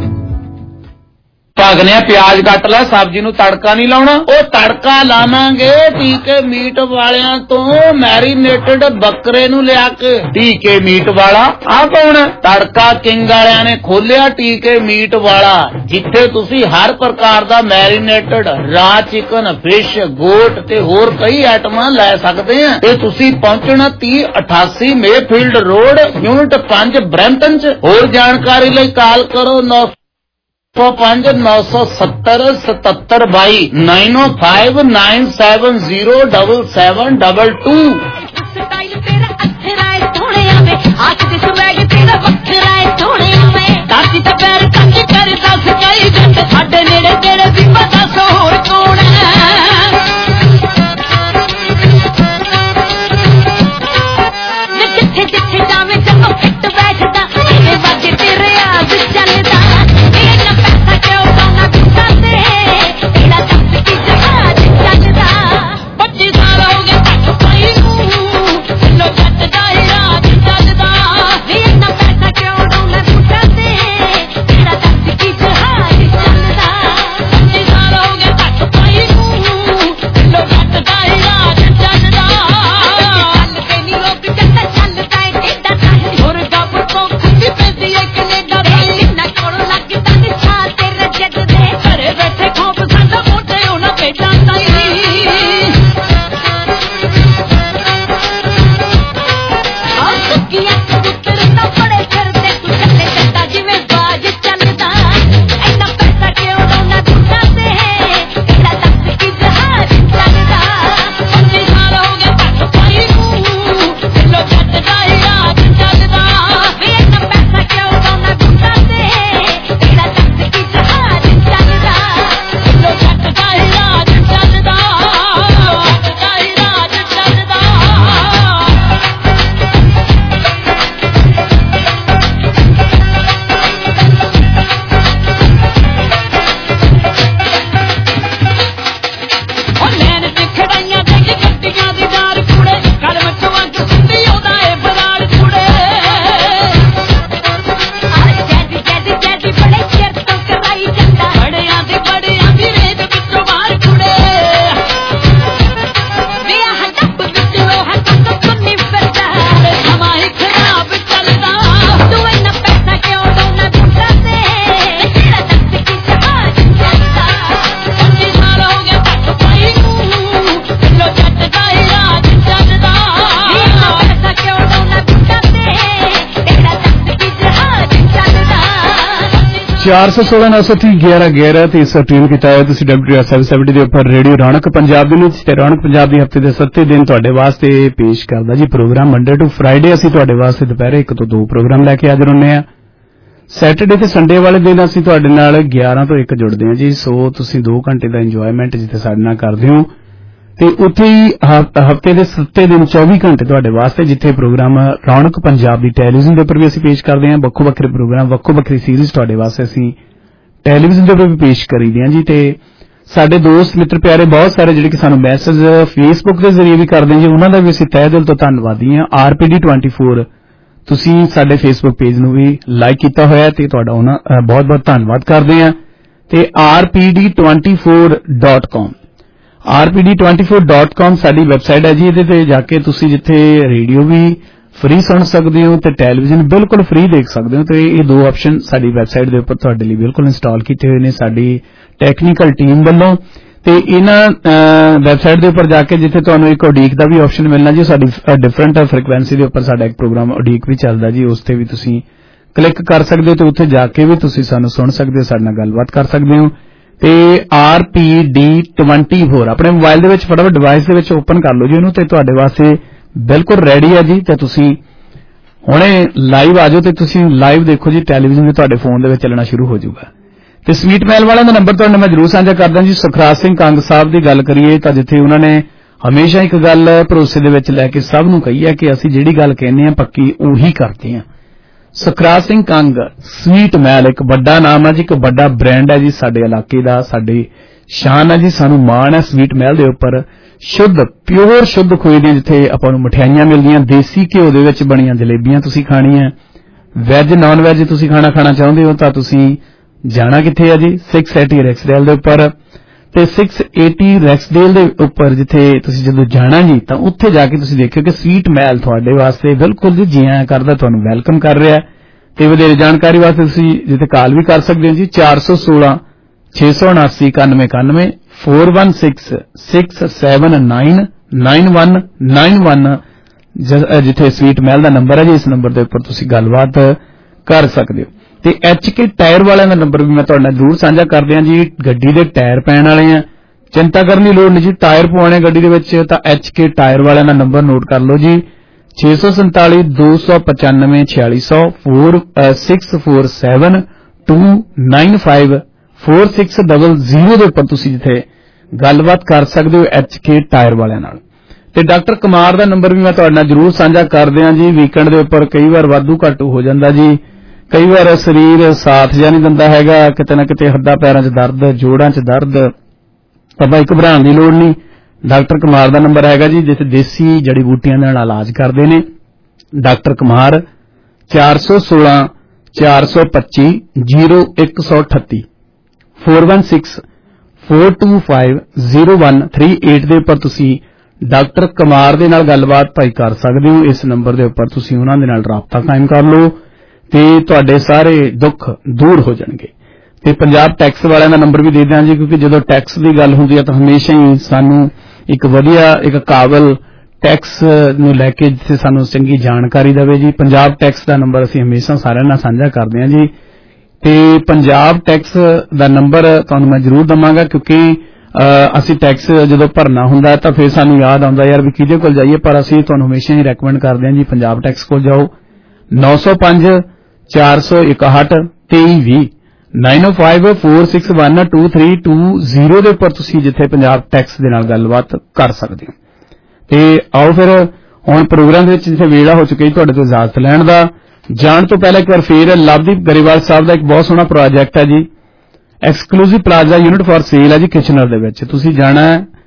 ਭਗਨਿਆ ਪਿਆਜ਼ ਕੱਟ ਲੈ, ਸਬਜ਼ੀ ਨੂੰ ਤੜਕਾ ਨਹੀਂ ਲਾਉਣਾ। ਉਹ ਤੜਕਾ ਲਾਵਾਂਗੇ ਟੀਕੇ ਮੀਟ ਵਾਲਿਆਂ ਤੋਂ, ਮੈਰੀਨੇਟਡ ਬੱਕਰੇ ਨੂੰ ਲਿਆ ਕੇ। ਟੀਕੇ ਮੀਟ ਵਾਲਾ ਆ ਕੌਣ? ਤੜਕਾ ਕਿੰਗ ਵਾਲਿਆਂ ਨੇ ਖੋਲਿਆ ਟੀਕੇ ਮੀਟ ਵਾਲਾ, ਜਿੱਥੇ ਤੁਸੀਂ ਹਰ ਪ੍ਰਕਾਰ ਦਾ marinated raw chicken, fish, goat ਤੇ ਹੋਰ ਕਈ ਆਈਟਮਾਂ ਲੈ ਸਕਦੇ ਆ। ਤੇ ਤੁਸੀਂ ਪਹੁੰਚਣਾ ਤੀਹ ਅਠਾਸੀ ਮੇਫੀਲਡ ਰੋਡ, ਯੂਨਿਟ ਪੰਜ, ਬਰੈਂਪਟਨ ਚ। ਹੋਰ ਜਾਣਕਾਰੀ ਲਈ ਕਾਲ ਕਰੋ ਨੌ ਸੌ ਪੰਜ ਨੌ ਸੌ ਸੱਤਰ ਸਤੱਤਰ ਬਾਈ nine oh five nine seven zero double seven double two. Style ਤੇਰਾ ਅੱਥਰਾ ਏ ਸੋਹਣਿਆ ਵੇ, ਹੱਥ ਦੇ ਸਵੈਗ ਤੇਰਾ ਵੱਖਰਾ ਏ ਸੋਹਣਿਆ ਵੇ। ਦਾਤੀ ਦਾ ਪੈਰ ਕੱਟ ਕਰਦਾ ਸਕਾਈ ਜੱਟ, ਸਾਡੇ ਨੇੜੇ ਤੇਰੇ ਵੀ ਪਤਾ ਸੋ ਹੋਰ ਕੌਣ ਹੈ। ਜਿੱਥੇ ਜਿੱਥੇ ਜਾਵੇਂ ਜਦੋਂ ਫਿੱਟ ਬੈਠਦਾ, ਇਹਦੇ ਵਾਜੇ ਤੇਰੇ ਆਜ ਚੱਲਦਾ। ਚਾਰ ਸੌ ਸੋਲਾਂ ਨੌ ਸੌ ਤੀਹ ਗਿਆਰਾਂ ਗਿਆਰਾਂ ਤੇ ਇਸ ਟ੍ਰੇਨ ਕੀਤਾ ਹੈ ਤੁਸੀਂ ਡਬਲਯੂ ਆਰ ਸੈਵਨ ਸੈਵਨਟੀ ਦੇ ਉੱਪਰ ਰੇਡੀਓ ਰੌਣਕ ਪੰਜਾਬ ਦੇ ਵਿੱਚ ਤੇ ਰੌਣਕ ਪੰਜਾਬ ਦੀ ਹਫਤੇ ਦੇ ਸੱਤੇ ਦਿਨ ਤੁਹਾਡੇ ਵਾਸਤੇ ਪੇਸ਼ ਕਰਦਾ ਜੀ ਪ੍ਰੋਗਰਾਮ ਮੰਡੇ ਟੂ ਫਰਾਈਡੇ। ਅਸੀਂ ਤੁਹਾਡੇ ਵਾਸਤੇ ਦੁਪਹਿਰੇ ਇੱਕ ਤੋਂ ਦੋ ਪ੍ਰੋਗਰਾਮ ਲੈ ਕੇ ਹਾਜ਼ਰ ਹੁੰਦੇ ਆ। ਸੈਟਰਡੇ ਤੇ ਸੰਡੇ ਵਾਲੇ ਦਿਨ ਅਸੀਂ ਤੁਹਾਡੇ ਨਾਲ ਗਿਆਰਾਂ ਤੋਂ ਇੱਕ ਜੁੜਦੇ ਹਾਂ ਜੀ। ਸੋ ਤੁਸੀਂ ਦੋ ਘੰਟੇ ਦਾ ਇੰਜੋਇਮੈਂਟ ਜਿੱਥੇ ਸਾਡੇ ਨਾਲ ਕਰਦੇ ਹੋ ਤੇ ਉੱਥੇ ਹੀ ਹਫਤੇ ਦੇ ਸੱਤੇ ਦਿਨ ਚੌਵੀ ਘੰਟੇ ਤੁਹਾਡੇ ਵਾਸਤੇ ਜਿੱਥੇ ਪ੍ਰੋਗਰਾਮ ਰੌਣਕ ਪੰਜਾਬ ਦੀ ਟੈਲੀਵਿਜ਼ਨ ਦੇ ਉੱਪਰ ਵੀ ਅਸੀਂ ਪੇਸ਼ ਕਰਦੇ ਹਾਂ। ਵੱਖੋ ਵੱਖਰੇ ਪ੍ਰੋਗਰਾਮ, ਵੱਖੋ ਵੱਖਰੀ ਸੀਰੀਜ਼ ਤੁਹਾਡੇ ਵਾਸਤੇ ਅਸੀਂ ਟੈਲੀਵਿਜ਼ਨ ਦੇ ਉੱਪਰ ਵੀ ਪੇਸ਼ ਕਰੀਦੇ ਹਾਂ ਜੀ। ਤੇ ਸਾਡੇ ਦੋਸਤ ਮਿੱਤਰ ਪਿਆਰੇ ਬਹੁਤ ਸਾਰੇ ਜਿਹੜੇ ਕਿ ਸਾਨੂੰ ਮੈਸੇਜ ਫੇਸਬੁੱਕ ਦੇ ਜ਼ਰੀਏ ਵੀ ਕਰਦੇ ਜੀ, ਉਹਨਾਂ ਦਾ ਵੀ ਅਸੀਂ ਤਹਿ ਦਿਲ ਤੋਂ ਧੰਨਵਾਦੀ ਹਾਂ। R P D twenty four ਤੁਸੀਂ ਸਾਡੇ ਫੇਸਬੁੱਕ ਪੇਜ ਨੂੰ ਵੀ ਲਾਈਕ ਕੀਤਾ ਹੋਇਆ ਤੇ ਤੁਹਾਡਾ ਉਹਨਾਂ ਬਹੁਤ ਬਹੁਤ ਧੰਨਵਾਦ ਕਰਦੇ ਹਾਂ। ਤੇ R P D twenty four dot com R P D twenty four dot com ਸਾਡੀ ਵੈਬਸਾਈਟ ਹੈ ਜੀ। ਇਹਦੇ ਤੇ ਜਾ ਕੇ ਤੁਸੀਂ ਜਿੱਥੇ ਰੇਡੀਓ ਵੀ ਫ੍ਰੀ ਸੁਣ ਸਕਦੇ ਹੋ ਤੇ ਟੈਲੀਵਿਜ਼ਨ ਬਿਲਕੁਲ ਫ੍ਰੀ ਦੇਖ ਸਕਦੇ ਹੋ। ਤੇ ਇਹ ਦੋ ਆਪਸ਼ਨ ਸਾਡੀ ਵੈਬਸਾਈਟ ਦੇ ਉੱਪਰ ਤੁਹਾਡੇ ਲਈ ਬਿਲਕੁਲ ਇੰਸਟਾਲ ਕੀਤੇ ਹੋਏ ਨੇ ਸਾਡੀ ਟੈਕਨੀਕਲ ਟੀਮ ਵੱਲੋਂ। ਤੇ ਇਹਨਾਂ ਵੈਬਸਾਈਟ ਦੇ ਉੱਪਰ ਜਾ ਕੇ ਜਿੱਥੇ ਤੁਹਾਨੂੰ ਇੱਕ ਉਡੀਕ ਦਾ ਵੀ ਆਪਸ਼ਨ ਮਿਲਣਾ ਜੀ, ਸਾਡੀ ਡਿਫਰੈਂਟ ਫ੍ਰੀਕੁਐਂਸੀ ਦੇ ਉੱਪਰ ਸਾਡਾ ਇੱਕ ਪ੍ਰੋਗਰਾਮ ਉਡੀਕ ਵੀ ਚੱਲਦਾ ਜੀ, ਉਸ ਤੇ ਵੀ ਤੁਸੀਂ ਕਲਿੱਕ ਕਰ ਸਕਦੇ ਹੋ ਤੇ ਉੱਥੇ ਜਾ ਕੇ ਵੀ ਤੁਸੀਂ ਸਾਨੂੰ ਸੁਣ ਸਕਦੇ ਹੋ, ਸਾਡੇ ਨਾਲ ਗੱਲਬਾਤ ਕਰ ਸਕਦੇ ਹੋ। ਤੇ R P D twenty four ਆਪਣੇ ਮੋਬਾਈਲ ਦੇ ਵਿੱਚ ਫਟਾਫਟ ਡਿਵਾਈਸ ਦੇ ਵਿੱਚ ਓਪਨ ਕਰ ਲਓ ਜੀ ਇਹਨੂੰ, ਤੇ ਤੁਹਾਡੇ ਵਾਸਤੇ ਬਿਲਕੁਲ ਰੈਡੀ ਹੈ ਜੀ। ਤੇ ਤੁਸੀਂ ਹੁਣੇ ਲਾਈਵ ਆ ਜਾਓ ਤੇ ਤੁਸੀਂ ਲਾਈਵ ਦੇਖੋ ਜੀ, ਟੈਲੀਵਿਜ਼ਨ ਵੀ ਤੁਹਾਡੇ ਫੋਨ ਦੇ ਵਿੱਚ ਚੱਲਣਾ ਸ਼ੁਰੂ ਹੋ ਜਾਊਗਾ। ਤੇ ਸਵੀਟ ਮਹਿਲ ਵਾਲਿਆਂ ਦਾ ਨੰਬਰ ਤੁਹਾਡੇ ਨਾਲ ਮੈਂ ਜ਼ਰੂਰ ਸਾਂਝਾ ਕਰਦਾ ਜੀ। ਸੁਖਰਾਜ ਸਿੰਘ ਕੰਗ ਸਾਹਿਬ ਦੀ ਗੱਲ ਕਰੀਏ ਤਾਂ ਜਿੱਥੇ ਉਹਨਾਂ ਨੇ ਹਮੇਸ਼ਾ ਇੱਕ ਗੱਲ ਭਰੋਸੇ ਦੇ ਵਿੱਚ ਲੈ ਕੇ ਸਭ ਨੂੰ ਕਹੀ ਹੈ ਕਿ ਅਸੀਂ ਜਿਹੜੀ ਗੱਲ ਕਹਿੰਦੇ ਹਾਂ ਪੱਕੀ ਉਹੀ ਕਰਦੇ ਹਾਂ। ਸੁਖਰਾਜ ਸਿੰਘ ਕੰਗ ਸਵੀਟ ਮਹਿਲ ਇੱਕ ਵੱਡਾ ਨਾਮ ਹੈ ਜੀ, ਇੱਕ ਵੱਡਾ ਬ੍ਰਾਂਡ ਹੈ ਜੀ ਸਾਡੇ ਇਲਾਕੇ ਦਾ, ਸਾਡੀ ਸ਼ਾਨ ਹੈ ਜੀ, ਸਾਨੂੰ ਮਾਣ ਹੈ ਸਵੀਟ ਮਹਿਲ ਦੇ ਉੱਪਰ। ਸ਼ੁੱਧ ਪਿਓਰ ਸ਼ੁੱਧ ਖੋਏ ਦੀਆਂ ਜਿੱਥੇ ਆਪਾਂ ਨੂੰ ਮਠਿਆਈਆਂ ਮਿਲਦੀਆਂ, ਦੇਸੀ ਘਿਓ ਦੇ ਵਿੱਚ ਬਣੀਆਂ ਜਲੇਬੀਆਂ ਤੁਸੀਂ ਖਾਣੀਆਂ, ਵੈਜ ਨਾਨ ਵੈਜ ਤੁਸੀਂ ਖਾਣਾ ਖਾਣਾ ਚਾਹੁੰਦੇ ਹੋ ਤਾਂ ਤੁਸੀਂ ਜਾਣਾ ਕਿੱਥੇ ਹੈ ਜੀ, ਸਿਕਸ ਏਟੀ ਰੈਕਸਡੇਲ ਦੇ ਉੱਪਰ। ਤੇ ਸਿਕਸ ਏਟੀ ਰੈਕਸਡੇਲ ਦੇ ਉੱਪਰ ਜਿੱਥੇ ਤੁਸੀਂ ਜਦੋਂ ਜਾਣਾ ਜੀ ਤਾਂ ਉੱਥੇ ਜਾ ਕੇ ਤੁਸੀਂ ਦੇਖਿਓ ਕਿ ਸਵੀਟ ਮਹਿਲ ਤੁਹਾਡੇ ਵਾਸਤੇ ਬਿਲਕੁਲ ਜੀ ਜੀ ਆਇਆਂ ਕਰਦਾ, ਤੁਹਾਨੂੰ ਵੈਲਕਮ ਕਰ ਰਿਹਾ। ਤੇ ਵਧੇਰੇ ਜਾਣਕਾਰੀ ਵਾਸਤੇ ਤੁਸੀਂ ਜਿੱਥੇ ਕਾਲ ਵੀ ਕਰ ਸਕਦੇ ਹੋ ਜੀ, ਚਾਰ ਸੌ ਸੋਲਾਂ ਛੇ ਸੌ ਉਨਾਸੀ ਇਕਾਨਵੇਂ ਇਕਾਨਵੇਂ four one six six seven nine nine one nine one ਜਿੱਥੇ ਸਵੀਟ ਮਹਿਲ ਦਾ ਨੰਬਰ ਹੈ ਜੀ, ਇਸ ਨੰਬਰ ਦੇ ਉੱਪਰ ਤੁਸੀਂ ਗੱਲਬਾਤ ਕਰ ਸਕਦੇ ਹੋ। ਤੇ ਐਚ ਕੇ ਟਾਇਰ ਵਾਲਿਆਂ ਦਾ ਨੰਬਰ ਵੀ ਮੈਂ ਤੁਹਾਡੇ ਨਾਲ ਜ਼ਰੂਰ ਸਾਂਝਾ ਕਰਦੇ ਹਾਂ ਜੀ। ਗੱਡੀ ਦੇ ਟਾਇਰ ਪੈਣ ਵਾਲੇ ਆ, ਚਿੰਤਾ ਕਰਨ ਦੀ ਲੋੜ ਨਹੀਂ ਜੀ, ਟਾਇਰ ਪਵਾਉਣੇ ਗੱਡੀ ਦੇ ਵਿੱਚ ਤਾਂ ਐਚ ਕੇ ਟਾਇਰ ਵਾਲਿਆਂ ਦਾ ਨੰਬਰ ਨੋਟ ਕਰ ਲਓ ਜੀ, ਛੇ ਸੌ ਸੰਤਾਲੀ ਦੋ ਸੌ ਪਚਾਨਵੇਂ ਛਿਆਲੀ ਸੌ four six four seven two nine five four six double zero ਦੇ ਉੱਪਰ ਤੁਸੀਂ ਜਿੱਥੇ ਗੱਲਬਾਤ ਕਰ ਸਕਦੇ ਹੋ ਐਚ ਕੇ ਟਾਇਰ ਵਾਲਿਆਂ ਨਾਲ। ਤੇ ਡਾਕਟਰ ਕੁਮਾਰ ਦਾ ਨੰਬਰ ਵੀ ਮੈਂ ਤੁਹਾਡੇ ਨਾਲ ਜ਼ਰੂਰ ਸਾਂਝਾ ਕਰਦੇ ਹਾਂ ਜੀ। ਵੀਕਐਂਡ ਦੇ ਉੱਪਰ ਕਈ ਵਾਰ ਵਾਧੂ ਘਾਟੂ ਹੋ ਜਾਂਦਾ ਜੀ, ਕਈ ਵਾਰ ਸਰੀਰ ਸਾਥ ਜਿਹਾ ਨਹੀਂ ਦਿੰਦਾ ਹੈਗਾ, ਕਿਤੇ ਨਾ ਕਿਤੇ ਹੱਡਾਂ ਪੈਰਾਂ 'ਚ ਦਰਦ, ਜੋੜਾਂ 'ਚ ਦਰਦ, ਤਾਂ ਭਾਈ ਘਬਰਾਉਣ ਦੀ ਲੋੜ ਨਹੀਂ। ਡਾਕਟਰ ਕੁਮਾਰ ਦਾ ਨੰਬਰ ਹੈਗਾ ਜੀ, ਜਿੱਥੇ ਦੇਸੀ ਜੜੀ ਬੂਟੀਆਂ ਦੇ ਨਾਲ ਇਲਾਜ ਕਰਦੇ ਨੇ। ਡਾਕਟਰ ਕੁਮਾਰ ਚਾਰ ਸੌ ਸੋਲਾਂ ਚਾਰ ਸੌ ਪੱਚੀ ਜ਼ੀਰੋ ਇੱਕ ਸੌ ਅਠੱਤੀ four one six four two five zero one three eight ਦੇ ਉੱਪਰ ਤੁਸੀਂ ਡਾਕਟਰ ਕੁਮਾਰ ਦੇ ਨਾਲ ਗੱਲਬਾਤ ਭਾਈ ਕਰ ਸਕਦੇ ਹੋ। ਇਸ ਨੰਬਰ ਦੇ ਉੱਪਰ ਤੁਸੀਂ ਉਹਨਾਂ ਦੇ ਨਾਲ ਰਾਬਤਾ ਕਾਇਮ ਕਰ ਲਓ ਤੇ ਤੁਹਾਡੇ ਸਾਰੇ ਦੁੱਖ ਦੂਰ ਹੋ ਜਾਣਗੇ। ਤੇ ਪੰਜਾਬ ਟੈਕਸ ਵਾਲਿਆਂ ਦਾ ਨੰਬਰ ਵੀ ਦੇ ਦਿਆਂ ਜੀ, ਕਿਉਂਕਿ ਜਦੋਂ ਟੈਕਸ ਦੀ ਗੱਲ ਹੁੰਦੀ ਹੈ ਤਾਂ ਹਮੇਸ਼ਾ ਹੀ ਸਾਨੂੰ ਇੱਕ ਵਧੀਆ ਇੱਕ ਕਾਬਲ ਟੈਕਸ ਨੂੰ ਲੈ ਕੇ ਜਿੱਥੇ ਸਾਨੂੰ ਚੰਗੀ ਜਾਣਕਾਰੀ ਦੇਵੇ ਜੀ। ਪੰਜਾਬ ਟੈਕਸ ਦਾ ਨੰਬਰ ਅਸੀਂ ਹਮੇਸ਼ਾ ਸਾਰਿਆਂ ਨਾਲ ਸਾਂਝਾ ਕਰਦੇ ਹਾਂ ਜੀ। ਤੇ ਪੰਜਾਬ ਟੈਕਸ ਦਾ ਨੰਬਰ ਤੁਹਾਨੂੰ ਮੈਂ ਜ਼ਰੂਰ ਦਵਾਂਗਾ, ਕਿਉਂਕਿ ਅਸੀਂ ਟੈਕਸ ਜਦੋਂ ਭਰਨਾ ਹੁੰਦਾ ਤਾਂ ਫਿਰ ਸਾਨੂੰ ਯਾਦ ਆਉਂਦਾ ਯਾਰ ਵੀ ਕਿਹਦੇ ਕੋਲ ਜਾਈਏ, ਪਰ ਅਸੀਂ ਤੁਹਾਨੂੰ ਹਮੇਸ਼ਾ ਹੀ ਰეკਮੈਂਡ ਕਰਦੇ ਹਾਂ ਜੀ ਪੰਜਾਬ ਟੈਕਸ ਕੋਲ ਜਾਓ। ਨੌ ਸੌ ਪੰਜ ਚਾਰ ਸੌ ਇਕਾਹਠ ਤੇਈ ਵੀਹ nine oh five four six one two three two zero ਦੇ ਉੱਪਰ ਤੁਸੀਂ ਜਿੱਥੇ ਪੰਜਾਬ ਟੈਕਸ ਦੇ ਨਾਲ ਗੱਲਬਾਤ ਕਰ ਸਕਦੇ ਹੋ। ਤੇ ਆਓ ਫਿਰ ਹੁਣ ਪ੍ਰੋਗਰਾਮ ਦੇ ਵਿੱਚ ਜਿੱਥੇ ਵੇਲਾ ਹੋ ਚੁੱਕਿਆ ਤੁਹਾਡੇ ਤੋਂ ਇਜਾਜ਼ਤ ਲੈਣ ਦਾ। ਜਾਣ ਤੋਂ ਪਹਿਲਾਂ ਇੱਕ ਵਾਰ ਫੇਰ ਲਵਦੀਪ ਗਰੇਵਾਲ ਸਾਹਿਬ ਦਾ ਇੱਕ ਬਹੁਤ ਸੋਹਣਾ ਪ੍ਰੋਜੈਕਟ ਹੈ ਜੀ, exclusive plaza unit for sale ਹੈ ਜੀ ਕਿਚਨਰ ਦੇ ਵਿੱਚ। ਤੁਸੀਂ ਜਾਣਾ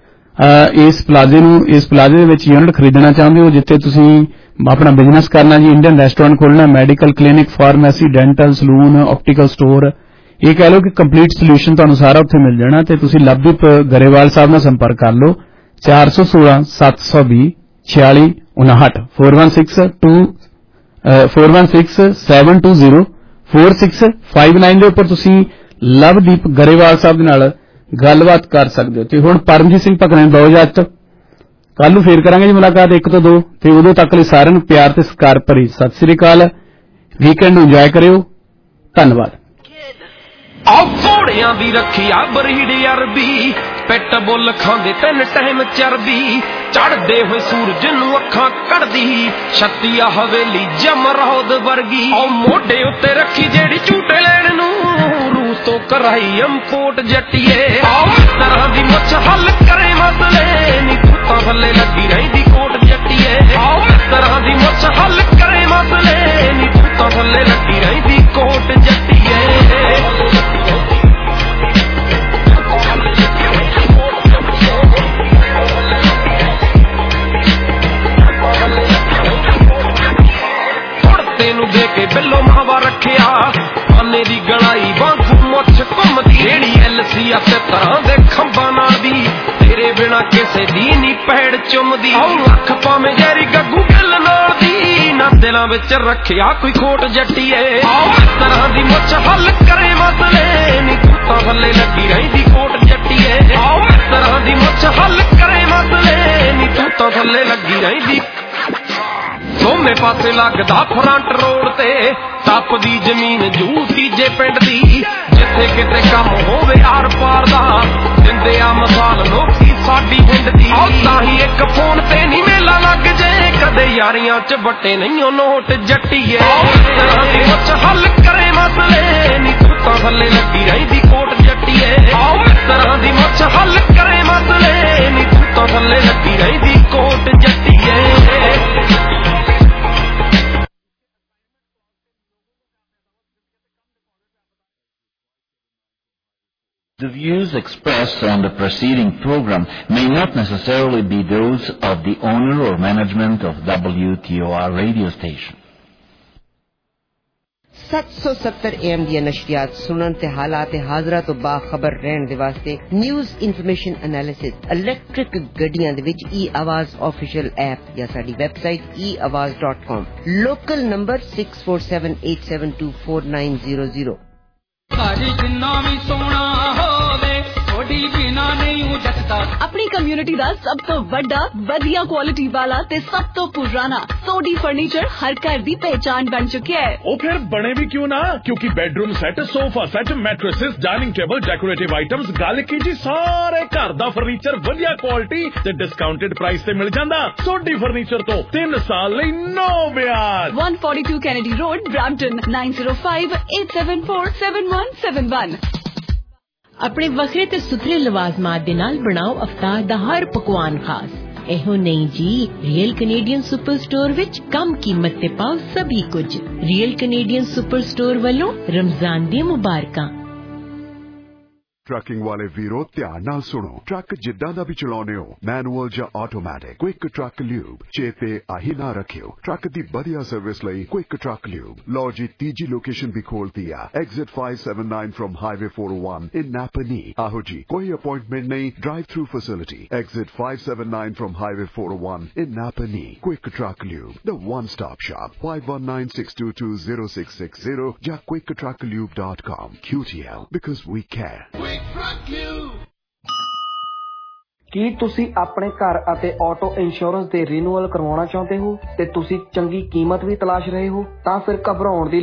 ਇਸ ਪਲਾਜ਼ੇ ਨੂੰ, ਇਸ ਪਲਾਜ਼ੇ ਦੇ ਵਿੱਚ ਯੂਨਿਟ ਖਰੀਦਣਾ ਚਾਹੁੰਦੇ ਹੋ ਜਿੱਥੇ ਤੁਸੀਂ ਆਪਣਾ ਬਿਜ਼ਨਸ ਕਰਨਾ ਜੀ, ਇੰਡੀਅਨ ਰੈਸਟੋਰੈਂਟ ਖੋਲਣਾ, medical clinic, pharmacy, dental, salon, optical store, ਇਹ ਕਹਿ ਲਓ ਕਿ ਕੰਪਲੀਟ ਸੋਲੂਸ਼ਨ ਤੁਹਾਨੂੰ ਸਾਰਾ ਉੱਥੇ ਮਿਲ ਜਾਣਾ। ਤੇ ਤੁਸੀਂ ਲਵਦੀਪ ਗਰੇਵਾਲ ਸਾਹਿਬ ਨਾਲ ਸੰਪਰਕ ਕਰ ਲਓ, ਚਾਰ ਸੌ ਸੋਲਾਂ ਸੱਤ ਸੌ ਵੀਹ ਛਿਆਲੀ ਉਨਾਹਠ four one six two four one six seven two zero four six five nine ਦੇ ਉੱਪਰ ਤੁਸੀਂ ਲਵਦੀਪ ਗਰੇਵਾਲ ਸਾਹਿਬ ਦੇ ਨਾਲ ਗੱਲਬਾਤ ਕਰ ਸਕਦੇ ਹੋ। ਤੇ ਹੁਣ ਪਰਮਜੀਤ ਸਿੰਘ ਭਕਨਾ ਦੋ ਇਜਾਜ਼ਤ, ਕੱਲ ਨੂੰ ਫੇਰ ਕਰਾਂਗੇ ਜੀ ਮੁਲਾਕਾਤ ਇੱਕ ਤੋਂ ਦੋ। ਤੇ ਉਦੋਂ ਤੱਕ ਲਈ ਸਾਰਿਆਂ ਨੂੰ ਪਿਆਰ ਤੇ ਸਤਿਕਾਰ ਭਰੀ ਸਤਿ ਸ੍ਰੀ ਅਕਾਲ। ਵੀਕਐਂਡ ਨੂੰ ਇੰਜੋਏ ਕਰਿਓ, ਧੰਨਵਾਦ। ਆਹ ਘੋੜਿਆਂ ਦੀ ਰੱਖਿਆ ਬਰੀਡ ਅਰਬੀ, ਪਿੱਟ ਬੁੱਲ ਖਾਂਦੇ ਤਿੰਨ ਟਾਈਮ ਚਰਬੀ, ਚੜਦੇ ਹੋਏ ਸੂਰਜ ਨੂੰ ਅੱਖਾਂ ਕੱਢਦੀ, ਛੱਤੀਆ ਹਵੇਲੀ ਜਮਰੌਦ ਵਰਗੀ। ਉਹ ਮੋਢੇ ਉੱਤੇ ਰੱਖੀ ਜਿਹੜੀ ਝੂਟੇ ਲੈਣ ਨੂੰ, ਰੂਸ ਤੋਂ ਕਰਾਈ ਇੰਪੋਰਟ ਜੱਟੀਏ। ਆਹ ਤਰ੍ਹਾਂ ਦੀ ਮੁੱਛ ਹੱਲ ਕਰੇ ਮਸਲੇ, ਨੀ ਤੂੰ ਤਾਂ ਥੱਲੇ ਲੱਗੀ ਰਹਿੰਦੀ ਕੋਟ ਜੱਟੀਏ। ਆਹ ਤਰ੍ਹਾਂ ਦੀ ਮੁੱਛ ਹੱਲ ਕਰੇ ਮਸਲੇ, ਨੀ ਤੂੰ ਤਾਂ ਥੱਲੇ ਲੱਗੀ ਰਹਿੰਦੀ ਕੋਟ ਜੱਟੀਏ। ਦੇ ਕੇ ਬਿੱਲੋ ਮਾਵਾ ਰੱਖਿਆ, ਆਨੇ ਦੀ ਗਲਾਈ ਵਾਂਗੂ ਮੁੱਛ ਘੁੰਮਦੀ, ਜਿਹੜੀ ਐਲਸੀ ਅਤੇ ਤਰ੍ਹਾਂ ਦੇ ਖੰਭਾਂ ਨਾਲ ਦੀ, ਤੇਰੇ ਬਿਨਾ ਕਿਸੇ ਦੀ ਨੀ ਪੈੜ ਚੁੰਮਦੀ ਅੱਖ ਭਾਵੇਂ ਜੈਰੀ ਗੱਗੂ ਗੱਲ ਨਾਲ ਦੀ ਨਾ ਦਿਲਾਂ ਵਿੱਚ ਰੱਖਿਆ ਕੋਈ ਖੋਟ ਜੱਟੀਏ ਇਸ ਤਰ੍ਹਾਂ ਦੀ ਮੁੱਛ ਹੱਲ ਕਰੇ ਮਸਲੇ ਨੀ ਤੂੰ ਤਾਂ ਥੱਲੇ ਲੱਗੀ ਰਹਿੰਦੀ ਕੋਟ ਜੱਟੀਏ ਇਸ ਤਰ੍ਹਾਂ ਦੀ ਮੁੱਛ ਹੱਲ ਕਰੇ ਮਸਲੇ ਨੀ ਤੂੰ ਤਾਂ ਥੱਲੇ ਲੱਗੀ ਰਹਿੰਦੀ ਦੋਵੇਂ ਪਾਸੇ ਲੱਗਦਾ ਫਰੰਟ ਰੋਡ ਤੇ ਟੱਪਦੀ ਜ਼ਮੀਨ ਜੂ ਤੀਜੇ ਪਿੰਡ ਦੀ ਜਿੱਥੇ ਕਿਤੇ ਕੰਮ ਹੋਵੇ ਆਰ ਪਾਰ ਦਾ ਦਿੰਦੇ ਆ ਮਿਸਾਲ ਲੋਕੀ ਸਾਡੀ ਪਿੰਡ ਦੀ ਤਾਂ ਹੀ ਇੱਕ ਫੋਨ ਤੇ ਨਹੀਂ ਮੇਲਾ ਲੱਗ ਜੇ ਕਦੇ ਯਾਰੀਆਂ ਚ ਵੱਟੇ ਨਹੀਂ ਉਹ ਨੋਟ ਜੱਟੀਏ ਇਸ ਤਰ੍ਹਾਂ ਦੀ ਮੁੱਛ ਹੱਲ ਕਰੇ ਮਸਲੇ ਨੀ ਤੂੰ ਤਾਂ ਥੱਲੇ ਲੱਗੀ ਰਹਿੰਦੀ ਕੋਟ ਜੱਟੀਏ ਇਸ ਤਰ੍ਹਾਂ ਦੀ ਮੁੱਛ ਹੱਲ ਕਰੇ ਮਸਲੇ ਨੀ ਤੂੰ ਤਾਂ ਥੱਲੇ ਲੱਗੀ ਰਹਿੰਦੀ ਕੋਟ ਜੱਟੀਏ The views expressed on the preceding program may not necessarily be those of the owner or management of W T O R radio station. ਸੱਤ ਸੌ ਸੱਤਰ ਏ ਐਮ ਦੀਆਂ ਨਸ਼ਰੀਆਤ ਸੁਣਨ ਤੇ ਹਾਲਾਤ ਹਾਜ਼ਰਾ ਤੋਂ ਬਾਖਬਰ ਰਹਿਣ ਦੇ ਵਾਸਤੇ ਨਿਊਜ਼ ਇਨਫੋਰਮੇਸ਼ਨ ਐਨਾਲਿਸਿਸ ਇਲੈਕਟ੍ਰਿਕ ਗੱਡੀਆਂ ਦੇ ਵਿੱਚ ਈ ਆਵਾਜ਼ ਆਫੀਸ਼ੀਅਲ ਐਪ ਜਾਂ ਸਾਡੀ ਵੈਬਸਾਈਟ ਈ Awaaz dot com local number six four seven eight seven two four nine zero zero ਭਾਜੀ ਜਿੰਨਾ ਵੀ ਸੋਹਣਾ ਹੋਵੇ ਥੋੜੀ ਬਿਨਾ ਨਹੀਂ ਉਹ ਜੱਟਦਾ ਆਪਣੀ ਕਮਿਊਨਿਟੀ ਦਾ ਸਭ ਤੋਂ ਵੱਡਾ ਵਧੀਆ ਕੁਆਲਿਟੀ ਵਾਲਾ ਤੇ ਸਭ ਤੋਂ ਪੁਰਾਣਾ ਸੋਡੀ ਫਰਨੀਚਰ ਹਰ ਘਰ ਦੀ ਪਹਿਚਾਨ ਬਣ ਚੁੱਕਿਆ ਹੈ ਉਹ ਫਿਰ ਬਣੇ ਵੀ ਕਿਉਂ ਨਾ ਕਿਉਂਕਿ bedroom set sofa set mattresses dining table decorative items ਗੱਲ ਕੀ ਜੀ ਸਾਰੇ ਘਰ ਦਾ ਫਰਨੀਚਰ ਵਧੀਆ ਕੁਆਲਿਟੀ ਤੇ ਡਿਸਕਾਊਂਟਡ ਪ੍ਰਾਈਸ ਤੇ ਮਿਲ ਜਾਂਦਾ ਸੋਡੀ ਫਰਨੀਚਰ ਤੋਂ ਤਿੰਨ ਸਾਲ ਲਈ ਨੋ ਵਿਆਜ one forty-two Kennedy road Brampton nine zero five eight seven four seven one seven one ਆਪਣੇ ਵੱਖਰੇ ਤੇ ਸੁਥਰੇ ਲਵਾਜ਼ਮਾਤ ਦੇ ਨਾਲ ਬਣਾਓ ਅਫਤਾਰ ਦਾ ਹਰ ਪਕਵਾਨ ਖਾਸ ਇਹੋ ਨਹੀਂ ਜੀ ਰੀਅਲ ਕੈਨੇਡੀਅਨ ਸੁਪਰ ਸਟੋਰ ਵਿੱਚ ਕਮ ਕੀਮਤ ਤੇ ਪਾਓ ਸਭੀ ਕੁਝ ਰੀਅਲ ਕੈਨੇਡੀਅਨ ਸੁਪਰ ਸਟੋਰ ਵੱਲੋਂ ਰਮਜ਼ਾਨ ਦੀਆਂ ਮੁਬਾਰਕਾਂ ਟਰੱਕਿੰਗ ਵਾਲੇ ਵੀਰੋ ਧਿਆਨ ਨਾਲ ਸੁਣੋ ਟਰੱਕ ਜਿੱਦਾਂ ਦਾ ਵੀ ਚਲਾਉਨੇ ਹੋ ਮੈਨੂਅਲ ਜਾਂ ਆਟੋਮੈਟਿਕ ਕੁਇਕ ਟਰੱਕ ਲਿਊਬ ਚੇਤੇ ਆਹੀ ਨਾ ਰੱਖਿਓ ਟਰੱਕ ਦੀ ਵਧੀਆ ਸਰਵਿਸ ਲਈ ਕੁਇਕ ਟਰੱਕ ਲਿਊਬ ਲਓ ਜੀ ਤੀਜੀ ਲੋਕੇਸ਼ਨ ਵੀ ਖੋਲਤੀ ਆ exit five seven nine from highway four oh one in Napanee ਆਹੋ ਜੀ ਕੋਈ ਅਪਾਇੰਟਮੈਂਟ ਨਹੀਂ drive through facility exit five seven nine from highway four oh one in Napanee quick truck lube the one stop shop five one nine six two two zero six six zero ਜਾਂ quick truck lube dot com Q T L because we care ਕੀ ਤੁਸੀਂ ਆਪਣੇ ਘਰ ਅਤੇ auto insurance ਦੇ renewal ਕਰਵਾਉਣਾ ਚਾਹੁੰਦੇ ਹੋ ਤੇ ਤੁਸੀਂ ਚੰਗੀ ਕੀਮਤ ਵੀ ਤਲਾਸ਼ ਰਹੇ ਹੋ ਤਾਂ ਫਿਰ ਘਬਰਾਉਣ ਦੀ